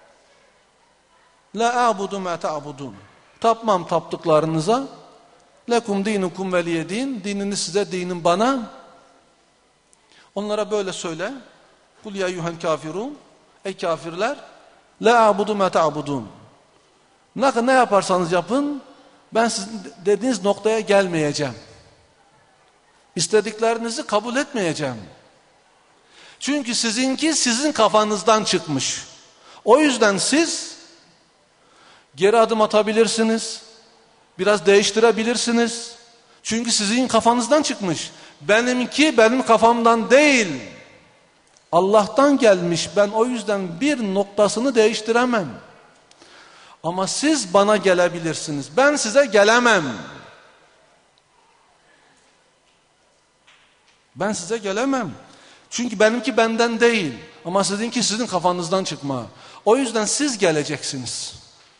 La a'budu ma ta'budun. Tapmam taptıklarınıza. Lekum dinukum veliye din. Dininiz size, dinin bana. Onlara böyle söyle. Kul ya eyyuhel kafirun. Ey kafirler. La a'budu ma ta'budun. Ne, ne yaparsanız yapın, ben sizin dediğiniz noktaya gelmeyeceğim. İstediklerinizi kabul etmeyeceğim. Çünkü sizinki sizin kafanızdan çıkmış. O yüzden siz geri adım atabilirsiniz. Biraz değiştirebilirsiniz. Çünkü sizin kafanızdan çıkmış. Benimki benim kafamdan değil. Allah'tan gelmiş. Ben o yüzden bir noktasını değiştiremem. Ama siz bana gelebilirsiniz. Ben size gelemem. Ben size gelemem. Çünkü benimki benden değil. Ama sizinki sizin kafanızdan çıkma. O yüzden siz geleceksiniz.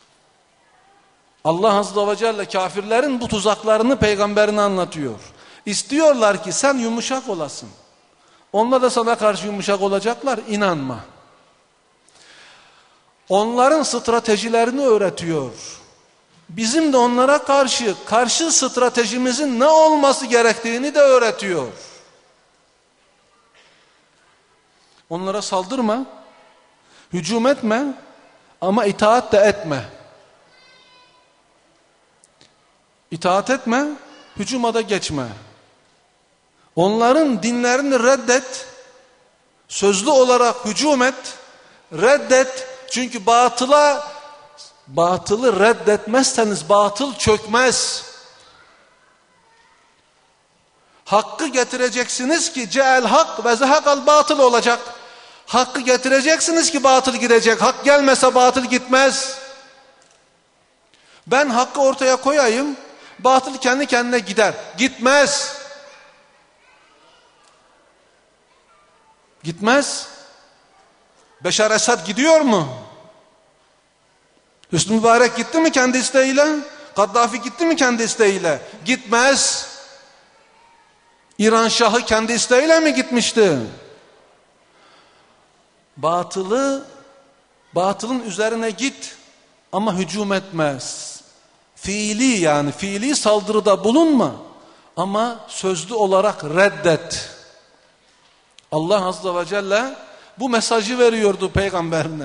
Allah Azze ve Celle kafirlerin bu tuzaklarını peygamberine anlatıyor. İstiyorlar ki sen yumuşak olasın. Onlar da sana karşı yumuşak olacaklar. İnanma. Onların stratejilerini öğretiyor. Bizim de onlara karşı karşı stratejimizin ne olması gerektiğini de öğretiyor. Onlara saldırma, hücum etme ama itaat de etme. İtaat etme, hücuma da geçme. Onların dinlerini reddet, sözlü olarak hücum et, reddet. Çünkü batıla, batılı reddetmezseniz batıl çökmez. Hakkı getireceksiniz ki ce'el hak ve zehakal batıl olacak. Hakkı getireceksiniz ki batıl gidecek. Hak gelmese batıl gitmez. Ben hakkı ortaya koyayım, batıl kendi kendine gider. Gitmez. Gitmez. Beşar Esad gidiyor mu? Hüsnü Mübarek gitti mi kendi isteğiyle? Kaddafi gitti mi kendi isteğiyle? Gitmez. İran Şahı kendi isteğiyle mi gitmişti? Batılı, batılın üzerine git ama hücum etmez. Fiili yani fiili saldırıda bulunma ama sözlü olarak reddet. Allah Azze ve Celle bu mesajı veriyordu peygamberine.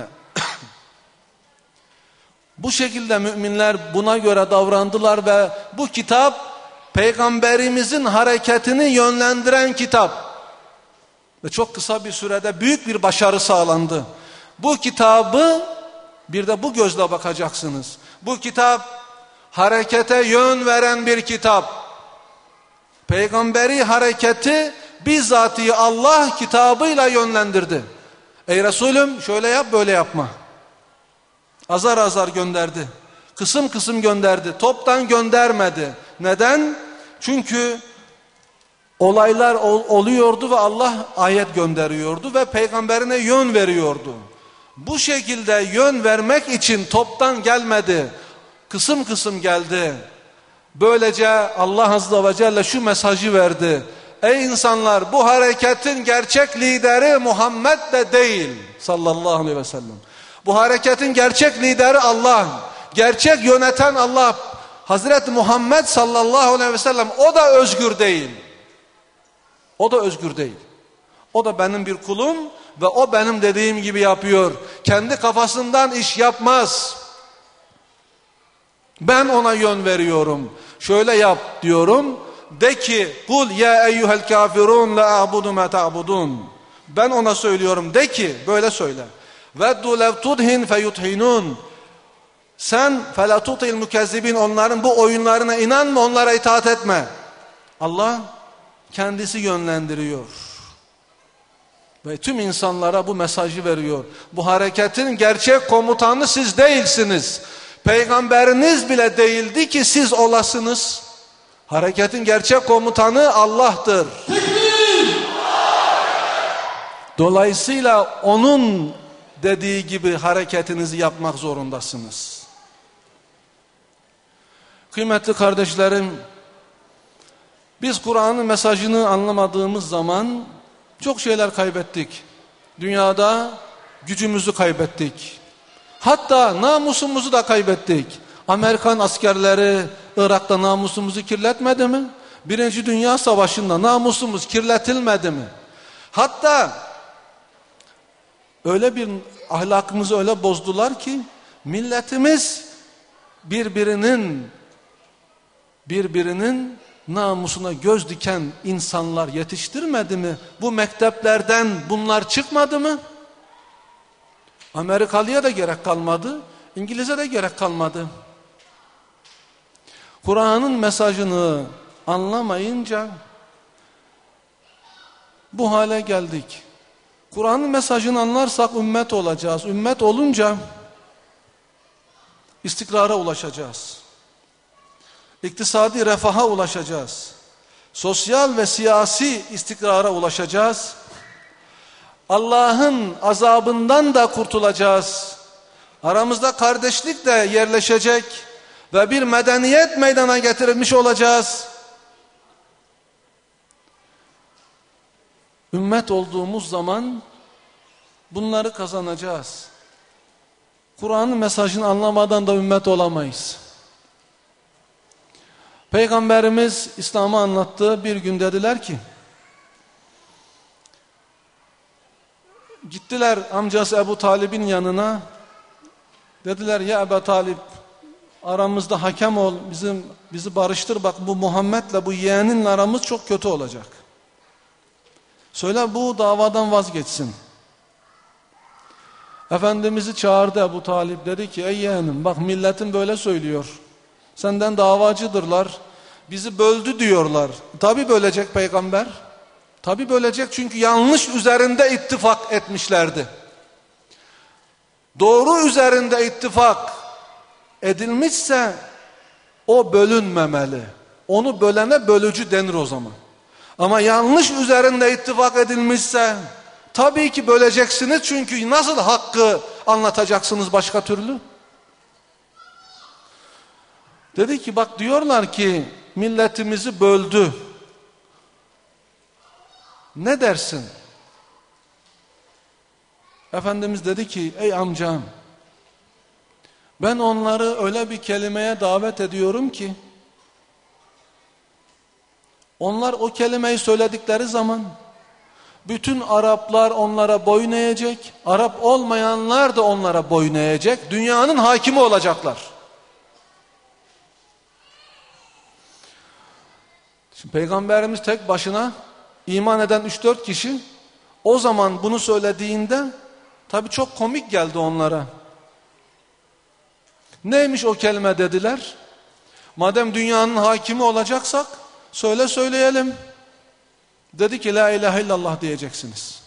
Bu şekilde müminler buna göre davrandılar ve bu kitap peygamberimizin hareketini yönlendiren kitap. Ve çok kısa bir sürede büyük bir başarı sağlandı. Bu kitabı bir de bu gözle bakacaksınız. Bu kitap harekete yön veren bir kitap. Peygamberi hareketi bizzatihi Allah kitabıyla yönlendirdi. Ey Resulüm şöyle yap böyle yapma. Azar azar gönderdi. Kısım kısım gönderdi. Toptan göndermedi. Neden? Çünkü olaylar ol, oluyordu ve Allah ayet gönderiyordu ve peygamberine yön veriyordu. Bu şekilde yön vermek için toptan gelmedi, kısım kısım geldi. Böylece Allah Azze ve Celle şu mesajı verdi: ey insanlar, bu hareketin gerçek lideri Muhammed de değil sallallahu aleyhi ve sellem. Bu hareketin gerçek lideri Allah, gerçek yöneten Allah. Hazreti Muhammed sallallahu aleyhi ve sellem, o da özgür değil. O da özgür değil. O da benim bir kulum ve o benim dediğim gibi yapıyor. Kendi kafasından iş yapmaz. Ben ona yön veriyorum. Şöyle yap diyorum. De ki, kul ya eyyuhel kafirun la a'budu ma ta'budun. Ben ona söylüyorum. De ki, böyle söyle. Veddu lev tudhin feyuthinun. Sen fela tutil mukezzibin, onların bu oyunlarına inanma, onlara itaat etme. Allah kendisi yönlendiriyor. Ve tüm insanlara bu mesajı veriyor. Bu hareketin gerçek komutanı siz değilsiniz. Peygamberiniz bile değildi ki siz olasınız. Hareketin gerçek komutanı Allah'tır. Dolayısıyla onun dediği gibi hareketinizi yapmak zorundasınız. Kıymetli kardeşlerim, biz Kur'an'ın mesajını anlamadığımız zaman çok şeyler kaybettik. Dünyada gücümüzü kaybettik. Hatta namusumuzu da kaybettik. Amerikan askerleri Irak'ta namusumuzu kirletmedi mi? Birinci Dünya Savaşı'nda namusumuz kirletilmedi mi? Hatta öyle bir ahlakımızı öyle bozdular ki milletimiz birbirinin birbirinin namusuna göz diken insanlar yetiştirmedi mi? Bu mekteplerden bunlar çıkmadı mı? Amerikalıya da gerek kalmadı, İngiliz'e de gerek kalmadı. Kur'an'ın mesajını anlamayınca bu hale geldik. Kur'an'ın mesajını anlarsak ümmet olacağız. Ümmet olunca istikrara ulaşacağız. İktisadi refaha ulaşacağız. Sosyal ve siyasi istikrara ulaşacağız. Allah'ın azabından da kurtulacağız. Aramızda kardeşlik de yerleşecek ve bir medeniyet meydana getirilmiş olacağız. Ümmet olduğumuz zaman bunları kazanacağız. Kur'an'ın mesajını anlamadan da ümmet olamayız. Peygamberimiz İslam'ı anlattığı bir gün dediler ki, gittiler amcası Ebu Talib'in yanına, dediler ya Ebu Talib, aramızda hakem ol, bizim bizi barıştır, bak bu Muhammed'le bu yeğeninle aramız çok kötü olacak. Söyle bu davadan vazgeçsin. Efendimiz'i çağırdı Ebu Talib, dedi ki ey yeğenim, bak milletin böyle söylüyor. Senden davacıdırlar, bizi böldü diyorlar. Tabi bölecek peygamber. Tabi bölecek, çünkü yanlış üzerinde ittifak etmişlerdi. Doğru üzerinde ittifak edilmişse o bölünmemeli. Onu bölene bölücü denir o zaman. Ama yanlış üzerinde ittifak edilmişse tabii ki böleceksiniz, çünkü nasıl hakkı anlatacaksınız başka türlü? Dedi ki bak diyorlar ki milletimizi böldü. Ne dersin? Efendimiz dedi ki ey amcam, ben onları öyle bir kelimeye davet ediyorum ki onlar o kelimeyi söyledikleri zaman bütün Araplar onlara boyun eğecek, Arap olmayanlar da onlara boyun eğecek, dünyanın hakimi olacaklar. Şimdi Peygamberimiz tek başına iman eden üç dört kişi o zaman bunu söylediğinde tabii çok komik geldi onlara. Neymiş o kelime dediler? Madem dünyanın hakimi olacaksak söyle söyleyelim. Dedi ki la ilahe illallah diyeceksiniz.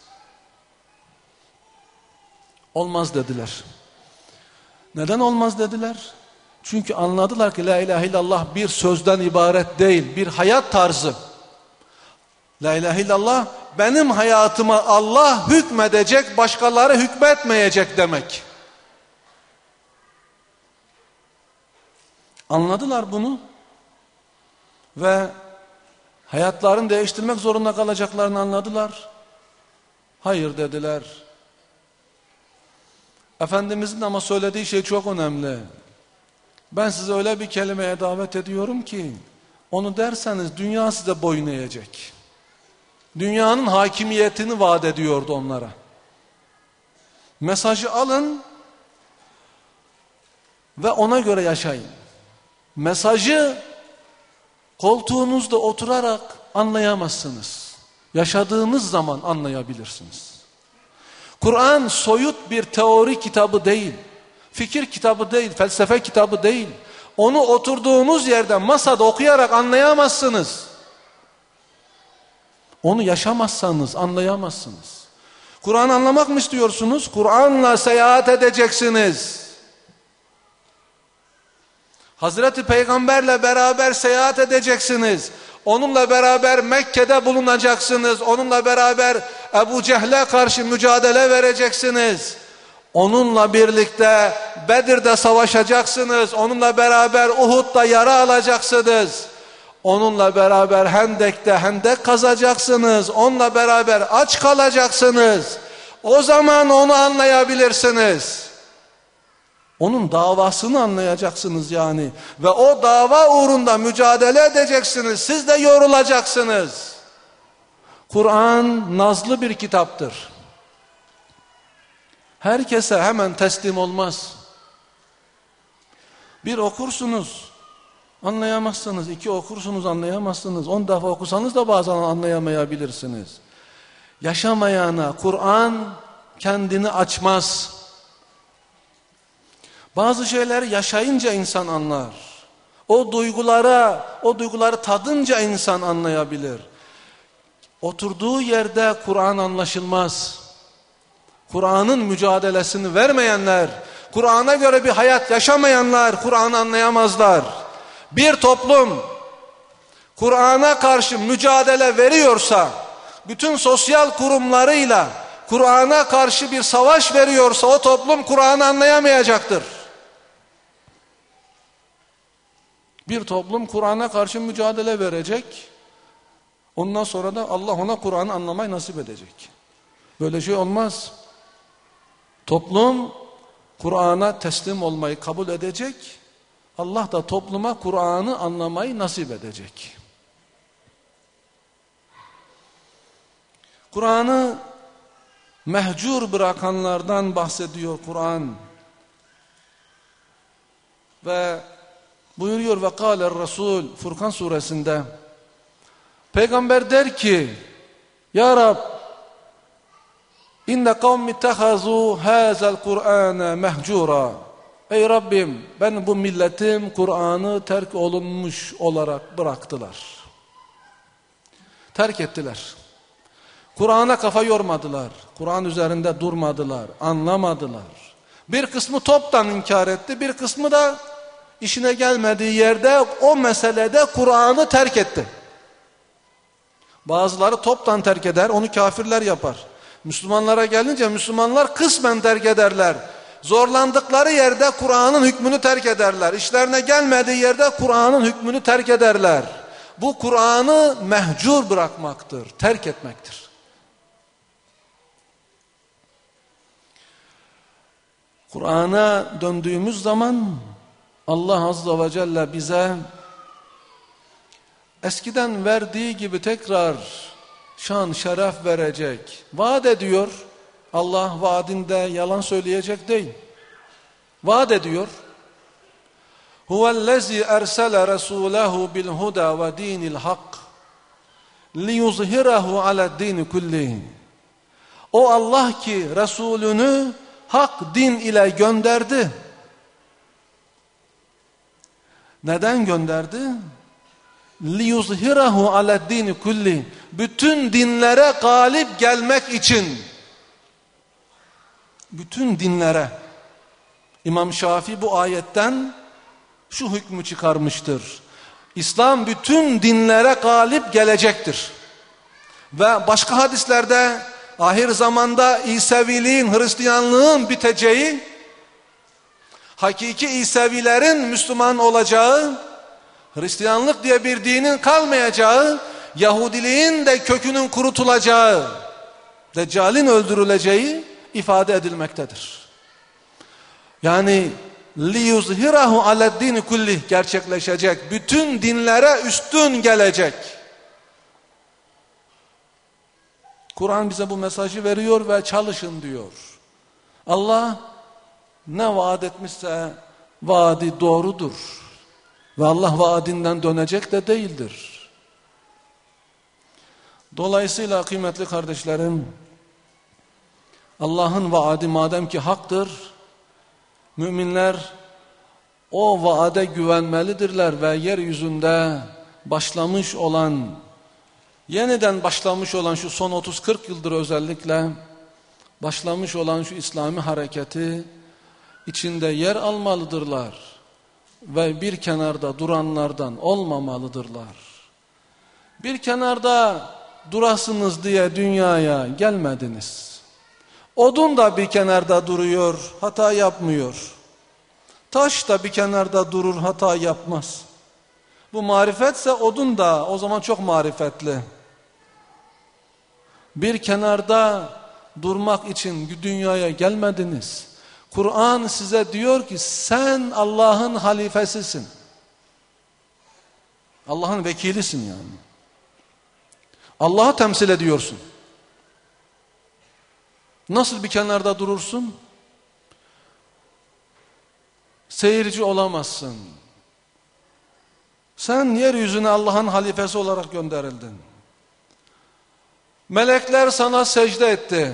Olmaz dediler. Neden olmaz dediler? Çünkü anladılar ki la ilahe illallah bir sözden ibaret değil, bir hayat tarzı. La ilahe illallah benim hayatıma Allah hükmedecek, başkaları hükmetmeyecek demek. Anladılar bunu ve hayatlarını değiştirmek zorunda kalacaklarını anladılar. Hayır dediler. Efendimizin ama söylediği şey çok önemli. Ben size öyle bir kelimeye davet ediyorum ki onu derseniz dünya size boyun eğecek. Dünyanın hakimiyetini vaat ediyordu onlara. Mesajı alın ve ona göre yaşayın. Mesajı koltuğunuzda oturarak anlayamazsınız. Yaşadığınız zaman anlayabilirsiniz. Kur'an soyut bir teori kitabı değil, fikir kitabı değil, felsefe kitabı değil. Onu oturduğunuz yerde masada okuyarak anlayamazsınız. Onu yaşamazsanız anlayamazsınız. Kur'an anlamak mı istiyorsunuz? Kur'an'la seyahat edeceksiniz. Hazreti Peygamberle beraber seyahat edeceksiniz. Onunla beraber Mekke'de bulunacaksınız. Onunla beraber Ebu Cehl'e karşı mücadele vereceksiniz. Onunla birlikte Bedir'de savaşacaksınız. Onunla beraber Uhud'da yara alacaksınız. Onunla beraber Hendek'te hendek kazacaksınız. Onunla beraber aç kalacaksınız. O zaman onu anlayabilirsiniz. Onun davasını anlayacaksınız yani. Ve o dava uğrunda mücadele edeceksiniz. Siz de yorulacaksınız. Kur'an nazlı bir kitaptır. Herkese hemen teslim olmaz. Bir okursunuz, anlayamazsınız. İki okursunuz, anlayamazsınız. On defa okusanız da bazen anlayamayabilirsiniz. Yaşamayana Kur'an kendini açmaz. Bazı şeyleri yaşayınca insan anlar. O duygulara, o duyguları tadınca insan anlayabilir. Oturduğu yerde Kur'an anlaşılmaz. Kur'an'ın mücadelesini vermeyenler, Kur'an'a göre bir hayat yaşamayanlar Kur'an'ı anlayamazlar. Bir toplum Kur'an'a karşı mücadele veriyorsa, bütün sosyal kurumlarıyla Kur'an'a karşı bir savaş veriyorsa o toplum Kur'an'ı anlayamayacaktır. Bir toplum Kur'an'a karşı mücadele verecek. Ondan sonra da Allah ona Kur'an'ı anlamayı nasip edecek. Böyle şey olmaz. Toplum Kur'an'a teslim olmayı kabul edecek. Allah da topluma Kur'an'ı anlamayı nasip edecek. Kur'an'ı mehcur bırakanlardan bahsediyor Kur'an. Ve buyuruyor ve kâler Resul Furkan suresinde. Peygamber der ki Ya Rab İnne kavmi ittehazu hazel Kur'ane mehcura. Ey Rabbim ben bu milletim Kur'an'ı terk olunmuş olarak bıraktılar. Terk ettiler. Kur'an'a kafa yormadılar. Kur'an üzerinde durmadılar. Anlamadılar. Bir kısmı toptan inkar etti. Bir kısmı da işine gelmediği yerde o meselede Kur'an'ı terk etti. Bazıları toptan terk eder. Onu kafirler yapar. Müslümanlara gelince Müslümanlar kısmen terk ederler. Zorlandıkları yerde Kur'an'ın hükmünü terk ederler. İşlerine gelmediği yerde Kur'an'ın hükmünü terk ederler. Bu Kur'an'ı mehcur bırakmaktır, terk etmektir. Kur'an'a döndüğümüz zaman Allah Azze ve Celle bize eskiden verdiği gibi tekrar şan, şeref verecek. Vaat ediyor. Allah vaadinde yalan söyleyecek değil. Vaat ediyor. Huvellezî ersele resûlehu bil huda ve dînil hak liyuzhirahu ala'd-dîni kullihi. O Allah ki Resulünü hak din ile gönderdi. Neden gönderdi? liyuzhirahu ala'd-dîni kullihi. Bütün dinlere galip gelmek için. Bütün dinlere. İmam Şafii bu ayetten şu hükmü çıkarmıştır. İslam bütün dinlere galip gelecektir. Ve başka hadislerde ahir zamanda İseviliğin, Hristiyanlığın biteceği, hakiki İsevilerin Müslüman olacağı, Hristiyanlık diye bir dinin kalmayacağı, Yahudiliğin de kökünün kurutulacağı, Deccal'in öldürüleceği ifade edilmektedir. Yani liyuzhirahu aleddini kulli gerçekleşecek. Bütün dinlere üstün gelecek. Kur'an bize bu mesajı veriyor ve çalışın diyor. Allah ne vaat etmişse vaadi doğrudur. Ve Allah vaadinden dönecek de değildir. Dolayısıyla kıymetli kardeşlerim, Allah'ın vaadi madem ki haktır, müminler o vaade güvenmelidirler ve yeryüzünde başlamış olan, yeniden başlamış olan şu son otuz kırk yıldır özellikle başlamış olan şu İslami hareketi içinde yer almalıdırlar ve bir kenarda duranlardan olmamalıdırlar. Bir kenarda durasınız diye dünyaya gelmediniz. Odun da bir kenarda duruyor, hata yapmıyor. Taş da bir kenarda durur, hata yapmaz. Bu marifetse odun da o zaman çok marifetli. Bir kenarda durmak için dünyaya gelmediniz. Kur'an size diyor ki sen Allah'ın halifesisin. Allah'ın vekilisin yani. Allah'ı temsil ediyorsun. Nasıl bir kenarda durursun? Seyirci olamazsın. Sen yeryüzüne Allah'ın halifesi olarak gönderildin. Melekler sana secde etti.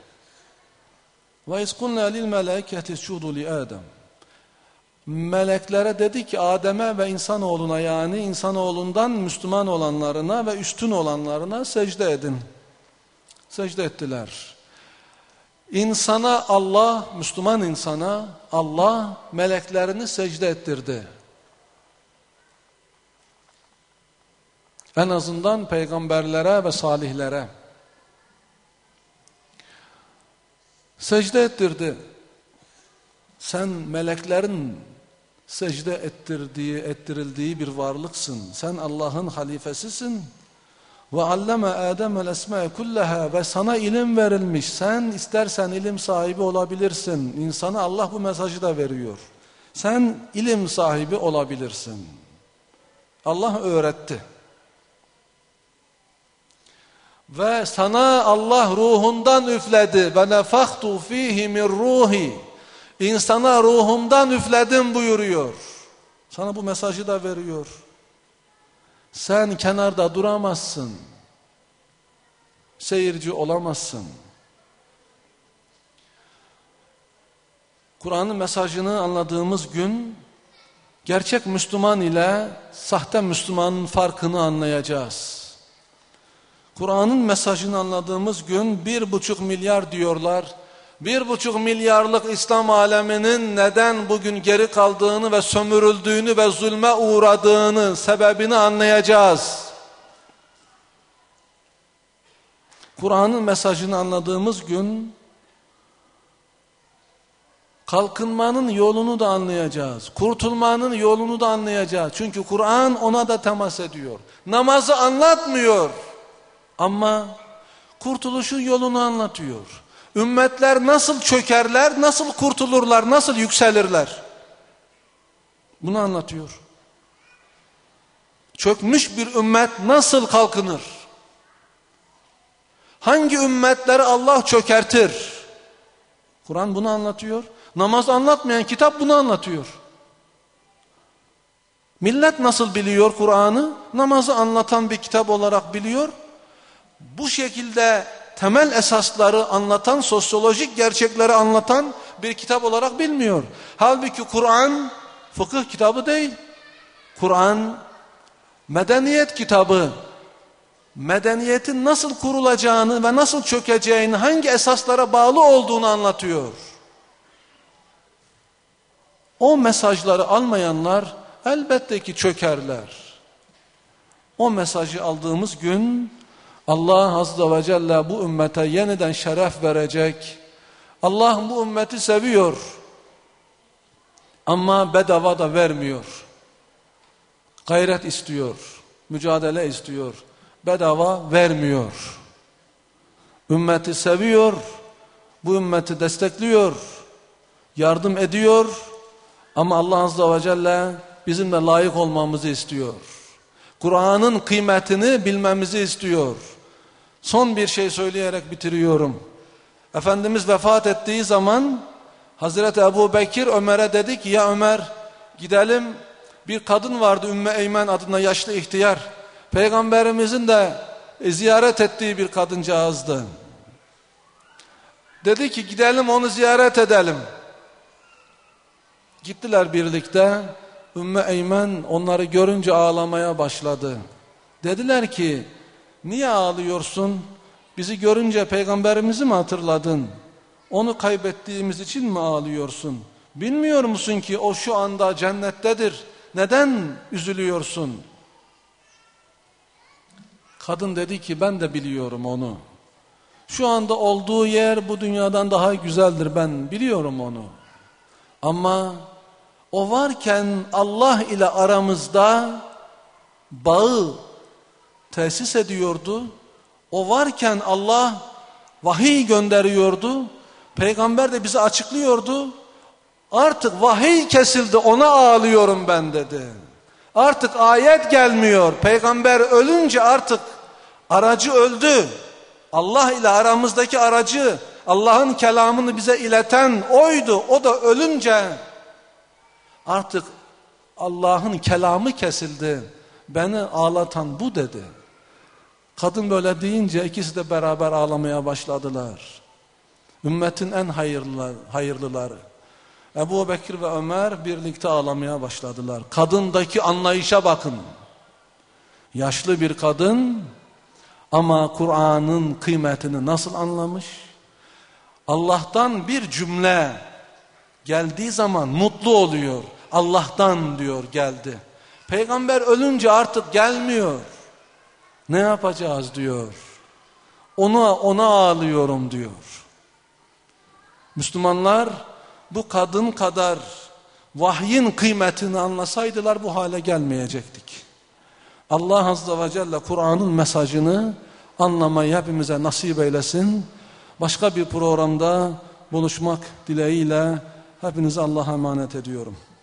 Ve izkunna lil meleketi iscudu li Adem. Meleklere dedi ki Adem'e ve insanoğluna, yani insanoğlundan Müslüman olanlarına ve üstün olanlarına secde edin. Secde ettiler. İnsana Allah, Müslüman insana Allah meleklerini secde ettirdi. En azından peygamberlere ve salihlere secde ettirdi. Sen meleklerin secde ettirdiği, ettirildiği bir varlıksın. Sen Allah'ın halifesisin. Ve alleme Adem'el esma'e kullaha, ve sana ilim verilmiş. Sen istersen ilim sahibi olabilirsin. İnsana Allah bu mesajı da veriyor. Sen ilim sahibi olabilirsin. Allah öğretti. Ve sana Allah ruhundan üfledi. Ve nefahtu fihi min ruhi. İnsana ruhumdan üfledim buyuruyor. Sana bu mesajı da veriyor. Sen kenarda duramazsın. Seyirci olamazsın. Kur'an'ın mesajını anladığımız gün gerçek Müslüman ile sahte Müslümanın farkını anlayacağız. Kur'an'ın mesajını anladığımız gün bir buçuk milyar diyorlar. Bir buçuk milyarlık İslam aleminin neden bugün geri kaldığını ve sömürüldüğünü ve zulme uğradığını, sebebini anlayacağız. Kur'an'ın mesajını anladığımız gün kalkınmanın yolunu da anlayacağız. Kurtulmanın yolunu da anlayacağız. Çünkü Kur'an ona da temas ediyor. Namazı anlatmıyor ama kurtuluşun yolunu anlatıyor. Ümmetler nasıl çökerler, nasıl kurtulurlar, nasıl yükselirler? Bunu anlatıyor. Çökmüş bir ümmet nasıl kalkınır? Hangi ümmetleri Allah çökertir? Kur'an bunu anlatıyor. Namaz anlatmayan kitap bunu anlatıyor. Millet nasıl biliyor Kur'an'ı? Namazı anlatan bir kitap olarak biliyor. Bu şekilde temel esasları anlatan, sosyolojik gerçekleri anlatan bir kitap olarak bilmiyor. Halbuki Kur'an fıkıh kitabı değil. Kur'an medeniyet kitabı. Medeniyetin nasıl kurulacağını ve nasıl çökeceğini, hangi esaslara bağlı olduğunu anlatıyor. O mesajları almayanlar elbette ki çökerler. O mesajı aldığımız gün Allah Azze ve Celle bu ümmete yeniden şeref verecek. Allah bu ümmeti seviyor. Ama bedava da vermiyor. Gayret istiyor. Mücadele istiyor. Bedava vermiyor. Ümmeti seviyor. Bu ümmeti destekliyor. Yardım ediyor. Ama Allah Azze ve Celle bizim de layık olmamızı istiyor. Kur'an'ın kıymetini bilmemizi istiyor. Son bir şey söyleyerek bitiriyorum. Efendimiz vefat ettiği zaman Hazreti Ebu Bekir Ömer'e dedi ki, ya Ömer gidelim, bir kadın vardı Ümmü Eymen adında, yaşlı ihtiyar. Peygamberimizin de ziyaret ettiği bir kadıncağızdı. Dedi ki gidelim onu ziyaret edelim. Gittiler birlikte. Ümmü Eymen onları görünce ağlamaya başladı. Dediler ki niye ağlıyorsun? Bizi görünce peygamberimizi mi hatırladın? Onu kaybettiğimiz için mi ağlıyorsun? Bilmiyor musun ki o şu anda cennettedir? Neden üzülüyorsun? Kadın dedi ki ben de biliyorum onu. Şu anda olduğu yer bu dünyadan daha güzeldir, ben biliyorum onu. Ama o varken Allah ile aramızda bağı tesis ediyordu. O varken Allah vahiy gönderiyordu. Peygamber de bize açıklıyordu. Artık vahiy kesildi, ona ağlıyorum ben dedi. Artık ayet gelmiyor. Peygamber ölünce artık aracı öldü. Allah ile aramızdaki aracı, Allah'ın kelamını bize ileten oydu. O da ölünce artık Allah'ın kelamı kesildi. Beni ağlatan bu dedi. Kadın böyle deyince ikisi de beraber ağlamaya başladılar. Ümmetin en hayırlılar, hayırlıları Ebu Bekir ve Ömer birlikte ağlamaya başladılar. Kadındaki anlayışa bakın. Yaşlı bir kadın ama Kur'an'ın kıymetini nasıl anlamış? Allah'tan bir cümle geldiği zaman mutlu oluyor. Allah'tan diyor geldi. Peygamber ölünce artık gelmiyor. Ne yapacağız diyor. Ona ona ağlıyorum diyor. Müslümanlar bu kadın kadar vahyin kıymetini anlasaydılar bu hale gelmeyecektik. Allah Azze ve Celle Kur'an'ın mesajını anlamayı hepimize nasip eylesin. Başka bir programda buluşmak dileğiyle hepinizi Allah'a emanet ediyorum.